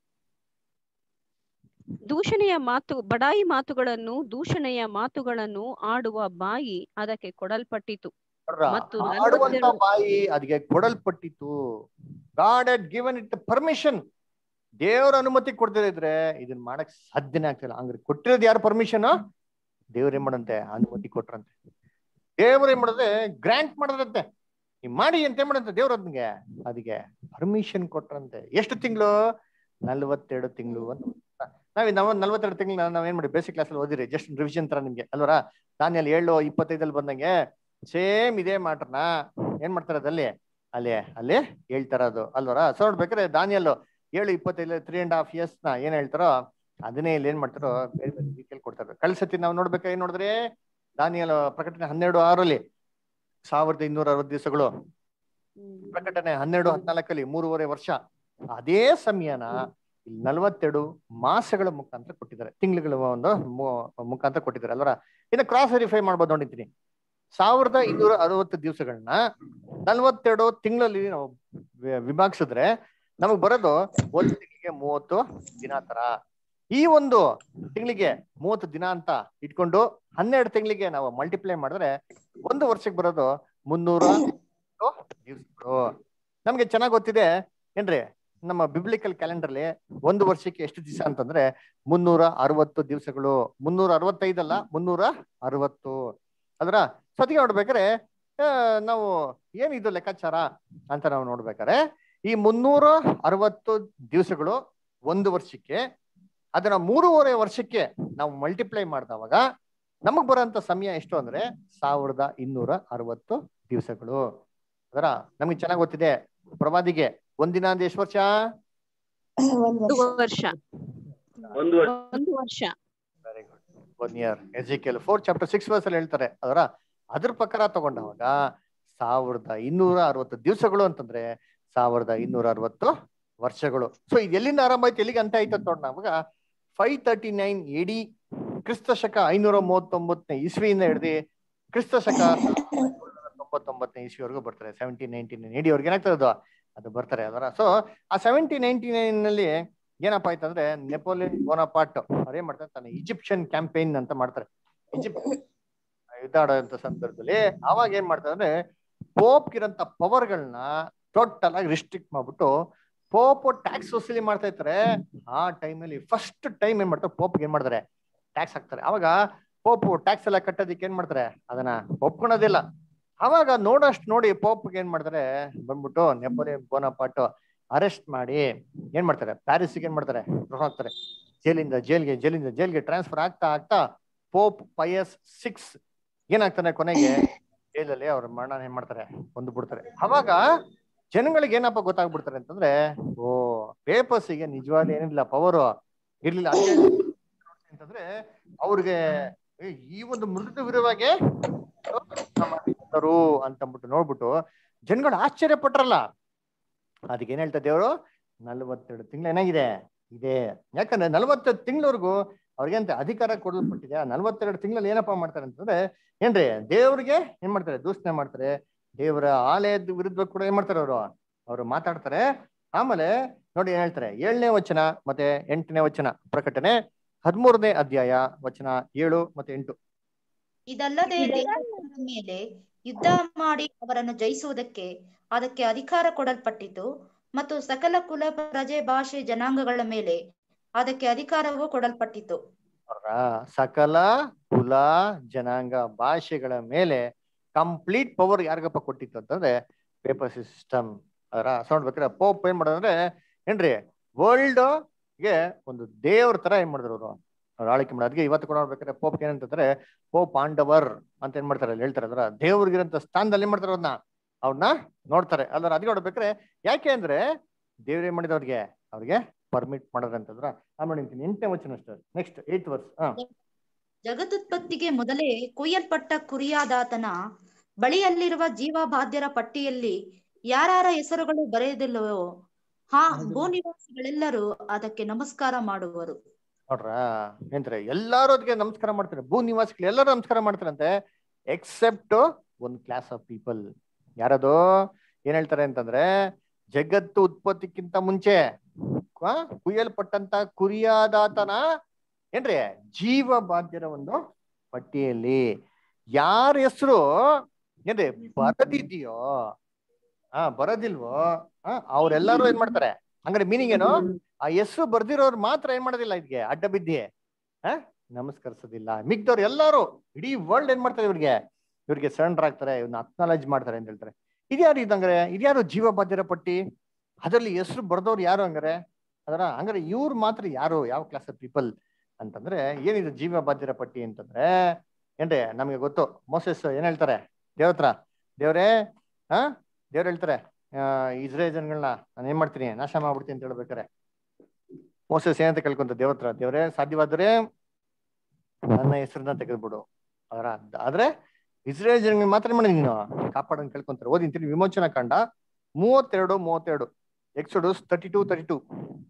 ದೂಷಣೆಯ ಮಾತು ಬಡಾಯಿ ಮಾತುಗಳನ್ನು ದೂಷಣೆಯ ಮಾತುಗಳನ್ನು ಆಡುವ ಬಾಯಿ ಅದಕ್ಕೆ ಕೊಡಲ್ಪಟ್ಟಿತು ಮತ್ತು ಆಡುವಂತ ಬಾಯಿ ಅದಕ್ಕೆ ಕೊಡಲ್ಪಟ್ಟಿತು. God had given it permission. ದೇವರ ಅನುಮತಿ ಕೊಡ್ತಿದ್ರೆ ಇದ್ರೆ ಇದನ್ನ ಮಾಡಕ್ ಸಾಧ್ಯನೇ ಆಗ್ತಿಲ್ಲ. ಹಂಗ್ರೆ ಕೊಟ್ಟಿರೋದು ಯಾರು ಪರ್ಮಿಷನ್? ದೇವ್ರ ಏನ್ ಮಾಡಂತೆ ಅನುಮತಿ ಕೊಟ್ರಂತೆ. ದೇವ್ರ ಏನ್ ಮಾಡದೆ ಗ್ರಾಂಟ್ ಮಾಡದಂತೆ, ನೀವ್ ಮಾಡಿ ಅಂತ ಏನ್ ಮಾಡಂತೆ ದೇವ್ರ ಅದನ್ಗೆ ಅದಕ್ಕೆ ಪರ್ಮಿಷನ್ ಕೊಟ್ರಂತೆ. ಎಷ್ಟು ತಿಂಗಳು? ನಲ್ವತ್ತೆರಡು ತಿಂಗಳು ಅಂತ. ನಾವ್ ನಾವ್ ನಲ್ವತ್ತೆರಡು ತಿಂಗಳು ನಾವ್ ಏನ್ ಮಾಡಿ ಬೇಸಿಕ್ ಕ್ಲಾಸ್ ಅಲ್ಲಿ ಓದಿರಿ, ಜಸ್ಟ್ ರಿವಿಷನ್ ತರ ನಿಮ್ಗೆ ಅಲ್ವರ. ದಾನಿಯೇಲ್ ಏಳು ಇಪ್ಪತ್ತೈದಲ್ಲಿ ಬಂದಂಗೆ ಸೇಮ್ ಇದೇ ಮ್ಯಾಟರ್ನ ಏನ್ ಮಾಡ್ತಾರೆ ಅದಲ್ಲಿ ಅಲ್ಲಿ ಅಲ್ಲಿ ಹೇಳ್ತಾರ ಅದು ಅಲ್ವರ. ಸೊ ನೋಡ್ಬೇಕಾದ್ರೆ ದಾನಿಯೇಲ್ ಏಳು ಇಪ್ಪತ್ತೈದು ತ್ರೀ ಅಂಡ್ ಹಾಫ್ ಇಯರ್ಸ್ ನ ಏನ್ ಹೇಳ್ತಾರೋ ಅದನ್ನೇ ಇಲ್ಲಿ ಏನ್ ಮಾಡ್ತಾರೋ ಬೇರೆ ಬೇರೆ ರೀತಿಯಲ್ಲಿ ಕೊಡ್ತಾರೆ. ಕಳ್ಸತಿ ನಾವು ನೋಡ್ಬೇಕಾ ಏನ್ ನೋಡಿದ್ರೆ ದಾನಿಯೇಲ್ ಪ್ರಕಟಣೆ ಹನ್ನೆರಡು ಆರಲ್ಲಿ ಸಾವಿರದ ಇನ್ನೂರ ಅರವತ್ತು ದಿವಸಗಳು, ಪ್ರಕಟಣೆ ಹನ್ನೆರಡು ಹದಿನಾಲ್ಕಲ್ಲಿ ಮೂರುವರೆ ವರ್ಷ. ಅದೇ ಸಮಯನ ಇಲ್ಲಿ ನಲ್ವತ್ತೆರಡು ಮಾಸಗಳ ಮುಖಾಂತರ ಕೊಟ್ಟಿದ್ದಾರೆ, ತಿಂಗಳುಗಳ ಒಂದು ಮುಖಾಂತರ ಕೊಟ್ಟಿದ್ದಾರೆ ಅಲ್ವರ. ಇನ್ನು ಕ್ರಾಸ್ ವೆರಿಫೈ ಮಾಡ್ಬೋದು ನೋಡಿದ್ದೀನಿ. ಸಾವಿರದ ಇನ್ನೂರ ಅರವತ್ತು ದಿವಸಗಳನ್ನ ನಲ್ವತ್ತೆರಡು ತಿಂಗಳಲ್ಲಿ ನಾವು ವಿಭಾಗಿಸಿದ್ರೆ ನಮಗ್ ಬರೋದು ಒಂದು ತಿಂಗಳಿಗೆ ಮೂವತ್ತು ದಿನ ತರ. ಈ ಒಂದು ತಿಂಗಳಿಗೆ ಮೂವತ್ತು ದಿನ ಅಂತ ಇಟ್ಕೊಂಡು ಹನ್ನೆರಡು ತಿಂಗಳಿಗೆ ನಾವು ಮಲ್ಟಿಪ್ಲೈ ಮಾಡಿದ್ರೆ ಒಂದು ವರ್ಷಕ್ಕೆ ಬರೋದು ಮುನ್ನೂರ ದಿವಸಗಳು. ನಮ್ಗೆ ಚೆನ್ನಾಗಿ ಗೊತ್ತಿದೆ ಏನ್ರಿ, ನಮ್ಮ ಬಿಬ್ಲಿಕಲ್ ಕ್ಯಾಲೆಂಡರ್ಲಿ ಒಂದು ವರ್ಷಕ್ಕೆ ಎಷ್ಟು ದಿವಸ ಅಂತಂದ್ರೆ ಮುನ್ನೂರ ಅರವತ್ತು ದಿವಸಗಳು. ಮುನ್ನೂರ ಅರವತ್ತೈದಲ್ಲ, ಮುನ್ನೂರ ಅರವತ್ತು ಅದರ. ಸತಿಗೆ ನೋಡ್ಬೇಕಾರೆ ನಾವು ಏನಿದು ಲೆಕ್ಕಾಚಾರ ಅಂತ ನಾವು ನೋಡ್ಬೇಕಾರೆ ಈ ಮುನ್ನೂರ ಅರವತ್ತು ದಿವಸಗಳು ಒಂದು ವರ್ಷಕ್ಕೆ, ಅದನ್ನ ಮೂರುವರೆ ವರ್ಷಕ್ಕೆ ನಾವು ಮಲ್ಟಿಪ್ಲೈ ಮಾಡಿದವಾಗ ನಮಗ್ ಬರೋಂಥ ಸಮಯ ಎಷ್ಟು ಅಂದ್ರೆ ಸಾವಿರದ ಇನ್ನೂರ ಅರವತ್ತು ದಿವಸಗಳು ಅದರ. ನಮ್ಗೆ ಚೆನ್ನಾಗಿ ಗೊತ್ತಿದೆ ಪ್ರವಾದಿಗೆ ಒಂದಿನ ಅಂದ್ರೆ ಎಷ್ಟು ವರ್ಷ? ಒಂದು ವರ್ಷ. ಒಂದು ವರ್ಷ. Very good, one year. Ezekiel four chapter six verse ಅಲ್ಲಿ ಹೇಳ್ತಾರೆ ಅದರ. ಅದ್ರ ಪ್ರಕಾರ ತಗೊಂಡವಾಗ ಸಾವಿರದ ಇನ್ನೂರ ಅರವತ್ತು ದಿವಸಗಳು ಅಂತಂದ್ರೆ ಸಾವಿರದ ಇನ್ನೂರ ಅರವತ್ತು ವರ್ಷಗಳು. ಸೊ ಇದು ಎಲ್ಲಿಂದ ಆರಂಭ ಆಯ್ತು ಎಲ್ಲಿಗೆ ಅಂತ ಆಯ್ತು ಅಂತ ನೋಡ್ ನಮಗ ಫೈವ್ ತರ್ಟಿ ನೈನ್ ಎಡಿ ಕ್ರಿಸ್ತ ಶಕ ಐನೂರ ಮೂವತ್ತೊಂಬತ್ತನೇ ಇಸ್ವಿಯಿಂದ ಹಿಡಿದು ಕ್ರಿಸ್ತ ಶಕ ತೊಂಬತ್ತೊಂಬತ್ತನೇ ಇಸ್ವಿವರೆಗೂ ಬರ್ತಾರೆ. ಸೆವೆಂಟೀನ್ ನೈನ್ಟಿ ನೈನ್ ಎಡಿ ಅವ್ರಿಗೆ ಏನಾಗ್ತದೆ ಅದು ಅದು ಬರ್ತಾರೆ ಅದರ. ಸೊ ಆ ಸೆವೆಂಟೀನ್ ನೈನ್ಟಿ ನೈನ್ ನಲ್ಲಿ ಏನಪ್ಪಾ ಆಯ್ತಂದ್ರೆ ನೆಪೋಲಿಯನ್ ಬೋನಾಪಾರ್ಟ್ ಅವ್ರು ಏನ್ ಮಾಡ್ತಾರೆ, ತಾನೆ ಈಜಿಪ್ಷಿಯನ್ ಕ್ಯಾಂಪೇನ್ ಅಂತ ಮಾಡ್ತಾರೆ. ಈಜಿಪ್ಟ್ ಯುದ್ಧ ಆಡೋಂಥ ಸಂದರ್ಭದಲ್ಲಿ ಅವಾಗ ಏನ್ ಮಾಡ್ತಾರೆ ಅಂದ್ರೆ ಪೋಪ್ಗಿರಂತ ಪವರ್ಗಳನ್ನ ಟೋಟಲ್ ಆಗಿ ರಿಸ್ಟ್ರಿಕ್ಟ್ ಮಾಡ್ಬಿಟ್ಟು ಪೋಪ್ ಟ್ಯಾಕ್ಸ್ ವಸೂಲಿ ಮಾಡ್ತಾ ಇರ್ತಾರೆ. ಆ ಟೈಮಲ್ಲಿ ಫಸ್ಟ್ ಟೈಮ್ ಏನ್ ಮಾಡ್ತಾರೆ, ಪೋಪ್ಗೆ ಏನ್ ಮಾಡ್ತಾರೆ, ಟ್ಯಾಕ್ಸ್ ಹಾಕ್ತಾರೆ. ಅವಾಗ ಪೋಪ್ ಟ್ಯಾಕ್ಸ್ ಎಲ್ಲ ಕಟ್ಟೋದಿಕ್ಕೆ ಏನ್ ಮಾಡ್ತಾರೆ, ಅದನ್ನ ಒಪ್ಕೊಳೋದಿಲ್ಲ. ಅವಾಗ ನೋಡಷ್ಟು ನೋಡಿ ಪೋಪ್ಗೆ ಏನ್ ಮಾಡ್ತಾರೆ, ಬಂದ್ಬಿಟ್ಟು ನೆಪೋಲಿಯನ್ ಬೋನಾಪಾರ್ಟ್ ಅರೆಸ್ಟ್ ಮಾಡಿ ಏನ್ ಮಾಡ್ತಾರೆ, ಪ್ಯಾರಿಸ್ಗೆ ಏನ್ ಮಾಡ್ತಾರೆ, ಹಾಕ್ತಾರೆ. ಜೈಲಿಂದ ಜೈಲ್ಗೆ ಜೈಲಿಂದ ಜೈಲ್ಗೆ ಟ್ರಾನ್ಸ್ಫರ್ ಆಗ್ತಾ ಆಗ್ತಾ ಪೋಪ್ ಪಯಸ್ ಸಿಕ್ಸ್ ಏನಾಗ್ತಾನೆ, ಕೊನೆಗೆ ಜೈಲಲ್ಲಿ ಅವ್ರ ಮರಣ ಏನ್ ಮಾಡ್ತಾರೆ, ಕೊಂದು ಬಿಡ್ತಾರೆ. ಅವಾಗ ಜನಗಳಿಗೆ ಏನಪ್ಪ ಗೊತ್ತಾಗ್ಬಿಡ್ತಾರೆ ಅಂತಂದ್ರೆ, ಓ ಪೇಪರ್ಸಿಗೆ ನಿಜವಾಗ್ಲೂ ಏನಿಲ್ಲ, ಪವರ್ ಇರ್ಲಿಲ್ಲ ಅಂತಂದ್ರೆ ಅವ್ರಿಗೆ ಈ ಒಂದು ಮೃದು ವಿರುವಾಗಿ ಅಂತಂದ್ಬಿಟ್ಟು ನೋಡ್ಬಿಟ್ಟು ಜನಗಳು ಆಶ್ಚರ್ಯ ಪಟ್ರಲ್ಲ. ಅದಕ್ಕೆ ಏನ್ ಹೇಳ್ತಾ ದೇವರು, ನಲ್ವತ್ತೆರಡು ತಿಂಗಳು ಏನಾಗಿದೆ ಇದೆ. ಯಾಕಂದ್ರೆ ನಲ್ವತ್ತೆರಡು ತಿಂಗಳವರೆಗೂ ಅವ್ರಿಗೆ ಅಂತ ಅಧಿಕಾರ ಕೊಡಲ್ಪಟ್ಟಿದೆ. ನಲ್ವತ್ತೆರಡು ತಿಂಗಳಲ್ಲಿ ಏನಪ್ಪಾ ಮಾಡ್ತಾರೆ ಅಂತಂದ್ರೆ ಏನ್ರಿ, ದೇವ್ರಿಗೆ ಏನ್ ಮಾಡ್ತಾರೆ, ದೂಷಣೆ ಮಾಡ್ತಾರೆ. ದೇವರ ಆಲಯದ ವಿರುದ್ಧ ಕೂಡ ಏನ್ ಮಾಡ್ತಾರೆ, ಅವರು ಅವರು ಮಾತಾಡ್ತಾರೆ. ಆಮೇಲೆ ನೋಡಿ ಏನ್ ಹೇಳ್ತಾರೆ, ಏಳನೇ ವಚನ ಮತ್ತೆ ಎಂಟನೇ ವಚನ, ಪ್ರಕಟಣೆ ಹದಿಮೂರನೇ ಅಧ್ಯಾಯ ವಚನ ಏಳು ಮತ್ತೆ ಎಂಟು. ಇದಲ್ಲದೆ ದೇವರ ಮೇಲೆ ಯುದ್ಧ ಮಾಡಿ ಅವರನ್ನು ಜಯಿಸುವುದಕ್ಕೆ ಅದಕ್ಕೆ ಅಧಿಕಾರ ಕೊಡಲ್ಪಟ್ಟಿತು, ಮತ್ತು ಸಕಲ ಕುಲ ಪ್ರಜೆ ಭಾಷೆ ಜನಾಂಗಗಳ ಮೇಲೆ ಅದಕ್ಕೆ ಅಧಿಕಾರವೂ ಕೊಡಲ್ಪಟ್ಟಿತು. ಸಕಲ ಕುಲ ಜನಾಂಗ ಭಾಷೆಗಳ ಮೇಲೆ ಕಂಪ್ಲೀಟ್ ಪವರ್ ಯಾರಿಗಪ್ಪ ಕೊಟ್ಟಿತ್ತು ಅಂತಂದ್ರೆ ಪೇಪರ್ ಸಿಸ್ಟಮ್. ಅದರ ಸೌಂಡ್ ಬೇಕಾದ್ರೆ ಪೋಪ್ ಏನ್ ಮಾಡೋದಂದ್ರೆ ಏನ್ರಿ, ವರ್ಲ್ಡ್ ಗೆ ಒಂದು ದೇವ್ರ ತರ ಏನ್ ಮಾಡಿದ್ರು ಅವರು, ಅವ್ರು ಆಳ್ಕೆ ಮಾಡೋದು. ಅದಕ್ಕೆ ಇವತ್ತು ಕೂಡ ನೋಡ್ಬೇಕಾದ್ರೆ ಪೋಪ್ ಏನಂತಂದ್ರೆ ಪೋಪ್ ಪಾಂಡವರ್ ಅಂತ ಏನ್ ಮಾಡ್ತಾರೆ ಅಲ್ಲಿ ಹೇಳ್ತಾರೆ. ಅದರ ದೇವ್ರಿಗಿರಂತ ಸ್ಥಾನದಲ್ಲಿ ಏನ್ ಮಾಡ್ತಾರೆ, ಅವ್ರನ್ನ ಅವ್ರನ್ನ ನೋಡ್ತಾರೆ ಅಲ್ರ. ಅದಕ್ಕೆ ನೋಡ್ಬೇಕಾರೆ ಯಾಕೆ ಅಂದ್ರೆ ದೇವ್ರ ಏನ್ ಮಾಡಿದ ಅವ್ರಿಗೆ ಅವ್ರಿಗೆ ಪರ್ಮಿಟ್ ಮಾಡೋದಂತಂದ್ರ. ಆಮೇಲೆ ಎಂಟನೇ ವಚನ ಅಷ್ಟೇ, ನೆಕ್ಸ್ಟ್ ಏಟ್ ವರ್ಸ್. ಜಗದುತ್ಪತ್ತಿಗೆ ಮೊದಲೇ ಕೊಯ್ಯಲ್ಪಟ್ಟ ಕುರಿಯಾದಾತನ ಬಳಿಯಲ್ಲಿರುವ ಜೀವಬಾಧ್ಯರ ಪಟ್ಟಿಯಲ್ಲಿ ಯಾರ ಹೆಸರುಗಳು ಬರೆಯದಿಲ್ಲವೋ ಹಾ ಭೂನಿವಾಸಿಗಳೆಲ್ಲರೂ ಅದಕ್ಕೆ ನಮಸ್ಕಾರ ಮಾಡುವರು. ನೋಡ್ರ ಏನ್ರಿ, ಎಲ್ಲಾರು ಅದಕ್ಕೆ ನಮಸ್ಕಾರ ಮಾಡ್ತಾರೆ. ಭೂ ನಿವಾಸಿಗಳು ಎಲ್ಲರೂ ನಮಸ್ಕಾರ ಮಾಡ್ತಾರಂತೆ, ಎಕ್ಸೆಪ್ಟ್ ಒಂದ್ ಕ್ಲಾಸ್ ಆಫ್ ಪೀಪಲ್. ಯಾರದು ಏನ್ ಹೇಳ್ತಾರೆ ಅಂತಂದ್ರೆ, ಜಗತ್ತು ಉತ್ಪತ್ತಿಕ್ಕಿಂತ ಮುಂಚೆ ಕುಯ್ಯಲ್ಪಟ್ಟಂತ ಕುರಿಯಾದಾತನ ಏನ್ರಿ ಜೀವ ಬಾಧ್ಯರ ಒಂದು ಪಟ್ಟಿಯಲ್ಲಿ ಯಾರ ಹೆಸರು ಏನ್ರಿ ಬರದಿದೆಯೋ ಆ ಬರೋದಿಲ್ವೋ ಆ ಅವ್ರೆಲ್ಲಾರು ಏನ್ ಮಾಡ್ತಾರೆ. ಹಂಗಾರೆ ಮೀನಿಂಗ್ ಏನು, ಆ ಹೆಸರು ಬರ್ದಿರೋರು ಮಾತ್ರ ಏನ್ ಮಾಡೋದಿಲ್ಲ, ಇದಕ್ಕೆ ಅಡ್ಡ ಬಿದ್ದಿ ಆ ನಮಸ್ಕರಿಸೋದಿಲ್ಲ. ಮಿಗ್ದವ್ರು ಎಲ್ಲಾರು ಇಡೀ ವರ್ಲ್ಡ್ ಏನ್ ಮಾಡ್ತಾರೆ, ಇವ್ರಿಗೆ ಇವ್ರಿಗೆ ಸರೆಂಡರ್ ಆಗ್ತಾರೆ, ಇವ್ರನ್ನ ಅಕ್ನಾಲೇಜ್ ಮಾಡ್ತಾರೆ ಅಂತ ಹೇಳ್ತಾರೆ. ಇದ್ಯಾರು ಇದಂಗಾರೆ, ಇದ್ಯಾರು ಜೀವ ಬಾಧ್ಯರ ಪಟ್ಟಿ, ಅದರಲ್ಲಿ ಹೆಸರು ಬರ್ದವ್ರು ಯಾರು ಹಂಗಾರೆ? ಅದರ ಹಂಗಾರೆ ಇವ್ರು ಮಾತ್ರ ಯಾರು, ಯಾವ ಕ್ಲಾಸ್ ಆಫ್ ಪೀಪಲ್ ಅಂತಂದ್ರೆ ಏನಿದೆ ಜೀವ ಬಾಧ್ಯರ ಪಟ್ಟಿ ಅಂತಂದ್ರೆ ಏನ್ರಿ, ನಮ್ಗೆ ಗೊತ್ತು. ಮೋಸೆಸ್ ಏನ್ ಹೇಳ್ತಾರೆ ದೇವ್ರ ಹತ್ರ, ದೇವ್ರೇ ಆ ದೇವ್ರು ಹೇಳ್ತಾರೆ ಇಸ್ರೇಲ್ ಜನಗಳನ್ನ ನಾನು ಏನ್ ಮಾಡ್ತೀನಿ, ನಾಶ ಮಾಡ್ಬಿಡ್ತೀನಿ ಅಂತ ಹೇಳ್ಬೇಕಾರೆ ಮೋಸೆಸ್ ಏನಂತ ಕೇಳ್ಕೊಂತ ದೇವ್ರ ಹತ್ರ, ದೇವ್ರೇ ಸಾಧ್ಯವಾದ್ರೆ ನನ್ನ ಹೆಸರನ್ನ ತೆಗೆದ್ಬಿಡು. ಅದರ ಆದ್ರೆ ಇಸ್ರೇಲ್ ಜನಗಳಿಗೆ ಮಾತ್ರ ಮಾಡಿ ನೀನು ಕಾಪಾಡೋನ್ ಕೇಳ್ಕೊಂತಾರೆ. ಓದಿಂತೀನಿ ವಿಮೋಚನಾ ಕಾಂಡ ಮೂವತ್ತೆರಡು ಮೂವತ್ತೆರಡು Exodus thirty two thirty two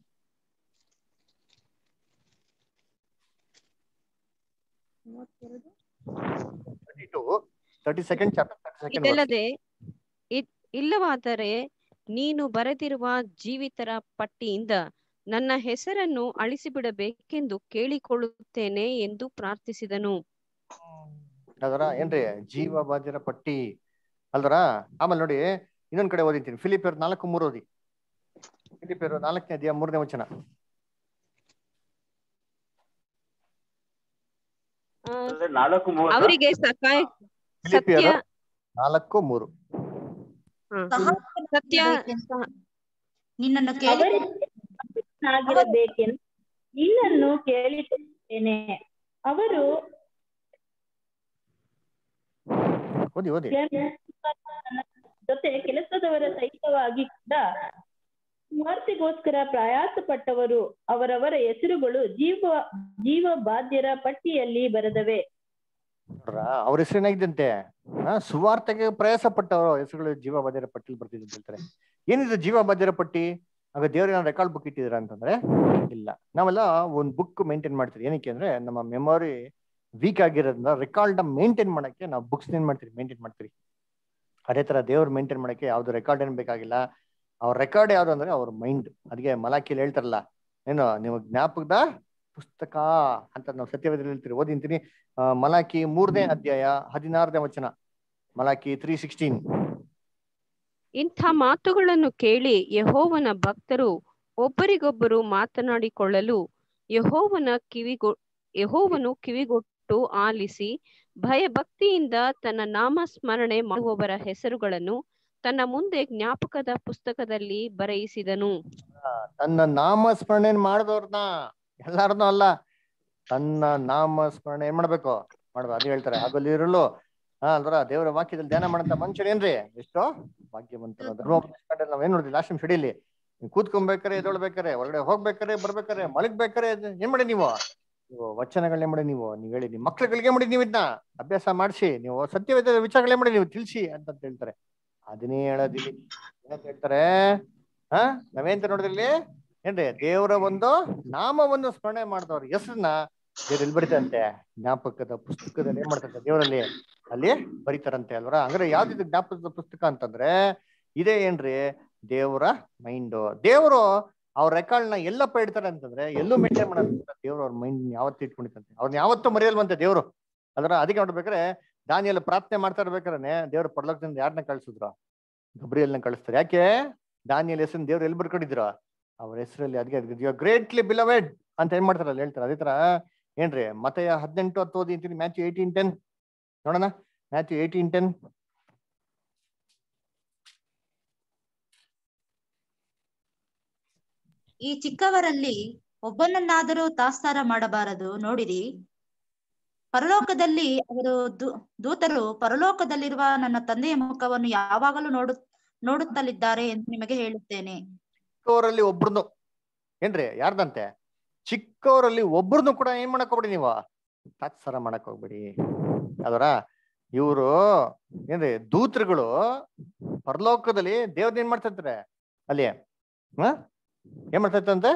ಇದಲ್ಲದೆ ಇಲ್ಲವಾದರೆ ನೀನು ಬರೆದಿರುವ ಜೀವಿತರ ಪಟ್ಟಿಯಿಂದ ನನ್ನ ಹೆಸರನ್ನು ಅಳಿಸಿಬಿಡಬೇಕೆಂದು ಕೇಳಿಕೊಳ್ಳುತ್ತೇನೆ ಎಂದು ಪ್ರಾರ್ಥಿಸಿದನು. ಅದರ ಏನ್ರಿ ಜೀವ ಬಾಧ್ಯರ ಪಟ್ಟಿ ಅಲ್ದರ. ಆಮೇಲೆ ನೋಡಿ ಇನ್ನೊಂದ್ ಕಡೆ ಓದಿತೀನಿ, ಫಿಲಿಪಿಯರ್ ನಾಲ್ಕು ಮೂರು ಓದಿ. ಫಿಲಿಪಿಯರ್ ನಾಲ್ಕನೇ ಅಧ್ಯಾಯ ಮೂರನೇ ವಚನ. ಅವರಿಗೆ ಸಹಾಯ ಸತ್ಯ ನಾಲ್ಕು ಮೂರು ಸತ್ಯ ನಿನ್ನನ್ನು ಕೇಳಿ ಆಗಿರಬೇಕೆಂದು ನಿನ್ನನ್ನು ಕೇಳಿಕೊಳ್ಳುತ್ತೇನೆ. ಅವರು ಓದಿ ಓದಿ ಜೊತೆ ಕೆಲಸದವರ ಸಹಿತವಾಗಿ ಕೂಡ ಸ್ವಾರ್ಥಿಗೋಸ್ಕರ ಪ್ರಯಾಸ ಪಟ್ಟವರು ಅವರವರ ಹೆಸರುಗಳು ಜೀವ ಜೀವ ಬಾಧ್ಯರ ಪಟ್ಟಿಯಲ್ಲಿ ಬರೆದವೆ. ಅವ್ರ ಹೆಸರು ಏನಾಗಿದ್ದಂತೆ, ಸುವಾರ್ತೆಗೆ ಪ್ರಯಾಸ ಪಟ್ಟವರು ಹೆಸರುಗಳು ಜೀವ ಬಾಧ್ಯರ ಪಟ್ಟಿಲಿ ಬರ್ತಿದ್ರು ಅಂತ ಹೇಳ್ತಾರೆ. ಏನಿದೆ ಜೀವ ಬಾಧ್ಯರ ಪಟ್ಟಿ? ಆಗ ದೇವ್ರಿಗೆ ನಾವು ರೆಕಾರ್ಡ್ ಬುಕ್ ಇಟ್ಟಿದ್ರ ಅಂತಂದ್ರೆ ಇಲ್ಲ. ನಾವೆಲ್ಲ ಒಂದ್ ಬುಕ್ ಮೇಂಟೈನ್ ಮಾಡ್ತೀವಿ. ಏನಕ್ಕೆ ಅಂದ್ರೆ ನಮ್ಮ ಮೆಮೊರಿ ವೀಕ್ ಆಗಿರೋದ್ರಿಂದ ರೆಕಾರ್ಡ್ ಮೇಂಟೈನ್ ಮಾಡಕ್ಕೆ ನಾವು ಬುಕ್ಸ್ ಏನ್ ಮಾಡ್ತೀವಿ, ಮೇಂಟೈನ್ ಮಾಡ್ತೀವಿ. ಅದೇ ತರ ದೇವ್ರು ಮೇಂಟೈನ್ ಮಾಡಕ್ಕೆ ಯಾವ್ದು ರೆಕಾರ್ಡ್ ಏನ್ ಬೇಕಾಗಿಲ್ಲ. ಅವ್ರ ರೆಕಾರ್ಡ್ ಯಾವ್ದು ಅಂದ್ರೆ ಅವ್ರ ಮೈಂಡ್. ಅದಕ್ಕೆ ಮಲಾಕಿಯಲ್ಲಿ ಹೇಳ್ತಾರಲ್ಲ, ಏನು ನೀವು ಜ್ಞಾಪಕದ ಪುಸ್ತಕ ಅಂತ ನಾವು ಸತ್ಯವೇದಲ್ಲಿ ಹೇಳ್ತೀರಿ. ಓದಿಂತೀನಿ ಮಲಾಕಿ ಮೂರನೇ ಅಧ್ಯಾಯ ಹದಿನಾರನೇ ವಚನ. Malachi three sixteen. ಇಂಥ ಮಾತುಗಳನ್ನು ಕೇಳಿ ಯೆಹೋವನ ಭಕ್ತರು ಒಬ್ಬರಿಗೊಬ್ಬರು ಮಾತನಾಡಿಕೊಳ್ಳಲು ಯೆಹೋವನ ಕಿವಿಗೊ ಯೆಹೋವನು ಕಿವಿಗೊಟ್ಟು ಆಲಿಸಿ ಭಯಭಕ್ತಿಯಿಂದ ತನ್ನ ನಾಮಸ್ಮರಣೆ ಮಾಡುವವರ ಹೆಸರುಗಳನ್ನು ತನ್ನ ಮುಂದೆ ಜ್ಞಾಪಕದ ಪುಸ್ತಕದಲ್ಲಿ ಬರೆಯಿಸಿದನು. ತನ್ನ ನಾಮಸ್ಮರಣೆ ಮಾಡಿದವ್ರನ್ನ ಎಲ್ಲಾರನ್ನೂ ಅಲ್ಲ, ತನ್ನ ನಾಮಸ್ಮರಣೆ ಏನ್ ಮಾಡ್ಬೇಕು ಮಾಡ್ಬೇಕು ಅದು ಹೇಳ್ತಾರೆ. ಆಗಲ್ಲಿ ಇರಲು ಹಾ ಅಲ್ವರ ದೇವರ ವಾಕ್ಯದಲ್ಲಿ ಧ್ಯಾನ ಮಾಡಂತ ಮನುಷ್ಯನೇನ್ರಿ ಎಷ್ಟೋ ಭಾಗ್ಯವಂತರ. ಧರ್ಮೋಪದೇಶ ನಾವ್ ಏನ್ ನೋಡಿದ್ವಿ ಲಾಸ್ಟ್ ಟೈಮ್ ಸ್ಟಡಿಯಲ್ಲಿ, ಕೂತ್ಕೊಂಡ್ಬೇಕಾರೆ ಎದೊಳ್ಬೇಕಾರೆ ಹೊರಗಡೆ ಹೋಗ್ಬೇಕಾರೆ ಬರ್ಬೇಕಾರೆ ಮಲಗ್ಬೇಕಾರೆ ಏನ್ ಮಾಡಿ ನೀವು ನೀವು ವಚನಗಳನ್ನೇ ಮಾಡಿ ನೀವು ನೀವ್ ಹೇಳಿ ನಿಮ್ ಮಕ್ಳುಗಳಿಗೆ ಮಾಡಿ ನೀವು ಇದನ್ನ ಅಭ್ಯಾಸ ಮಾಡಿಸಿ, ನೀವು ಸತ್ಯವೇದ ವಿಚಾರಗಳೇ ಮಾಡಿ ನೀವು ತಿಳಿಸಿ ಅಂತ ಹೇಳ್ತಾರೆ. ಅದನ್ನೇ ಹೇಳೋದಿಲ್ಲಿ ಏನಂತ ಹೇಳ್ತಾರೆ. ಹಾ ನಾವೇಂತ ನೋಡಿದ್ರಲ್ಲಿ ಏನ್ರಿ ದೇವರ ಒಂದು ನಾಮವನ್ನು ಸ್ಮರಣೆ ಮಾಡಿದವ್ರ ಹೆಸರನ್ನ ದೇವ್ರ ಎಲ್ಲಿ ಬರೀತಾರಂತೆ, ಜ್ಞಾಪಕದ ಪುಸ್ತಕದಲ್ಲಿ ಏನ್ ಮಾಡ್ತಾರೆ ದೇವರಲ್ಲಿ ಅಲ್ಲಿ ಬರೀತಾರಂತೆ ಅಲ್ವರ. ಹಂಗಾರೆ ಯಾವ್ದಿದ್ ಜ್ಞಾಪಕದ ಪುಸ್ತಕ ಅಂತಂದ್ರೆ ಇದೇ ಏನ್ರಿ ದೇವರ ಮೈಂಡ್. ದೇವರು ಅವ್ರ ರೆಕಾರ್ಡ್ನ ಎಲ್ಲಪ್ಪ ಇಡ್ತಾರೆ ಅಂತಂದ್ರೆ ಎಲ್ಲೂ ಮೇಂಟೈನ್ ಮಾಡೋದಂತ ದೇವ್ರ ಅವ್ರ ಮೈಂಡ್ ಯಾವತ್ತು ಇಟ್ಕೊಂಡಿರ್ತಂತೆ, ಅವ್ರನ್ನ ಯಾವತ್ತೂ ಮರೆಯಲ್ವಂತೆ ದೇವ್ರು. ಅದರ ಅದಕ್ಕೆ ನೋಡ್ಬೇಕಾರೆ ದಾನಿಯೆಲ್ಲ ಪ್ರಾರ್ಥನೆ ಮಾಡ್ತಾ ಇರ್ಬೇಕಾರೆ ದೇವ್ರ ಪರಲೋಕದಿಂದ ಯಾರನ್ನ ಕಳ್ಸಿದ್ರು, ಗಬ್ರಿಯಲ್ನ ಕಳಿಸ್ತಾರೆ. ಯಾಕೆ ದಾನಿಯಲ್ ಹೆಸರನ್ನ ದೇವ್ರು ಎಲ್ಲಿ ಬರ್ಕೊಂಡಿದ್ರು ಅವ್ರ ಹೆಸರಲ್ಲಿ. ಅದಕ್ಕೆ ಗ್ರೇಟ್ಲಿ ಬಿಲವೆಡ್ ಅಂತ ಏನ್ ಮಾಡ್ತಾರಲ್ಲ ಹೇಳ್ತಾರೆ. ಅದೇ ತರ ಏನ್ರಿ ಮತೆಯ ಹದಿನೆಂಟು ಹತ್ತು ಓದಿಂತೀನಿ. ಮ್ಯಾಥ್ಯೂ ಏಯ್ಟೀನ್ ಟೆನ್ ನೋಡೋಣ. Matthew eighteen ten. ಈ ಚಿಕ್ಕವರಲ್ಲಿ ಒಬ್ಬನನ್ನಾದರೂ ತಾತ್ಸಾರ ಮಾಡಬಾರದು. ನೋಡಿರಿ, ಪರಲೋಕದಲ್ಲಿ ಅವರು ದೂತರು ಪರಲೋಕದಲ್ಲಿರುವ ನನ್ನ ತಂದೆಯ ಮುಖವನ್ನು ಯಾವಾಗಲೂ ನೋಡು ನೋಡುತ್ತಲಿದ್ದಾರೆ ಎಂದು ನಿಮಗೆ ಹೇಳುತ್ತೇನೆ. ಚಿಕ್ಕವರಲ್ಲಿ ಒಬ್ರನ್ನು ಏನ್ರಿ ಯಾರ್ದಂತೆ ಚಿಕ್ಕವರಲ್ಲಿ ಒಬ್ರನ್ನು ಕೂಡ ಏನ್ ಮಾಡಕ್ ಹೋಗ್ಬಿಡಿ, ನೀವು ತಾತ್ಸಾರ ಮಾಡಕ್ ಹೋಗ್ಬಿಡಿ ಅದರ. ಇವರು ಏನ್ರಿ ದೂತರುಗಳು ಪರಲೋಕದಲ್ಲಿ ದೇವ್ರನ್ನ ಏನ್ ಮಾಡ್ತಾ ಇರ್ತಾರೆ ಅಲ್ಲಿ ಹ ಏನ್ ಮಾಡ್ತಾ ಇತ್ತಂತೆ,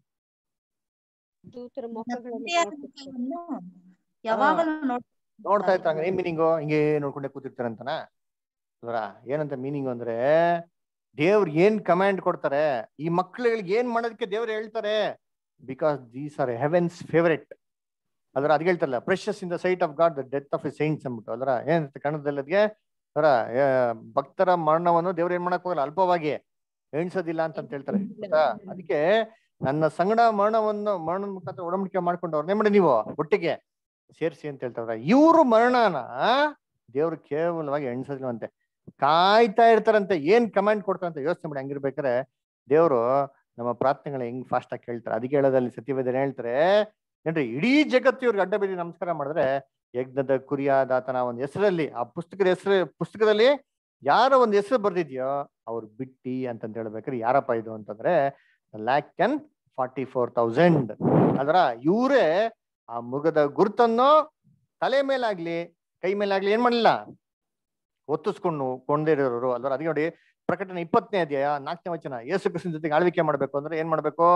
ಯಾವಾಗಲೂ ನೋಡ್ತಾ ಇರ್ತಾರೆ. ಏನ್ ಮೀನಿಂಗು, ಹಿಂಗೆ ನೋಡ್ಕೊಂಡೆ ಕೂತಿರ್ತಾರೆ ಅಂತನಾ ಅವರ. ಏನಂತ ಮೀನಿಂಗು ಅಂದ್ರೆ ದೇವ್ರ ಏನ್ ಕಮಾಂಡ್ ಕೊಡ್ತಾರೆ ಈ ಮಕ್ಳುಗಳಿಗೆ ಏನ್ ಮಾಡೋದಕ್ಕೆ ದೇವ್ರು ಹೇಳ್ತಾರೆ. Because these are heaven's favourite ಅದರ. ಅದ್ ಹೇಳ್ತಾರಲ್ಲ precious in the sight of God the death of a saints ಅಂದ್ಬಿಟ್ಟು ಅದರ. ಏನ್ ಕನ್ನಡದಲ್ಲದ್ಗೆ ಅದರ ಭಕ್ತರ ಮರಣವನ್ನು ದೇವ್ರು ಏನ್ ಮಾಡಕ್ ಹೋಗಲ್ಲ, ಅಲ್ಪವಾಗಿ ಎಣಿಸೋದಿಲ್ಲ ಅಂತ ಹೇಳ್ತಾರೆ. ಅದಕ್ಕೆ ನನ್ನ ಸಂಗಡ ಮರಣವನ್ನು ಮರಣದ ಮುಖಾಂತರ ಒಡಂಬಡಿಕೆ ಮಾಡ್ಕೊಂಡು ಅವ್ರನ್ನೇ ಮಾಡಿ ನೀವು ಒಟ್ಟಿಗೆ ಸೇರಿಸಿ ಅಂತ ಹೇಳ್ತಾರ. ಇವ್ರು ಮರಣನ ದೇವ್ರು ಕೇವಲವಾಗಿ ಎಣಿಸೋದಿಲ್ವಂತೆ, ಕಾಯ್ತಾ ಇರ್ತಾರಂತೆ. ಏನ್ ಕಮಾಂಡ್ ಕೊಡ್ತಾರಂತ ಯೋಚನೆ ಮಾಡಿ. ಹಂಗಿರ್ಬೇಕಾರೆ ದೇವ್ರು ನಮ್ಮ ಪ್ರಾರ್ಥನೆಗಳ ಹೆಂಗ್ ಫಾಸ್ಟ್ ಆಗಿ ಕೇಳ್ತಾರೆ. ಅದಕ್ಕೆ ಹೇಳೋದಲ್ಲಿ ಸತ್ಯವೇದನೆ ಹೇಳ್ತಾರೆ ಏನ್ರಿ ಇಡೀ ಜಗತ್ತು ಇವ್ರಿಗೆ ಅಡ್ಡ ಬಿದ್ದು ನಮಸ್ಕಾರ ಮಾಡಿದ್ರೆ ಯಜ್ಞದ ಕುರಿಯಾದಾತನ ಒಂದು ಹೆಸರಲ್ಲಿ ಆ ಪುಸ್ತಕದ ಹೆಸರು ಪುಸ್ತಕದಲ್ಲಿ ಯಾರ ಒಂದು ಹೆಸರು ಬರ್ದಿದ್ಯೋ ಅವ್ರು ಬಿಟ್ಟಿ ಅಂತಂತ ಹೇಳ್ಬೇಕಾದ್ರೆ ಯಾರಪ್ಪ ಇದು ಅಂತಂದ್ರೆ lakh and forty four thousand ಅದರ. ಇವರೇ ಆ ಮೃಗದ ಗುರುತನ್ನು ತಲೆ ಮೇಲಾಗ್ಲಿ ಕೈ ಮೇಲಾಗ್ಲಿ ಏನ್ ಮಾಡಲಿಲ್ಲ, ಒತ್ತಿಸ್ಕೊಂಡು ಕೊಂಡಿರೋರು ಅಲ್ವ. ಅದಕ್ಕೆ ನೋಡಿ ಪ್ರಕಟಣೆ ಇಪ್ಪತ್ತನೇ ಅಧ್ಯಾಯ ನಾಲ್ಕನೇ ವಚನ, ಯೇಸು ಕ್ರಿಸ್ತನ ಜೊತೆಗೆ ಆಳ್ವಿಕೆ ಮಾಡ್ಬೇಕು ಅಂದ್ರೆ ಏನ್ ಮಾಡ್ಬೇಕು,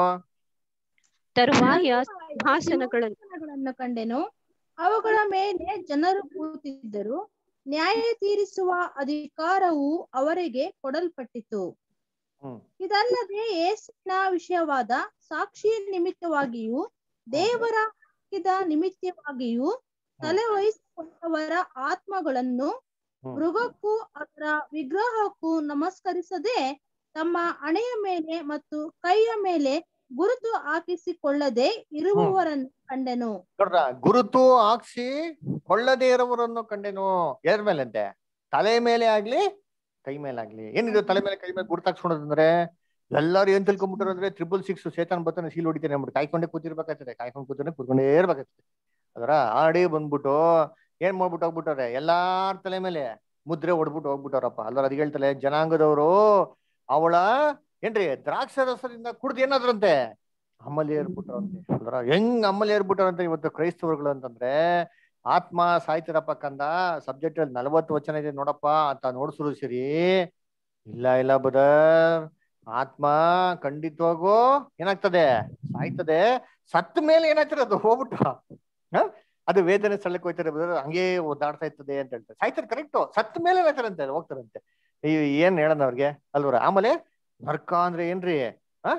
ತರುವಾಯ ಸಿಂಹಾಸನಗಳನ್ನು ಕಂಡೆನು, ಅವುಗಳ ಮೇಲೆ ಜನರು ಕೂತಿದ್ದರು, ನ್ಯಾಯ ತೀರಿಸುವ ಅಧಿಕಾರವು ಅವರಿಗೆ ಕೊಡಲ್ಪಟ್ಟಿತು. ಇದಲ್ಲದೆ ಯೇಸುವಿನ ವಿಷಯವಾದ ಸಾಕ್ಷಿಯ ನಿಮಿತ್ತವಾಗಿಯೂ ದೇವರ ನಿಮಿತ್ತವಾಗಿಯೂ ತಲೆ ವಹಿಸಿಕೊಂಡವರ ಆತ್ಮಗಳನ್ನು ಮೃಗಕ್ಕೂ ಅದರ ವಿಗ್ರಹಕ್ಕೂ ನಮಸ್ಕರಿಸದೆ ತಮ್ಮ ಹಣೆಯ ಮೇಲೆ ಮತ್ತು ಕೈಯ ಮೇಲೆ ಗುರುತು ಹಾಕಿಸಿಕೊಳ್ಳದೆ ಇರುವವರನ್ನು ಕಂಡೆನು. ಗುರುತು ಹಾಕ್ಸಿ ಕೊಳ್ಳದೆ ಇರುವವರನ್ನು ಕಂಡೆನು. ಎದ್ರ ಮೇಲೆ ಅಂತೆ, ತಲೆ ಮೇಲೆ ಆಗ್ಲಿ ಕೈ ಮೇಲಾಗ್ಲಿ. ಏನಿದೆ ತಲೆ ಮೇಲೆ ಕೈ ಮೇಲೆ ಗುರುತು ಹಾಕ್ಸ್ಕೊಳೋದಂದ್ರೆ ಎಲ್ಲಾರು ಏನ್ ತಿಳ್ಕೊಂಡ್ಬಿಟ್ಟಾರ ಅಂದ್ರೆ ತ್ರಿಬಲ್ ಸಿಕ್ಸ್ ಸೇತಾನ್ ಬರ್ತಾನೆ ಸೀಲ್ ಹೊಡಿತಾನೆ ಅಂದ್ಬಿಟ್ಟು ಕಾಯ್ಕೊಂಡೆ ಕೂತಿರ್ಬೇಕಾಗ್ತದೆ. ಕಾಯ್ಕೊಂಡು ಕೂತಾನೆ ಕೂತ್ಕೊಂಡೇ ಇರ್ಬೇಕಾಗ್ತದೆ ಅದರ. ಆಡಿ ಬಂದ್ಬಿಟ್ಟು ಏನ್ ಮಾಡ್ಬಿಟ್ಟು ಹೋಗ್ಬಿಟ್ಟವ್ರೆ, ಎಲ್ಲಾರ ತಲೆ ಮೇಲೆ ಮುದ್ರೆ ಹೊಡ್ಬಿಟ್ಟು ಹೋಗ್ಬಿಟ್ಟವ್ರಪ್ಪ ಅಲ್ವ. ಅದಕ್ಕೆ ಹೇಳ್ತಾರೆ ಜನಾಂಗದವರು ಅವಳ ಏನ್ರಿ ದ್ರಾಕ್ಷ ರಸದಿಂದ ಕುಡ್ದು ಏನಾದ್ರಂತೆ ಅಮ್ಮಲ್ಲಿ ಏರ್ಬಿಟ್ಟವ್ರಂತೆ ಅಲ್ವರ. ಹೆಂಗ್ ಅಮ್ಮಲ್ಲಿ ಏರ್ಬಿಟ್ಟವ್ರಂತೆ ಇವತ್ತು ಕ್ರೈಸ್ತವರುಗಳು ಅಂತಂದ್ರೆ, ಆತ್ಮ ಸಾಯ್ತಿರಪ್ಪ ಕಂದ ಸಬ್ಜೆಕ್ಟ್ ಅಲ್ಲಿ ನಲವತ್ತು ವಚನ ಇದೆ ನೋಡಪ್ಪ ಅಂತ ನೋಡ್ಸುರು ಸರಿ. ಇಲ್ಲ ಇಲ್ಲ ಬದರ್, ಆತ್ಮ ಖಂಡಿತವಾಗೂ ಏನಾಗ್ತದೆ, ಸಾಯ್ತದೆ. ಸತ್ತ ಮೇಲೆ ಏನಾಗ್ತದೆ ಅದು ಹೋಗ್ಬಿಟ್ಟು ಹ ಅದು ವೇದನೆ ಸ್ಥಳಕ್ಕೆ ಹೋಗ್ತಾರೆ ಬದರ್, ಹಂಗೇ ಓದಾಡ್ತಾ ಇರ್ತದೆ ಅಂತ ಹೇಳ್ತಾರೆ. ಸಾಯ್ತಾರೆ ಕರೆಕ್ಟು, ಸತ್ತ ಮೇಲೆ ಏನಾಗ್ತಾರಂತೆ ಹೋಗ್ತಾರಂತೆ. ಈ ಏನ್ ಹೇಳೋಣ ಅವ್ರಿಗೆ ಅಲ್ವರ. ಆಮೇಲೆ ನರ್ಕ ಅಂದ್ರೆ ಏನ್ರಿ, ಹ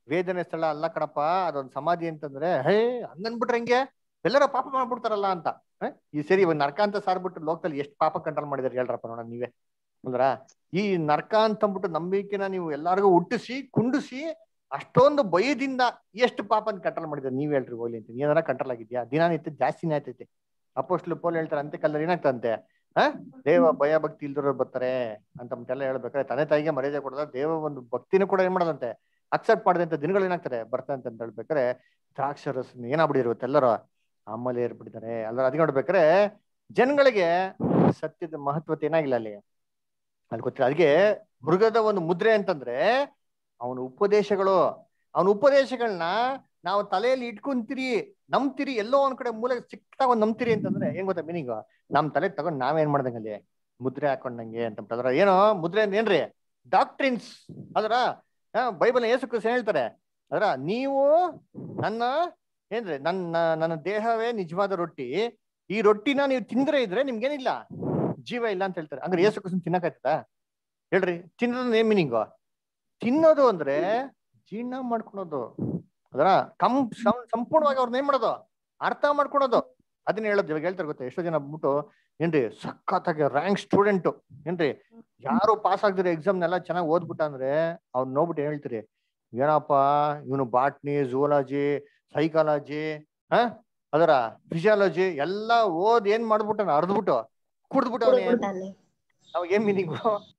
ವೇದನೆ ಸ್ಥಳ ಅಲ್ಲ ಕಣಪ್ಪ, ಅದೊಂದು ಸಮಾಧಿ ಅಂತಂದ್ರೆ ಹೇ ಹಂಗನ್ಬಿಟ್ರೆ ಹೆಂಗೆ ಎಲ್ಲರ ಪಾಪ ಮಾಡ್ಬಿಡ್ತಾರಲ್ಲ ಅಂತ. ಈ ಸರಿ ಒಂದ್ ನರಕ ಅಂತ ಸಾರ್ಬಿಟ್ಟು ಲೋಕದಲ್ಲಿ ಎಷ್ಟು ಪಾಪ ಕಂಟ್ರೋಲ್ ಮಾಡಿದಾರೆ ಹೇಳ್ರಪ್ಪ ನೋಡ ನೀವೇ ಅಂದ್ರ. ಈ ನರಕ ಅಂತ ಅಂದ್ಬಿಟ್ಟು ನಂಬಿಕೆನ ನೀವು ಎಲ್ಲಾರ್ಗು ಹುಟ್ಟಿಸಿ ಕುಂಡಿಸಿ ಅಷ್ಟೊಂದು ಭಯದಿಂದ ಎಷ್ಟು ಪಾಪನ ಕಂಟ್ರೋಲ್ ಮಾಡಿದ್ರೆ ನೀವ್ ಹೇಳ್ರಿ ಹೋಗ್ಲಿ ಅಂತ. ಏನಾರ ಕಂಟ್ರೋಲ್ ಆಗಿದ್ಯಾ? ದಿನಾನಿತ್ಯ ಜಾಸ್ತಿನೇ ಆಯ್ತೈತೆ. ಅಪೋಸ್ಟ್ಲು ಪೌಲ್ ಹೇಳ್ತಾರೆ ಅಂತೆ ಕಲ್ಲರ್ ಏನಾಗ್ತಂತೆ, ಹ ದೇವ ಭಯ ಭಕ್ತಿ ಇಲ್ದಿರೋರು ಬರ್ತಾರೆ ಅಂತ ಎಲ್ಲ ಹೇಳ್ಬೇಕಾದ್ರೆ ತಂದೆ ತಾಯಿಗೆ ಮರ್ಯಾದೆ ಕೊಡದ ದೇವ ಒಂದು ಭಕ್ತಿನೂ ಕೂಡ ಏನ್ ಮಾಡೋದಂತೆ ಅಕ್ಸೆಪ್ಟ್ ಮಾಡದಂತ ದಿನಗಳು ಏನಾಗ್ತಾರೆ ಬರ್ತಾರೆ ಅಂತ ಹೇಳ್ಬೇಕಾರೆ ದ್ರಾಕ್ಷರಸ್ ಏನಾಗ್ಬಿಟ್ಟಿರುತ್ತೆ ಎಲ್ಲರೂ ಆಮೇಲೆ ಏರ್ಬಿಟ್ಟಿದ್ದಾರೆ ಅಲ್ಲ. ಅದಕ್ಕೆ ನೋಡ್ಬೇಕಾರೆ ಜನಗಳಿಗೆ ಸತ್ಯದ ಮಹತ್ವತೆ ಏನಾಗಿಲ್ಲ ಅಲ್ಲಿ ಅಲ್ಲಿ ಗೊತ್ತಿಲ್ಲ. ಅದಕ್ಕೆ ಮೃಗದ ಒಂದು ಮುದ್ರೆ ಅಂತಂದ್ರೆ ಅವನ ಉಪದೇಶಗಳು, ಅವನ ಉಪದೇಶಗಳನ್ನ ನಾವು ತಲೆಯಲ್ಲಿ ಇಟ್ಕೊಂತೀರಿ ನಂಬ್ತೀರಿ, ಎಲ್ಲೋ ಒಂದ್ ಕಡೆ ಮೂಲೆ ಚಿಕ್ಕದಾಗ ಒಂದ್ ನಂಬ್ತೀರಿ ಅಂತಂದ್ರೆ ಏನ್ ಗೊತ್ತಾ ಮೀನಿಂಗ್? ನಮ್ ತಲೆ ತಗೊಂಡ್ ನಾವೇನ್ ಮಾಡ್ದಂಗಲ್ಲಿ ಮುದ್ರೆ ಹಾಕೊಂಡಂಗೆ ಅಂತ ಅದ್ರ ಏನೋ ಮುದ್ರೆ ಅಂದ್ರೆ ಏನ್ರಿ ಡಾಕ್ಟ್ರಿನ್ಸ್ ಅದರ ಬೈಬಲ್ ಯೇಸು ಕ್ರಿಸ್ತ ಹೇಳ್ತಾರೆ ಅದರ ನೀವು ನನ್ನ ಏನ್ರಿ ನನ್ನ ನನ್ನ ದೇಹವೇ ನಿಜವಾದ ರೊಟ್ಟಿ, ಈ ರೊಟ್ಟಿನ ನೀವು ತಿಂದ್ರೆ ಇದ್ರೆ ನಿಮ್ಗೇನಿಲ್ಲ ಜೀವ ಇಲ್ಲ ಅಂತ ಹೇಳ್ತಾರೆ. ಹಂಗಾರೆ ಯೇಸು ಕ್ರಿಸ್ತನ್ ತಿನ್ನಕಾಯ್ತದ ಹೇಳ್ರಿ? ತಿನ್ನೋದು ಏನ್ ಮೀನಿಂಗು? ತಿನ್ನೋದು ಅಂದ್ರೆ ಜೀರ್ಣ ಮಾಡ್ಕೊಳೋದು ಅದರ ಕಂ ಸಂಪೂರ್ಣವಾಗಿ ಅವ್ರನ್ನ ಏನ್ ಮಾಡೋದು ಅರ್ಥ ಮಾಡ್ಕೊಳೋದು. ಅದನ್ನ ಹೇಳೋದು ಇವಾಗ ಹೇಳ್ತಾರೆ ಗೊತ್ತಾ, ಎಷ್ಟೋ ಜನ ಬಿಟ್ಟು ಏನ್ರಿ ಸಖತ್ತಾಗಿ ರ್ಯಾಂಕ್ ಸ್ಟೂಡೆಂಟ್ ಏನ್ರಿ ಯಾರು ಪಾಸ್ ಆಗ್ದಿರೋ ಎಕ್ಸಾಮ್ನೆಲ್ಲ ಚೆನ್ನಾಗಿ ಓದ್ಬಿಟ್ಟ ಅಂದ್ರೆ ಅವ್ರು ನೋಡ್ಬಿಟ್ಟು ಹೇಳ್ತೀರಿ ಏನಪ್ಪ ಇವನು ಬಾಟ್ನಿ ಝೂಲಾಜಿ ಸೈಕಾಲಜಿ ಹ ಅದರ ಫಿಸಿಯಾಲಜಿ ಎಲ್ಲ ಓದ್ ಏನ್ ಮಾಡ್ಬಿಟ್ಟ ಅರ್ದ್ಬಿಟ್ಟು ಕುಡ್ದ್ಬಿಟ್ಟು ಅವನೇ ಅವಾಗ ಏನ್ ಮೀನಿಂಗು?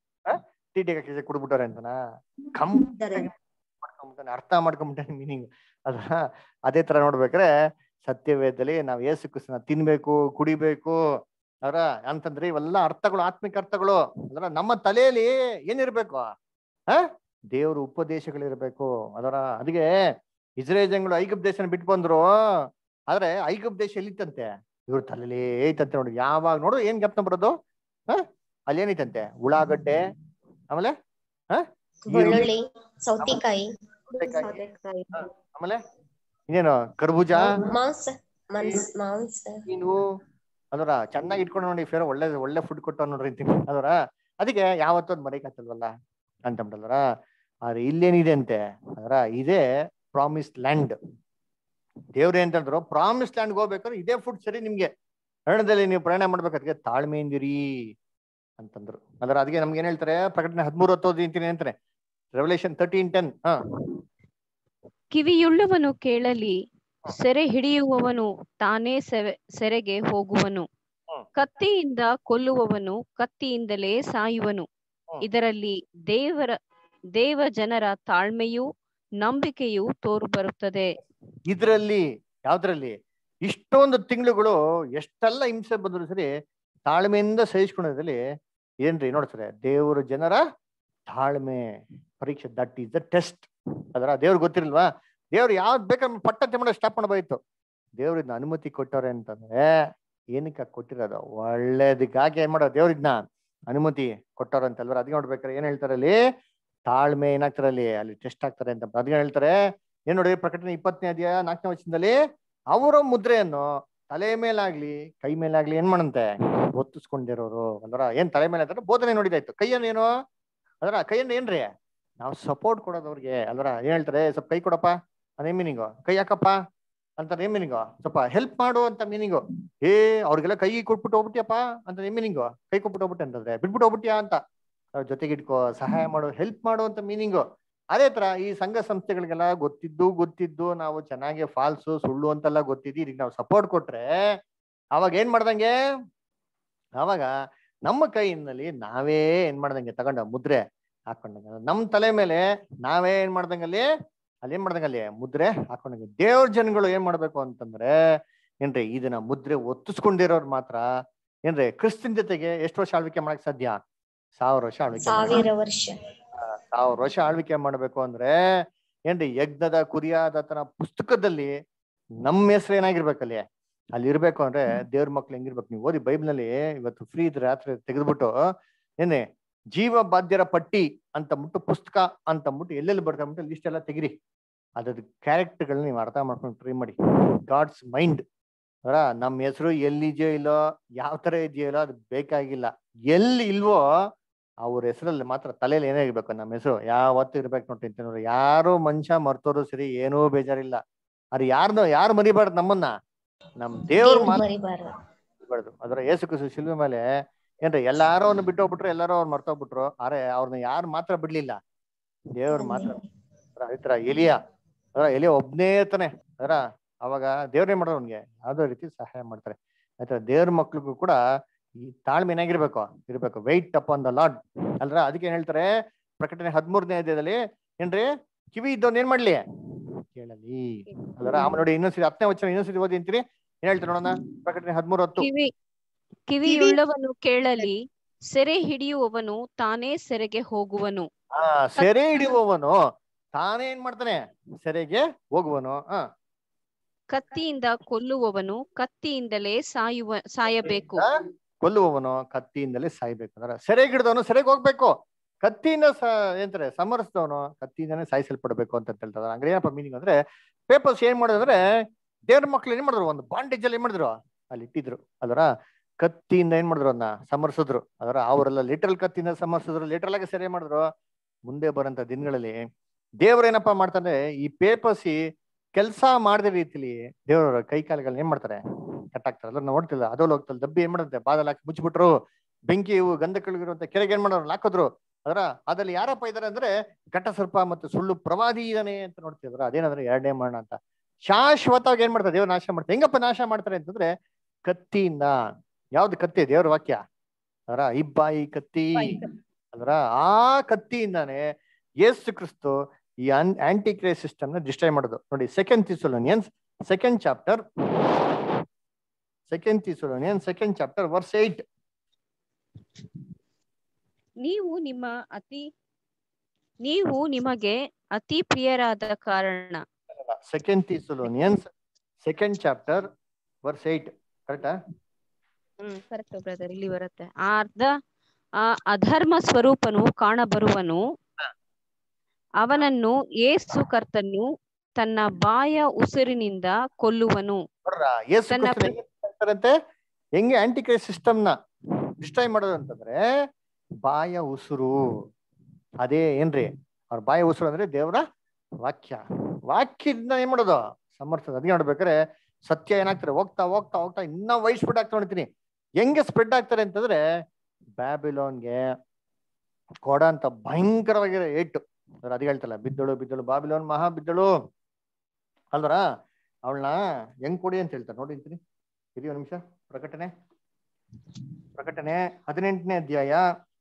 ಟಿ ಟಿ ಕುಡ್ಬಿಟ್ಟವ್ರೆ ಅಂತನಾ? ಕಂ ಮಾಡ್ಕೊಂಬಿಟ್ಟಾನೆ, ಅರ್ಥ ಮಾಡ್ಕೊಂಬಿಟ್ಟಾನೆ ಮೀನಿಂಗ್ ಅದ. ಅದೇ ತರ ನೋಡ್ಬೇಕ್ರೆ ಸತ್ಯವೇದದಲ್ಲಿ ನಾವ್ ಯೇಸು ಕ್ರಿಸ್ತನ ತಿನ್ಬೇಕು ಕುಡಿಬೇಕು ಅವರ ಅಂತಂದ್ರೆ ಇವೆಲ್ಲ ಅರ್ಥಗಳು ಆತ್ಮಿಕ ಅರ್ಥಗಳು ಅದರ ನಮ್ಮ ತಲೆಯಲ್ಲಿ ಏನಿರ್ಬೇಕು ಹ ದೇವ್ರ ಉಪದೇಶಗಳಿರ್ಬೇಕು ಅದರ. ಅದಕ್ಕೆ ಇಸ್ರೇಲ್ ಜನಗಳು ಐಗುಪ್ತ ದೇಶನ ಬಿಟ್ಟು ಬಂದ್ರು, ಆದ್ರೆ ಐಗುಪ್ತ ದೇಶ ಎಲ್ಲಿತ್ತಂತೆ ಇವ್ರ ತಲೆಯಲ್ಲಿ ಐತಂತೆ ನೋಡಿ. ಯಾವಾಗ ನೋಡು ಏನ್ ಜ್ಞಾಪನ ಬರೋದು ಹ ಅಲ್ಲಿ ಏನೈತಂತೆ ಉಳ್ಳಾಗಡ್ಡೆ ಆಮೇಲೆ ಹ ಬೆಳ್ಳುಳ್ಳಿ ಸೌತೆಕಾಯಿ ಆಮೇಲೆ ಇನ್ನೇನು ಕರ್ಬೂಜ ಮಾಂಸ ಮಾಂಸ ನೀನು ಅದರ ಚೆನ್ನಾಗಿ ಇಟ್ಕೊಂಡು ನೋಡಿ ಫೇರ್ ಒಳ್ಳೆ ಒಳ್ಳೆ ಫುಡ್ ಕೊಟ್ಟು ನೋಡ್ರಿ ಅದರ. ಅದಕ್ಕೆ ಯಾವತ್ತೊಂದು ಮರೆಯಕಾಗ್ತಲ್ವಲ್ಲ ಅಂತಂದ್ರಲ್ವರ. ಆದ್ರೆ ಇಲ್ಲೇನಿದೆ ಅಂತೆ ಅದರ ಇದೇ ಪ್ರಾಮಿಸ್ ಲ್ಯಾಂಡ್. ದೇವ್ರೇ ಅಂತಂದ್ರು ಪ್ರಾಮಿಸ್ ಲ್ಯಾಂಡ್ಗೆ ಹೋಗ್ಬೇಕಾದ್ರೆ ಇದೇ ಫುಡ್ ಸರಿ ನಿಮ್ಗೆ ಹರಣದಲ್ಲಿ ನೀವು ಪ್ರಯಾಣ ಮಾಡ್ಬೇಕಾದ್ರೆ ತಾಳ್ಮೆಯಿಂದಿರಿ ಅಂತಂದ್ರು ಅದರ. ಅದಕ್ಕೆ ನಮ್ಗೆ ಏನ್ ಹೇಳ್ತಾರೆ ಪ್ರಕಟಣೆ ಹದಿಮೂರು ಹತ್ತೋದು ಅಂತೀನಿ ಅಂತಾರೆ ರೆವಲ್ಯೂಷನ್ ತರ್ಟೀನ್ ಟೆನ್ ಹ ಕಿವಿಯುಳ್ಳವನು ಕೇಳಲಿ, ಸೆರೆ ಹಿಡಿಯುವವನು ತಾನೇ ಸೆರೆಗೆ ಹೋಗುವನು, ಕತ್ತಿಯಿಂದ ಕೊಲ್ಲುವವನು ಕತ್ತಿಯಿಂದಲೇ ಸಾಯುವನು. ಇದರಲ್ಲಿ ದೇವರ ದೇವ ಜನರ ತಾಳ್ಮೆಯೂ ನಂಬಿಕೆಯೂ ತೋರು ಬರುತ್ತದೆ. ಇದ್ರಲ್ಲಿ ಯಾವ್ದ್ರಲ್ಲಿ ಇಷ್ಟೊಂದು ತಿಂಗಳುಗಳು ಎಷ್ಟೆಲ್ಲ ಹಿಂಸೆ ಬಂದ್ರು ಸರಿ ತಾಳ್ಮೆಯಿಂದ ಸಹಿಸ್ಕೊಳ್ಳೋದ್ರಲ್ಲಿ ಏನ್ರಿ ನೋಡ್ತಾರೆ ದೇವರ ಜನರ ತಾಳ್ಮೆ ಪರೀಕ್ಷೆ. ದಟ್ ಈಸ್ ದ ಟೆಸ್ಟ್ ಅದರ. ದೇವ್ರು ಗೊತ್ತಿರಲ್ವಾ ದೇವ್ರು ಯಾವ್ದು ಬೇಕಾದ್ರೆ ಪಟ್ಟಂತೆ ಮಾಡೋ ಸ್ಟಾಪ್ ಮಾಡಬೋಯ್ತು. ದೇವ್ರ ಇದನ್ನ ಅನುಮತಿ ಕೊಟ್ಟವ್ರೆ ಅಂತಂದ್ರೆ ಏನಕ್ಕೆ ಕೊಟ್ಟಿರೋದು ಒಳ್ಳೇದಕ್ಕಾಗಿ ಏನ್ ಮಾಡೋದು ದೇವ್ರ ಇದನ್ನ ಅನುಮತಿ ಕೊಟ್ಟವ್ರ ಅಂತಲ್ವ. ಅದಕ್ಕೆ ನೋಡ್ಬೇಕಾರೆ ಏನ್ ಹೇಳ್ತಾರೆ ಅಲ್ಲಿ ತಾಳ್ಮೆ ಏನಾಗ್ತಾರೆ ಅಲ್ಲಿ ಅಲ್ಲಿ ಟೆಸ್ಟ್ ಆಗ್ತಾರೆ ಅಂತ ಅದಕ್ಕೆ ಹೇಳ್ತಾರೆ. ಏನ್ ನೋಡಿ ಪ್ರಕಟಣೆ ಇಪ್ಪತ್ತನೇ ಅಧ್ಯಾಯ ನಾಲ್ಕನೇ ವಚನದಲ್ಲಿ ಅವರ ಮುದ್ರೆಯನ್ನು ತಲೆ ಮೇಲಾಗ್ಲಿ ಕೈ ಮೇಲಾಗ್ಲಿ ಏನ್ ಮಾಡಂತೆ ಒತ್ತಿಸ್ಕೊಂಡಿರೋರು ಅಂದ್ರ. ಏನ್ ತಲೆ ಮೇಲೆ ಅಂತಂದ್ರೆ ಬೋಧನೆ ನೋಡಿದಾಯ್ತು. ಕೈಯನ್ನೇನು ಅದರ ಕೈಯನ್ನ ಏನ್ರಿ ನಾವು ಸಪೋರ್ಟ್ ಕೊಡೋದು ಅವ್ರಿಗೆ ಅಲ್ವರ. ಏನ್ ಹೇಳ್ತಾರೆ ಸ್ವಲ್ಪ ಕೈ ಕೊಡಪ್ಪ ಅದೇ ಮೀನಿಂಗು, ಕೈ ಹಾಕಪ್ಪ ಅಂತ ಏನ್ ಮೀನಿಂಗು, ಸ್ವಲ್ಪ ಹೆಲ್ಪ್ ಮಾಡು ಅಂತ ಮೀನಿಂಗು. ಏ ಅವ್ರಿಗೆಲ್ಲ ಕೈ ಕೊಟ್ಬಿಟ್ಟು ಹೋಗ್ಬಿಟ್ಟಿಯಪ್ಪ ಅಂತ ಏನ್ ಮೀನಿಂಗು, ಕೈ ಕೊಟ್ಬಿಟ್ಟು ಹೋಗ್ಬಿಟ್ಟೆ ಅಂತಂದ್ರೆ ಬಿಟ್ಬಿಟ್ಟು ಹೋಗ್ಬಿಟ್ಟಿಯಾ ಅಂತ ಜೊತೆಗೆ ಇಟ್ಕೋ ಸಹಾಯ ಮಾಡು ಹೆಲ್ಪ್ ಮಾಡು ಅಂತ ಮೀನಿಂಗು. ಅದೇ ತರ ಈ ಸಂಘ ಸಂಸ್ಥೆಗಳಿಗೆಲ್ಲ ಗೊತ್ತಿದ್ದು ಗೊತ್ತಿದ್ದು ನಾವು ಚೆನ್ನಾಗಿ ಫಾಲ್ಸು ಸುಳ್ಳು ಅಂತೆಲ್ಲ ಗೊತ್ತಿದ್ದು ಇದಕ್ಕೆ ನಾವು ಸಪೋರ್ಟ್ ಕೊಟ್ರೆ ಅವಾಗ ಏನ್ ಮಾಡ್ದಂಗೆ, ಅವಾಗ ನಮ್ಮ ಕೈಯಲ್ಲಿ ನಾವೇ ಏನ್ ಮಾಡ್ದಂಗೆ ತಗೊಂಡ ಮುದ್ರೆ ಹಾಕೊಂಡಂಗೆ ನಮ್ ತಲೆ ಮೇಲೆ ನಾವೇ ಏನ್ ಮಾಡ್ದಂಗಲ್ಲಿ ಅಲ್ಲಿ ಏನ್ ಮಾಡ್ದಂಗಲ್ಲಿ ಮುದ್ರೆ ಹಾಕೊಂಡಂಗೆ. ದೇವ್ರ ಜನಗಳು ಏನ್ ಮಾಡ್ಬೇಕು ಅಂತಂದ್ರೆ ಏನ್ರಿ ಇದನ್ನ ಮುದ್ರೆ ಒತ್ತಿಸ್ಕೊಂಡಿರೋರು ಮಾತ್ರ ಏನ್ರಿ ಕ್ರಿಸ್ತನ್ ಜೊತೆಗೆ ಎಷ್ಟು ವರ್ಷ ಆಳ್ವಿಕೆ ಮಾಡಕ್ ಸಾಧ್ಯ? ಸಾವಿರ ವರ್ಷ ಆಳ್ವಿಕೆ ಸಾವಿರ ವರ್ಷ ಸಾವಿರ ವರ್ಷ ಆಳ್ವಿಕೆ ಮಾಡ್ಬೇಕು ಅಂದ್ರೆ ಏನ್ರಿ ಯಜ್ಞದ ಕುರಿಯಾದತನ ಪುಸ್ತಕದಲ್ಲಿ ನಮ್ಮ ಹೆಸರು ಏನಾಗಿರ್ಬೇಕಲ್ಲಿ ಅಲ್ಲಿ ಇರ್ಬೇಕು ಅಂದ್ರೆ ದೇವ್ರ ಮಕ್ಳು ಹೆಂಗಿರ್ಬೇಕು ನೀವು ಓದಿ ಬೈಬಲ್ನಲ್ಲಿ. ಇವತ್ತು ಫ್ರೀ ಇದ್ರೆ ರಾತ್ರಿ ತೆಗೆದ್ಬಿಟ್ಟು ಏನೇ ಜೀವ ಬಾಧ್ಯರ ಪಟ್ಟಿ ಅಂತ ಮುಟ್ಟು ಪುಸ್ತಕ ಅಂತ ಮುಟ್ಟು ಎಲ್ಲೆಲ್ಲಿ ಬರ್ತಾ ಬಿಟ್ಟು ಲಿಸ್ಟ್ ಎಲ್ಲ ತೆಗಿರಿ. ಅದ್ರದ್ದು ಕ್ಯಾರೆಕ್ಟರ್ಗಳನ್ನ ನೀವು ಅರ್ಥ ಮಾಡ್ಕೊಂಡು ಟ್ರೈ ಮಾಡಿ. ಗಾಡ್ಸ್ ಮೈಂಡ್ ಅವರ ನಮ್ಮ ಹೆಸರು ಎಲ್ಲಿದೆಯೋ ಇಲ್ಲೋ ಯಾವ ತರ ಇದೆಯೋ ಇಲ್ಲೋ ಅದು ಬೇಕಾಗಿಲ್ಲ. ಎಲ್ಲಿ ಇಲ್ವೋ ಅವ್ರ ಹೆಸರಲ್ಲಿ ಮಾತ್ರ ತಲೆಯಲ್ಲಿ ಏನೇ ಇರ್ಬೇಕು, ನಮ್ಮ ಹೆಸರು ಯಾವತ್ತು ಇರ್ಬೇಕು ನೋಡ್ರಿ ಅಂತ. ಯಾರು ಮನುಷ್ಯ ಮರ್ತೋರು ಸರಿ, ಏನೂ ಬೇಜಾರಿಲ್ಲ. ಅದು ಯಾರನ್ನೋ ಯಾರು ಮರಿಬಾರ್ದು, ನಮ್ಮನ್ನ ನಮ್ ದೇವ್ರ ಮರಿಬಾರ್ದು. ಅದರ ಯೇಸು ಕ್ರಿಸ್ತ ಶಿಲುಬೆ ಮೇಲೆ ಏನ್ರಿ ಎಲ್ಲಾರು ಅವ್ನ ಬಿಟ್ಟು ಹೋಗ್ಬಿಟ್ರು, ಎಲ್ಲಾರು ಅವ್ರು ಮರ್ತೋಗ್ಬಿಟ್ರು. ಆದ್ರೆ ಅವ್ರನ್ನ ಯಾರು ಮಾತ್ರ ಬಿಡ್ಲಿಲ್ಲ, ದೇವ್ರ ಮಾತ್ರ. ಆತರ ಎಲಿಯ ಅದರ ಎಲಿಯ ಒಬ್ನೇ ಇರ್ತಾನೆ. ಅದರ ಅವಾಗ ದೇವ್ರೇ ಮಾಡೋರು ಅವ್ನಿಗೆ ಯಾವ್ದೋ ರೀತಿ ಸಹಾಯ ಮಾಡ್ತಾರೆ. ಆಯ್ತಾ, ದೇವ್ರ ಮಕ್ಳಿಗೂ ಕೂಡ ಈ ತಾಳ್ಮೆ ಏನಾಗಿರ್ಬೇಕು ಇರ್ಬೇಕು. Wait up on the Lord ಅಲ್ರ. ಅದಕ್ಕೆ ಏನ್ ಹೇಳ್ತಾರೆ ಪ್ರಕಟಣೆ ಹದಿಮೂರನೇ ಅಧ್ಯಾಯದಲ್ಲಿ, ಏನ್ರಿ ಕಿವಿ ಇದ್ದವನ್ ಏನ್ ಮಾಡ್ಲಿ ಕೇಳಲಿ ಅಲ್ರ. ಆಮೇಲೆ ನೋಡಿ ಇನ್ನೊಂದ್ಸತಿ ಹತ್ತನೇ ವಚನ ಇನ್ನೊಂದ್ಸತಿ ಓದಿ ಅಂತೀರಿ, ಏನ್ ಹೇಳ್ತಾರೆ ನೋಡೋಣ. ಪ್ರಕಟಣೆ ಹದಿಮೂರು ಹತ್ತು. ಕಿವಿ ಕಿವಿಯುಳ್ಳವನು ಕೇಳಲಿ, ಸೆರೆ ಹಿಡಿಯುವವನು ತಾನೇ ಸೆರೆಗೆ ಹೋಗುವನು. ಆ ಸೆರೆ ಹಿಡಿಯುವವನು ತಾನೇ ಏನ್ ಮಾಡ್ತಾನೆ, ಸೆರೆಗೆ ಹೋಗುವನು. ಹ ಕತ್ತಿಯಿಂದ ಕೊಲ್ಲುವವನು ಕತ್ತಿಯಿಂದಲೇ ಸಾಯುವ ಸಾಯಬೇಕು. ಕೊಲ್ಲುವವನು ಕತ್ತಿಯಿಂದಲೇ ಸಾಯ್ಬೇಕಂದ್ರ ಸೆರೆಗೆ ಹಿಡಿದವನು ಸೆರೆಗೆ ಹೋಗ್ಬೇಕು. ಕತ್ತಿಯಿಂದ ಸ ಏನಂತಾರೆ ಸಮರಿಸಿದವನು ಕತ್ತಿಯಿಂದನೇ ಸಾಯಿಸಲ್ಪಡ್ಬೇಕು ಅಂತ ಹೇಳ್ತಾರೆ. ಹಂಗ್ರೆ ಏನಪ್ಪ ಮೀನಿಂಗ್ ಅಂದ್ರೆ, ಪೇಪರ್ಸ್ ಏನ್ ಮಾಡೋದಂದ್ರೆ ದೇವ್ರ ಮಕ್ಳು ಏನ್ ಮಾಡಿದ್ರು, ಒಂದು ಬಾಂಡೇಜ್ ಅಲ್ಲಿ ಏನ್ ಮಾಡಿದ್ರು ಅಲ್ಲಿ ಇಟ್ಟಿದ್ರು. ಅದರ ಕತ್ತಿಯಿಂದ ಏನ್ ಮಾಡಿದ್ರು, ಅದನ್ನ ಸಮರ್ಸಿದ್ರು. ಅದರ ಅವರೆಲ್ಲ ಲಿಟ್ರಲ್ ಕತ್ತಿಯಿಂದ ಸಮರ್ಸಿದ್ರು, ಲಿಟ್ರಲ್ ಆಗಿ ಸೆರೆ ಮಾಡಿದ್ರು. ಮುಂದೆ ಬರೋಂಥ ದಿನಗಳಲ್ಲಿ ದೇವ್ರ ಏನಪ್ಪಾ ಮಾಡ್ತಾರೆ, ಈ ಪೇಪರ್ಸಿ ಕೆಲಸ ಮಾಡದ ರೀತಿಲಿ ದೇವರ ಕೈ ಕಾಲುಗಳನ್ನ ಏನ್ ಮಾಡ್ತಾರೆ ಕಟ್ಟಾಕ್ತಾರೆ. ಅದ್ರ ನಾವು ನೋಡ್ತಿಲ್ಲ, ಅದ್ರಲ್ಲಿ ಹೋಗ್ತಲ್ಲ ದಬ್ಬಿ ಏನ್ ಮಾಡುತ್ತೆ, ಬಾದಲ್ ಹಾಕಿ ಮುಚ್ಚಿಬಿಟ್ರು. ಬೆಂಕಿ ಇವು ಗಂಧಕಗಳಿರುವಂತ ಕೆರೆಗೆ ಏನ್ ಮಾಡೋರು ಹಾಕಿದ್ರು. ಅದರ ಅದ್ರಲ್ಲಿ ಯಾರಪ್ಪ ಇದಾರೆ ಅಂದ್ರೆ ಘಟ ಸರ್ಪ ಮತ್ತು ಸುಳ್ಳು ಪ್ರವಾದಿ ಇದಾನೆ ಅಂತ ನೋಡ್ತಿದ್ರ. ಅದೇನಂದ್ರೆ ಎರಡನೇ ಮರಣ ಅಂತ. ಶಾಶ್ವತವಾಗಿ ಏನ್ ಮಾಡ್ತಾರೆ ದೇವ್ರ ನಾಶ ಮಾಡ್ತಾರೆ. ಹೆಂಗಪ್ಪ ನಾಶ ಮಾಡ್ತಾರೆ ಅಂತಂದ್ರೆ ಕತ್ತಿಯಿಂದ. ಯಾವ್ದು ಕತ್ತಿ? ದೇವ್ರ ವಾಕ್ಯ. ಅದರ ಇಬ್ಬಾಯಿ ಕತ್ತಿ. ಅದರ ಆ ಕತ್ತಿಯಿಂದಾನೆ ಯೇಸು ಕ್ರಿಸ್ತು ಈ ಆಂಟಿ ಕ್ರೈಸ್ಟ್ ಸಿಸ್ಟಮ್ ನ ಡಿಸ್ಟ್ರಾಯ್ ಮಾಡೋದು. ನೋಡಿ second Thessalonians second chapter second Thessalonians second chapter verse eight. ನೀವು ನಿಮ್ಮ ಅತಿ ನೀವು ನಿಮಗೆ ಅತಿ ಪ್ರಿಯರಾದ ಕಾರಣ. Second Thessalonians second chapter verse eight. ಕರೆಕ್ಟಾ? ಹ್ಮ್ ಕರೆಕ್ಟ್ ಬ್ರದರ್, ಇಲ್ಲಿ ಬರುತ್ತೆ. ಆ ಅರ್ಧ ಆ ಅಧರ್ಮ ಸ್ವರೂಪನು ಕಾಣಬರುವನು, ಅವನನ್ನು ಯೇಸು ಕರ್ತನು ತನ್ನ ಬಾಯ ಉಸಿರಿನಿಂದ ಕೊಲ್ಲುವನು. ಹೆಂಗೆ ಆಂಟಿ ಕ್ರೈಸ್ಟ್ ಸಿಸ್ಟಮ್ ನ ಡಿಸ್ಟ್ರಾಯ್ ಮಾಡೋದು ಅಂತಂದ್ರೆ ಬಾಯ ಉಸುರು. ಅದೇ ಏನ್ರಿ ಅವ್ರ ಬಾಯ ಉಸುರು ಅಂದ್ರೆ ದೇವರ ವಾಕ್ಯ. ವಾಕ್ಯದಿಂದ ಏನ್ ಮಾಡೋದು ಸಮರ್ಥದ. ಅದಕ್ಕೆ ನೋಡ್ಬೇಕಾರೆ ಸತ್ಯ ಏನಾಗ್ತಾರೆ ಹೋಗ್ತಾ ಹೋಗ್ತಾ ಹೋಗ್ತಾ ಇನ್ನ ವೈಡ್ ಸ್ಪ್ರೆಡ್ ಆಗ್ತಾ ನೋಡ್ತೀನಿ. ಹೆಂಗೆ ಸ್ಪ್ರೆಡ್ ಆಗ್ತಾರೆ ಅಂತಂದ್ರೆ ಬ್ಯಾಬಿಲೋನ್ಗೆ ಕೊಡ ಅಂತ ಭಯಂಕರವಾಗಿರೋ ಏಟು. ಅದ್ ಹೇಳ್ತಲ್ಲ, ಬಿದ್ದಳು ಬಿದ್ದಳು ಬಾಬಿಲೋನ್ ಮಹಾ ಬಿದ್ದಳು ಅಲ್ವರ. ಅವಳನ್ನ ಹೆಂಗ್ ಕೊಡಿ ಅಂತ ಹೇಳ್ತಾರೆ ನೋಡಿ ಅಂತೀನಿ. ಇರಿ ಒಂದ್ ನಿಮಿಷ. ಪ್ರಕಟಣೆ ಪ್ರಕಟಣೆ ಹದಿನೆಂಟನೇ ಅಧ್ಯಾಯ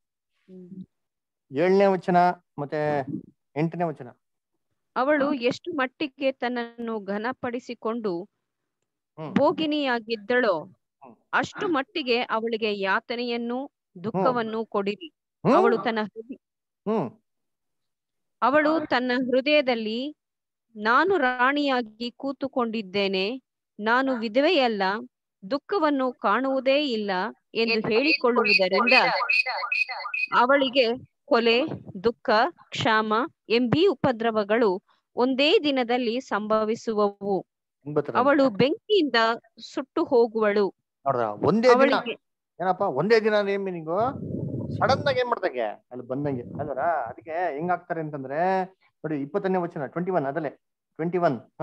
ಏಳನೇ ವಚನ ಮತ್ತೆ ಎಂಟನೇ ವಚನ. ಅವಳು ಎಷ್ಟು ಮಟ್ಟಿಗೆ ತನ್ನನ್ನು ಘನಪಡಿಸಿಕೊಂಡು ಭೋಗಿನಿಯಾಗಿದ್ದಳೋ ಅಷ್ಟು ಮಟ್ಟಿಗೆ ಅವಳಿಗೆ ಯಾತನೆಯನ್ನು ದುಃಖವನ್ನು ಕೊಡಿರಿ. ಅವಳು ತನ್ನ ಅವಳು ತನ್ನ ಹೃದಯದಲ್ಲಿ ನಾನು ರಾಣಿಯಾಗಿ ಕೂತುಕೊಂಡಿದ್ದೇನೆ, ನಾನು ವಿಧವೆಯಲ್ಲ, ದುಃಖವನ್ನು ಕಾಣುವುದೇ ಇಲ್ಲ ಎಂದು ಹೇಳಿಕೊಳ್ಳುವುದರಿಂದ ಅವಳಿಗೆ ಕೊಲೆ, ದುಃಖ, ಕ್ಷಾಮ ಎಂಬೀ ಉಪದ್ರವಗಳು ಒಂದೇ ದಿನದಲ್ಲಿ ಸಂಭವಿಸುವವು. ಅವಳು ಬೆಂಕಿಯಿಂದ ಸುಟ್ಟು ಹೋಗುವಳು. ನೋಡ್ರ ಒಂದೇ ದಿನ ಏನಪ್ಪಾ, ಒಂದೇ ದಿನ ಮೀನಿಂಗು ಸಡನ್ ಆಗಿ ಏನ್ ಮಾಡ್ದಂಗೆ ಅಲ್ಲಿ ಬಂದಂಗೆ ಅಲ್ವರ. ಅದಕ್ಕೆ ಹೆಂಗಾಗ್ತಾರೆ ಅಂತಂದ್ರೆ ನೋಡಿ ಇಪ್ಪತ್ತನೇ ವಚನ ಟ್ವೆಂಟಿ ಒನ್ ಅದಲ್ಲೇ ಟ್ವೆಂಟಿ ಒನ್. ಹ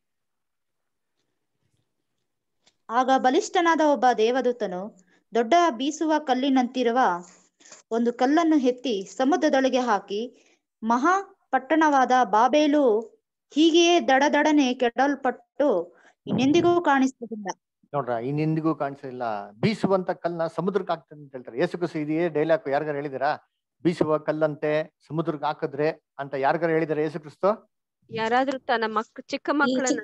ಆಗ ಬಲಿಷ್ಠನಾದ ಒಬ್ಬ ದೇವದೂತನು ದೊಡ್ಡ ಬೀಸುವ ಕಲ್ಲಿನಂತಿರುವ ಒಂದು ಕಲ್ಲನ್ನು ಎತ್ತಿ ಸಮುದ್ರದೊಳಗೆ ಹಾಕಿ, ಮಹಾ ಪಟ್ಟಣವಾದ ಬಾಬೇಲು ಹೀಗೆಯೇ ದಡದಡನೆ ಕೆಡಲ್ಪಟ್ಟು ಇನ್ನೆಂದಿಗೂ ಕಾಣಿಸುವುದಿಲ್ಲ. ನೋಡ್ರ ಇನ್ನೆಂದಿಗೂ ಕಾಣಿಸಲಿಲ್ಲ. ಬೀಸುವಂತ ಕಲ್ಲನ್ನ ಸಮುದ್ರಕ್ಕೆ ಹಾಕ್ತದೆ ಅಂತ ಹೇಳ್ತಾರೆ. ಯೇಸು ಕ್ರಿಸ್ತ ಇದೆಯೇ ಡೈಲಾಗ್ ಯಾರಿಗಾರ ಹೇಳಿದಿರಾ? ಬೀಸುವ ಕಲ್ಲಂತೆ ಸಮುದ್ರಕ್ಕೆ ಹಾಕಿದ್ರೆ ಅಂತ ಯಾರಿಗಾರ ಹೇಳಿದಾರೆ ಯೇಸು ಕ್ರಿಸ್ತ? ಯಾರಾದ್ರೂ ತನ್ನ ಮಕ್ ಚಿಕ್ಕ ಮಕ್ಕಳನ್ನ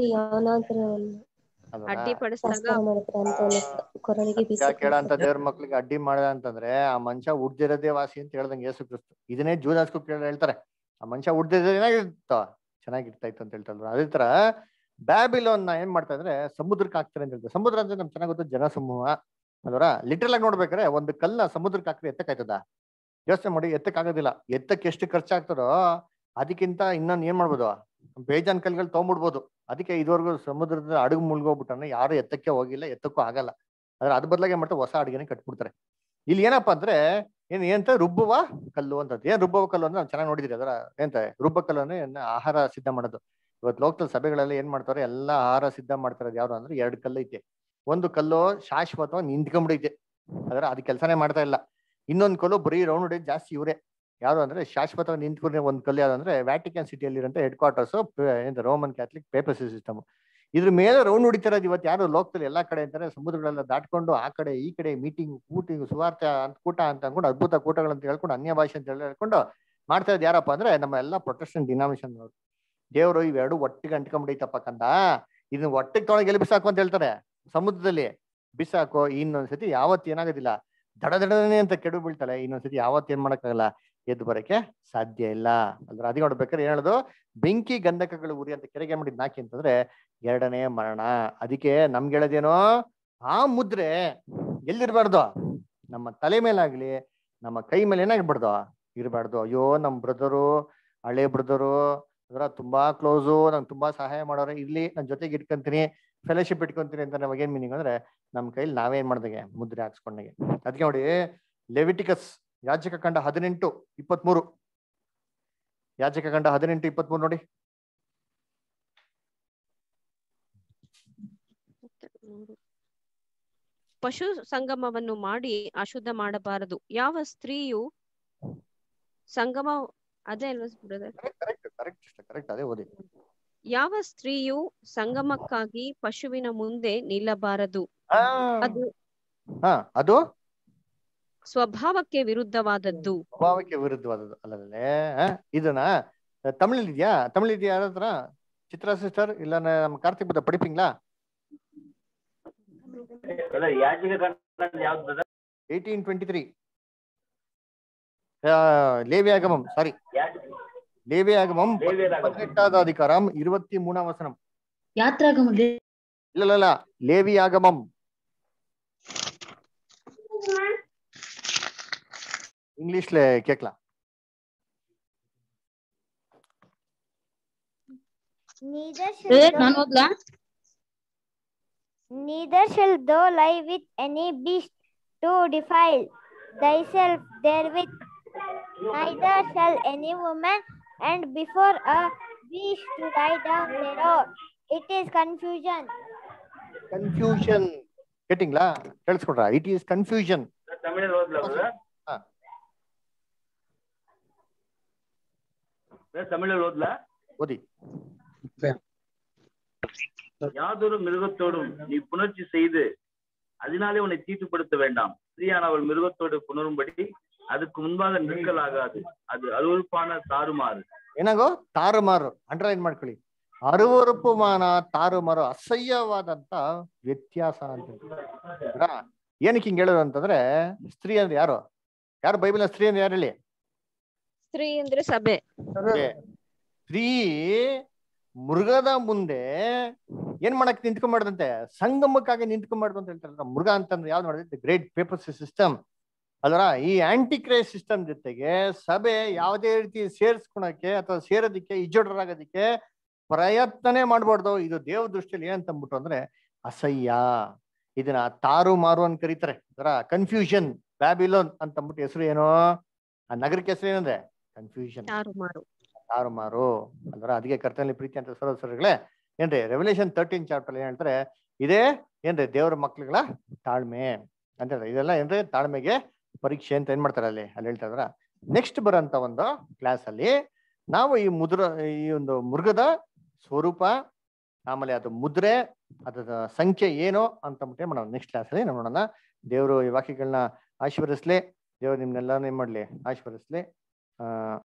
ಕೇಳಂತ ದೇವ್ರ ಮಕ್ಳಿಗೆ ಅಡ್ಡಿ ಮಾಡದ ಅಂತಂದ್ರೆ ಆ ಮನುಷ್ಯ ಉಡ್ದಿರೋದೇ ವಾಸಿ ಅಂತ ಹೇಳ್ದಂಗೆ ಯೇಸು ಕ್ರಿಸ್ತ. ಇದನ್ನೇ ಜೂದಾಸ್ಕು ಕೇಳ ಹೇಳ್ತಾರೆ. ಆ ಮನುಷ್ಯ ಉಡ್ದಿರೋದೇ ಏನಾಗಿರ್ತ ಚೆನ್ನಾಗಿರ್ತಾ ಇತ್ತು ಅಂತ ಹೇಳ್ತಾರಲ್ವ. ಅದೇ ತರ ಬ್ಯಾಬಿಲೋನ್ ಏನ್ ಮಾಡ್ತಾ ಇದ್ರೆ ಸಮುದ್ರಕ್ಕೆ ಹಾಕ್ತಾರೆ ಅಂತ ಹೇಳ್ತಾರೆ. ಸಮುದ್ರ ಅಂದ್ರೆ ನಮ್ಗೆ ಚೆನ್ನಾಗ್ ಗೊತ್ತು, ಜನಸಮೂಹ ಅದರ. ಲಿಟ್ರಲ್ ಆಗಿ ನೋಡ್ಬೇಕಾರೆ ಒಂದು ಕಲ್ಲ ಸಮುದ್ರಕ್ಕೆ ಹಾಕ್ರೆ ಎತ್ತಕ್ಕಾಯ್ತದ? ಯೋಚನೆ ಮಾಡಿ, ಎತ್ತಕ್ಕಾಗೋದಿಲ್ಲ. ಎತ್ತಕ್ಕೆ ಎಷ್ಟು ಖರ್ಚಾಗ್ತದೋ ಅದಕ್ಕಿಂತ ಇನ್ನೊಂದು ಏನ್ ಮಾಡ್ಬೋದು, ಬೇಜಾನ್ ಕಲ್ಗಳು ತಗೊಂಡ್ಬಿಡ್ಬೋದು. ಅದಕ್ಕೆ ಇದುವರೆಗೂ ಸಮುದ್ರದ ಅಡುಗು ಮುಳುಗೋಗ್ಬಿಟ್ಟಾನೆ ಯಾರು ಎತ್ತಕ್ಕೆ ಹೋಗಿಲ್ಲ, ಎತ್ತಕ್ಕೂ ಆಗಲ್ಲ. ಆದ್ರೆ ಅದ್ ಬದಲಾಗಿ ಏನ್ ಮಾಡ್ತಾರೆ, ಹೊಸ ಅಡುಗೆನೆ ಕಟ್ಬಿಡ್ತಾರೆ. ಇಲ್ಲಿ ಏನಪ್ಪಾ ಅಂದ್ರೆ ಏನ್ ಏನಂತ ರುಬ್ಬುವ ಕಲ್ಲು ಅಂತ. ಏನ್ ರುಬ್ಬುವ ಕಲ್ಲು ಅಂದ್ರೆ ನಾವು ಚೆನ್ನಾಗಿ ನೋಡಿದಿರಿ. ಅದರ ಏನಂತ ರುಬ್ಬ ಕಲ್ಲು ಅಂದ್ರೆ ಏನ್ ಆಹಾರ ಸಿದ್ಧ ಮಾಡೋದು. ಇವತ್ತು ಲೋಕಲ್ ಸಭೆಗಳಲ್ಲಿ ಏನ್ ಮಾಡ್ತಾರೆ, ಎಲ್ಲಾ ಆಹಾರ ಸಿದ್ಧ ಮಾಡ್ತಾರೆ. ಯಾವ್ದು ಅಂದ್ರೆ ಎರಡು ಕಲ್ಲು ಐತೆ. ಒಂದು ಕಲ್ಲು ಶಾಶ್ವತವಾಗಿ ನಿಂತ್ಕೊಂಡ್ಬಿಡೈತೆ, ಅದರ ಅದ್ ಕೆಲಸನೇ ಮಾಡ್ತಾ ಇಲ್ಲ. ಇನ್ನೊಂದು ಕಲ್ಲು ಬರೀ ರೌಂಡ್ ಹೊಡೆಯೋದು ಜಾಸ್ತಿ ಇವರೇ. ಯಾವ್ದು ಅಂದ್ರೆ ಶಾಶ್ವತವಾಗಿ ನಿಂತ್ಕೊಂಡ್ರೆ ಒಂದ್ ಕಲ್ಲು ಯಾವ್ದು ಅಂದ್ರೆ ವ್ಯಾಟಿಕನ್ ಸಿಟಿಯಲ್ಲಿ ಇರೋಂಥ ಹೆಡ್ ಕ್ವಾರ್ಟರ್ಸ್ ಏನ್ ರೋಮನ್ ಕ್ಯಾಥಲಿಕ್ ಪೇಪಸಿ ಸಿಸ್ಟಮ್. ಇದ್ರ ಮೇಲೆ ರೌಂಡ್ ಹೊಡಿತಾರದು ಇವತ್ತು ಯಾರು ಲೋಕದಲ್ಲಿ ಎಲ್ಲಾ ಕಡೆ ಅಂತಾರೆ, ಸಮುದ್ರಗಳೆಲ್ಲ ದಾಟ್ಕೊಂಡು ಆ ಕಡೆ ಈ ಕಡೆ ಮೀಟಿಂಗ್ ಕೂಟಿಂಗ್ ಸುವಾರ್ತೆ ಅಂತ ಕೂಟ ಅಂತ ಅನ್ಕೊಂಡು ಅದ್ಭುತ ಕೂಟಗಳಂತ ಹೇಳ್ಕೊಂಡು ಅನ್ಯ ಭಾಷೆ ಅಂತ ಹೇಳಿ ಹೇಳ್ಕೊಂಡು ಮಾಡ್ತಾ ಇದ್ ಯಾರಪ್ಪ ಅಂದ್ರೆ ನಮ್ಮ ಎಲ್ಲಾ ಪ್ರೊಟೆಸ್ಟೆಂಟ್ ಡಿನಾಮಿನೇಷನ್ ಅವರು. ದೇವರು ಇವೆರಡು ಒಟ್ಟಿಗೆ ಅಂಟ್ಕೊಂಡ್ಬಿಡೈತಪ್ಪ ಕಂದ, ಇದನ್ನ ಒಟ್ಟಿಗೆ ತೊಳಗೆ ಎಲ್ಲಿ ಬಿಸಾಕು ಅಂತ ಹೇಳ್ತಾರೆ, ಸಮುದ್ರದಲ್ಲಿ ಬಿಸಾಕೋ. ಇನ್ನೊಂದ್ಸತಿ ಯಾವತ್ತು ಏನಾಗೋದಿಲ್ಲ, ದಡ ದಡನೆ ಅಂತ ಕೆಡು ಬೀಳ್ತಾಳೆ. ಇನ್ನೊಂದ್ಸತಿ ಯಾವತ್ತು ಏನ್ ಮಾಡಕ್ಕಾಗಲ್ಲ, ಎದ್ದು ಬರಕ್ಕೆ ಸಾಧ್ಯ ಇಲ್ಲ. ಅಂದ್ರೆ ಅದಿ ನೋಡ್ಬೇಕಾದ್ರೆ ಏನ್ ಹೇಳೋದು, ಬೆಂಕಿ ಗಂಧಕಗಳು ಉರಿ ಅಂತ ಕೆರೆಗೆ ಮಾಡಿದ್ ನಾಕಿ ಅಂತಂದ್ರೆ ಎರಡನೇ ಮರಣ. ಅದಕ್ಕೆ ನಮ್ಗೆ ಹೇಳೋದೇನೋ, ಆ ಮುದ್ರೆ ಎಲ್ಲಿರ್ಬಾರ್ದು, ನಮ್ಮ ತಲೆ ಮೇಲಾಗ್ಲಿ ನಮ್ಮ ಕೈ ಮೇಲೆ ಏನಾಗಿರ್ಬಾರ್ದು ಇರಬಾರ್ದು. ಅಯ್ಯೋ ನಮ್ ಬ್ರದರು, ಹಳೆ ಬ್ರದರು ಅದರ ತುಂಬಾ ಕ್ಲೋಸು, ನಂಗೆ ತುಂಬಾ ಸಹಾಯ ಮಾಡೋರು, ಇಲ್ಲಿ ನನ್ನ ಜೊತೆಗೆ ಇಟ್ಕೊಂತೀನಿ, ಫೆಲೋಶಿಪ್ ಇಟ್ಕೊಂತೀನಿ ಅಂತ ನಮಗೇನ್ ಮೀನಿಂಗ್ ಅಂದ್ರೆ ನಮ್ ಕೈಲಿ ನಾವೇನ್ ಮಾಡ್ದಂಗೆ ಮುದ್ರೆ ಹಾಕ್ಸ್ಕೊಂಡಂಗೆ. ಅದಕ್ಕೆ ನೋಡಿ ಲೆವಿಟಿಕಸ್ ಯಾಜಕ ಕಂಡ ಹದಿನೆಂಟು ಇಪ್ಪತ್ತ್ ಮೂರು ಯಾಜಕ ಕಂಡ ಹದಿನೆಂಟು ಇಪ್ಪತ್ತ್ ಮೂರು ನೋಡಿ. ಪಶು ಸಂಗಮವನ್ನು ಮಾಡಿ ಅಶುದ್ಧ ಮಾಡಬಾರದು. ಯಾವ ಸ್ತ್ರೀಯು ಸಂಗಮ ಅದೇ ಅಲ್ವಾ ಬ್ರದರ್? ಕರೆಕ್ಟ್ ಕರೆಕ್ಟ್ ಕರೆಕ್ಟ್ ಅದೇ ಓದಿ. ಯಾವ ಸ್ತ್ರೀಯು ಸಂಗಮಕ್ಕಾಗಿ ಪಶುವಿನ ಮುಂದೆ ನಿಲ್ಲಬಾರದು, ಅದು ಅದು ಸ್ವಭಾವಕ್ಕೆ ವಿರುದ್ಧವಾದದ್ದು. ಸ್ವಭಾವಕ್ಕೆ ವಿರುದ್ಧವಾದದ್ದು ಅಲ್ಲಲ್ಲೇ. ಇದನ್ನ ತಮಿಳ್ ಇದೆಯಾ? ತಮಿಳ್ ಇದೆಯಾ ಯಾರ ಹತ್ರ? ಚಿತ್ರಾ ಸಿಸ್ಟರ್ ಇಲ್ಲ ನಮ್ಮ ಕಾರ್ತಿಕ್ ಬುದ್ಧ ಪಡಿಪಿಂಗ್ಲಾ? ಏಟೀನ್ ಟ್ವೆಂಟಿ ತ್ರೀ லேவியாகமம் சாரி லேவியாகமம் பதினெட்டாவது அதிகாரம் இருபத்தி மூணாம் வசனம். யாத்ராகமம் இல்ல இல்ல லேவியாகமம் இங்கிலீஷ்ல கேட்கலாம். Neither shall thou, neither shall thou lie with any beast to defile thyself therewith, neither shall any woman and before a beast to lie down thereof. It is confusion. Confusion. கேட்டிங்களா? கேள்ஸ்ಕೊಡ್ರಾ? It is confusion. ತಮಿಳಲ್ಲಿ ಓದ್ಲಾ? ಹಾ ತಮಿಳಲ್ಲಿ ಓದ್ಲಾ? ஓதி. யாதொரு மிருகத்தோடும் நீ புணர்ச்சி செய்து அதனாலே உன்னை தீட்டுப்படுத்த வேண்டாம். ஸ்திரீயானவள் மிருகத்தோடு புணரும்படி அதுக்கு முன்பாக நிற்கலாகாது, அது அருவருப்பான தாறுமாறு. ಏನಾಗೋ ತಾರುಮಾರು, ಅಂಡರ್ಲೈನ್ ಮಾಡ್ಕೊಳ್ಳಿ. ಅರುವರುಪುಮಾನ ತಾರುಮಾರು, ಅಸಹ್ಯವಾದಂತ ವ್ಯತ್ಯಾಸ ಅಂತ. ಏನಕ್ಕೆ ಹಿಂಗೆ ಹೇಳೋದು ಅಂತಂದ್ರೆ, ಸ್ತ್ರೀ ಅಂದ್ರೆ ಯಾರು? ಯಾರು ಬೈಬಲ್ ಸ್ತ್ರೀ ಅಂದ್ರೆ ಯಾರು ಹೇಳಿ? ಸ್ತ್ರೀ ಅಂದ್ರೆ ಸಭೆ. ಸ್ತ್ರೀ ಮೃಗದ ಮುಂದೆ ಏನ್ ಮಾಡಕ್ ನಿಂತ್ಕೊಂಡ್ಬಾರ್ದಂತೆ, ಸಂಗಮಕ್ಕಾಗಿ ನಿಂತ್ಕೊಂಡ್ಬಾರ್ದು ಅಂತ ಹೇಳ್ತಾರ. ಮೃಗ ಅಂತಂದ್ರೆ ಯಾವ್ದು ಮಾಡಿದ್ರೆ ಗ್ರೇಟ್ ಪೇಪರ್ಸ್ ಸಿಸ್ಟಮ್ ಅಲ್ರ. ಈ ಆಂಟಿ ಕ್ರೈಸ್ಟ್ ಸಿಸ್ಟಮ್ ಜೊತೆಗೆ ಸಭೆ ಯಾವುದೇ ರೀತಿ ಸೇರ್ಸ್ಕೊಳಕ್ಕೆ ಅಥವಾ ಸೇರೋದಿಕ್ಕೆ ಇಜ್ಜೋಡರಾಗೋದಿಕ್ಕೆ ಪ್ರಯತ್ನನೇ ಮಾಡ್ಬಾರ್ದು. ಇದು ದೇವ ದೃಷ್ಟಿಯಲ್ಲಿ ಏನಂತ ಅಂದ್ಬಿಟ್ಟು ಅಂದ್ರೆ ಅಸಹ್ಯ. ಇದನ್ನ ತಾರು ಮಾರು ಅಂತ ಕರೀತಾರೆ. ಅದರ ಕನ್ಫ್ಯೂಷನ್, ಬ್ಯಾಬಿಲೋನ್ ಅಂತ ಅಂದ್ಬಿಟ್ಟು ಹೆಸರು ಏನೋ, ಆ ನಗರಕ್ಕೆ ಹೆಸರು ಏನಂದ್ರೆ ಕನ್ಫ್ಯೂಷನ್, ತಾರು ಮಾರು ಅಲ್ವರ. ಅದಕ್ಕೆ ಕರ್ತನಲ್ಲಿ ಪ್ರೀತಿ ಅಂತ ಸರೋಸರಗಳೇ ಏನ್ರಿ ರೆವಲ್ಯೂಷನ್ ತರ್ಟೀನ್ ಚಾಪ್ಟರ್ ಏನ್ ಹೇಳ್ತಾರೆ, ಇದೇ ಏನ್ರಿ ದೇವರ ಮಕ್ಳುಗಳ ತಾಳ್ಮೆ ಅಂತ ಹೇಳ್ತಾರೆ. ಇದೆಲ್ಲ ಏನ್ರಿ ತಾಳ್ಮೆಗೆ ಪರೀಕ್ಷೆ ಅಂತ ಏನ್ ಮಾಡ್ತಾರೆ ಅಲ್ಲಿ ಅಲ್ಲಿ ಹೇಳ್ತಾ ಇದ್ರ. ನೆಕ್ಸ್ಟ್ ಬರೋಂತ ಒಂದು ಕ್ಲಾಸ್ ಅಲ್ಲಿ ನಾವು ಈ ಮುದ್ರ ಈ ಒಂದು ಮೃಗದ ಸ್ವರೂಪ, ಆಮೇಲೆ ಅದು ಮುದ್ರೆ, ಅದರ ಸಂಖ್ಯೆ ಏನು ಅಂತ ಅಂದ್ಬಿಟ್ಟೆ ಮಾಡೋಣ ನೆಕ್ಸ್ಟ್ ಕ್ಲಾಸ್ ಅಲ್ಲಿ ನೋಡೋಣ. ದೇವರು ಈ ವಾಕ್ಯಗಳನ್ನ ಆಶೀರ್ವದಿಸ್ಲಿ. ದೇವರು ನಿಮ್ನೆಲ್ಲ ಏನ್ ಮಾಡ್ಲಿ ಆಶೀರ್ವದಿಸ್ಲಿ. ಆ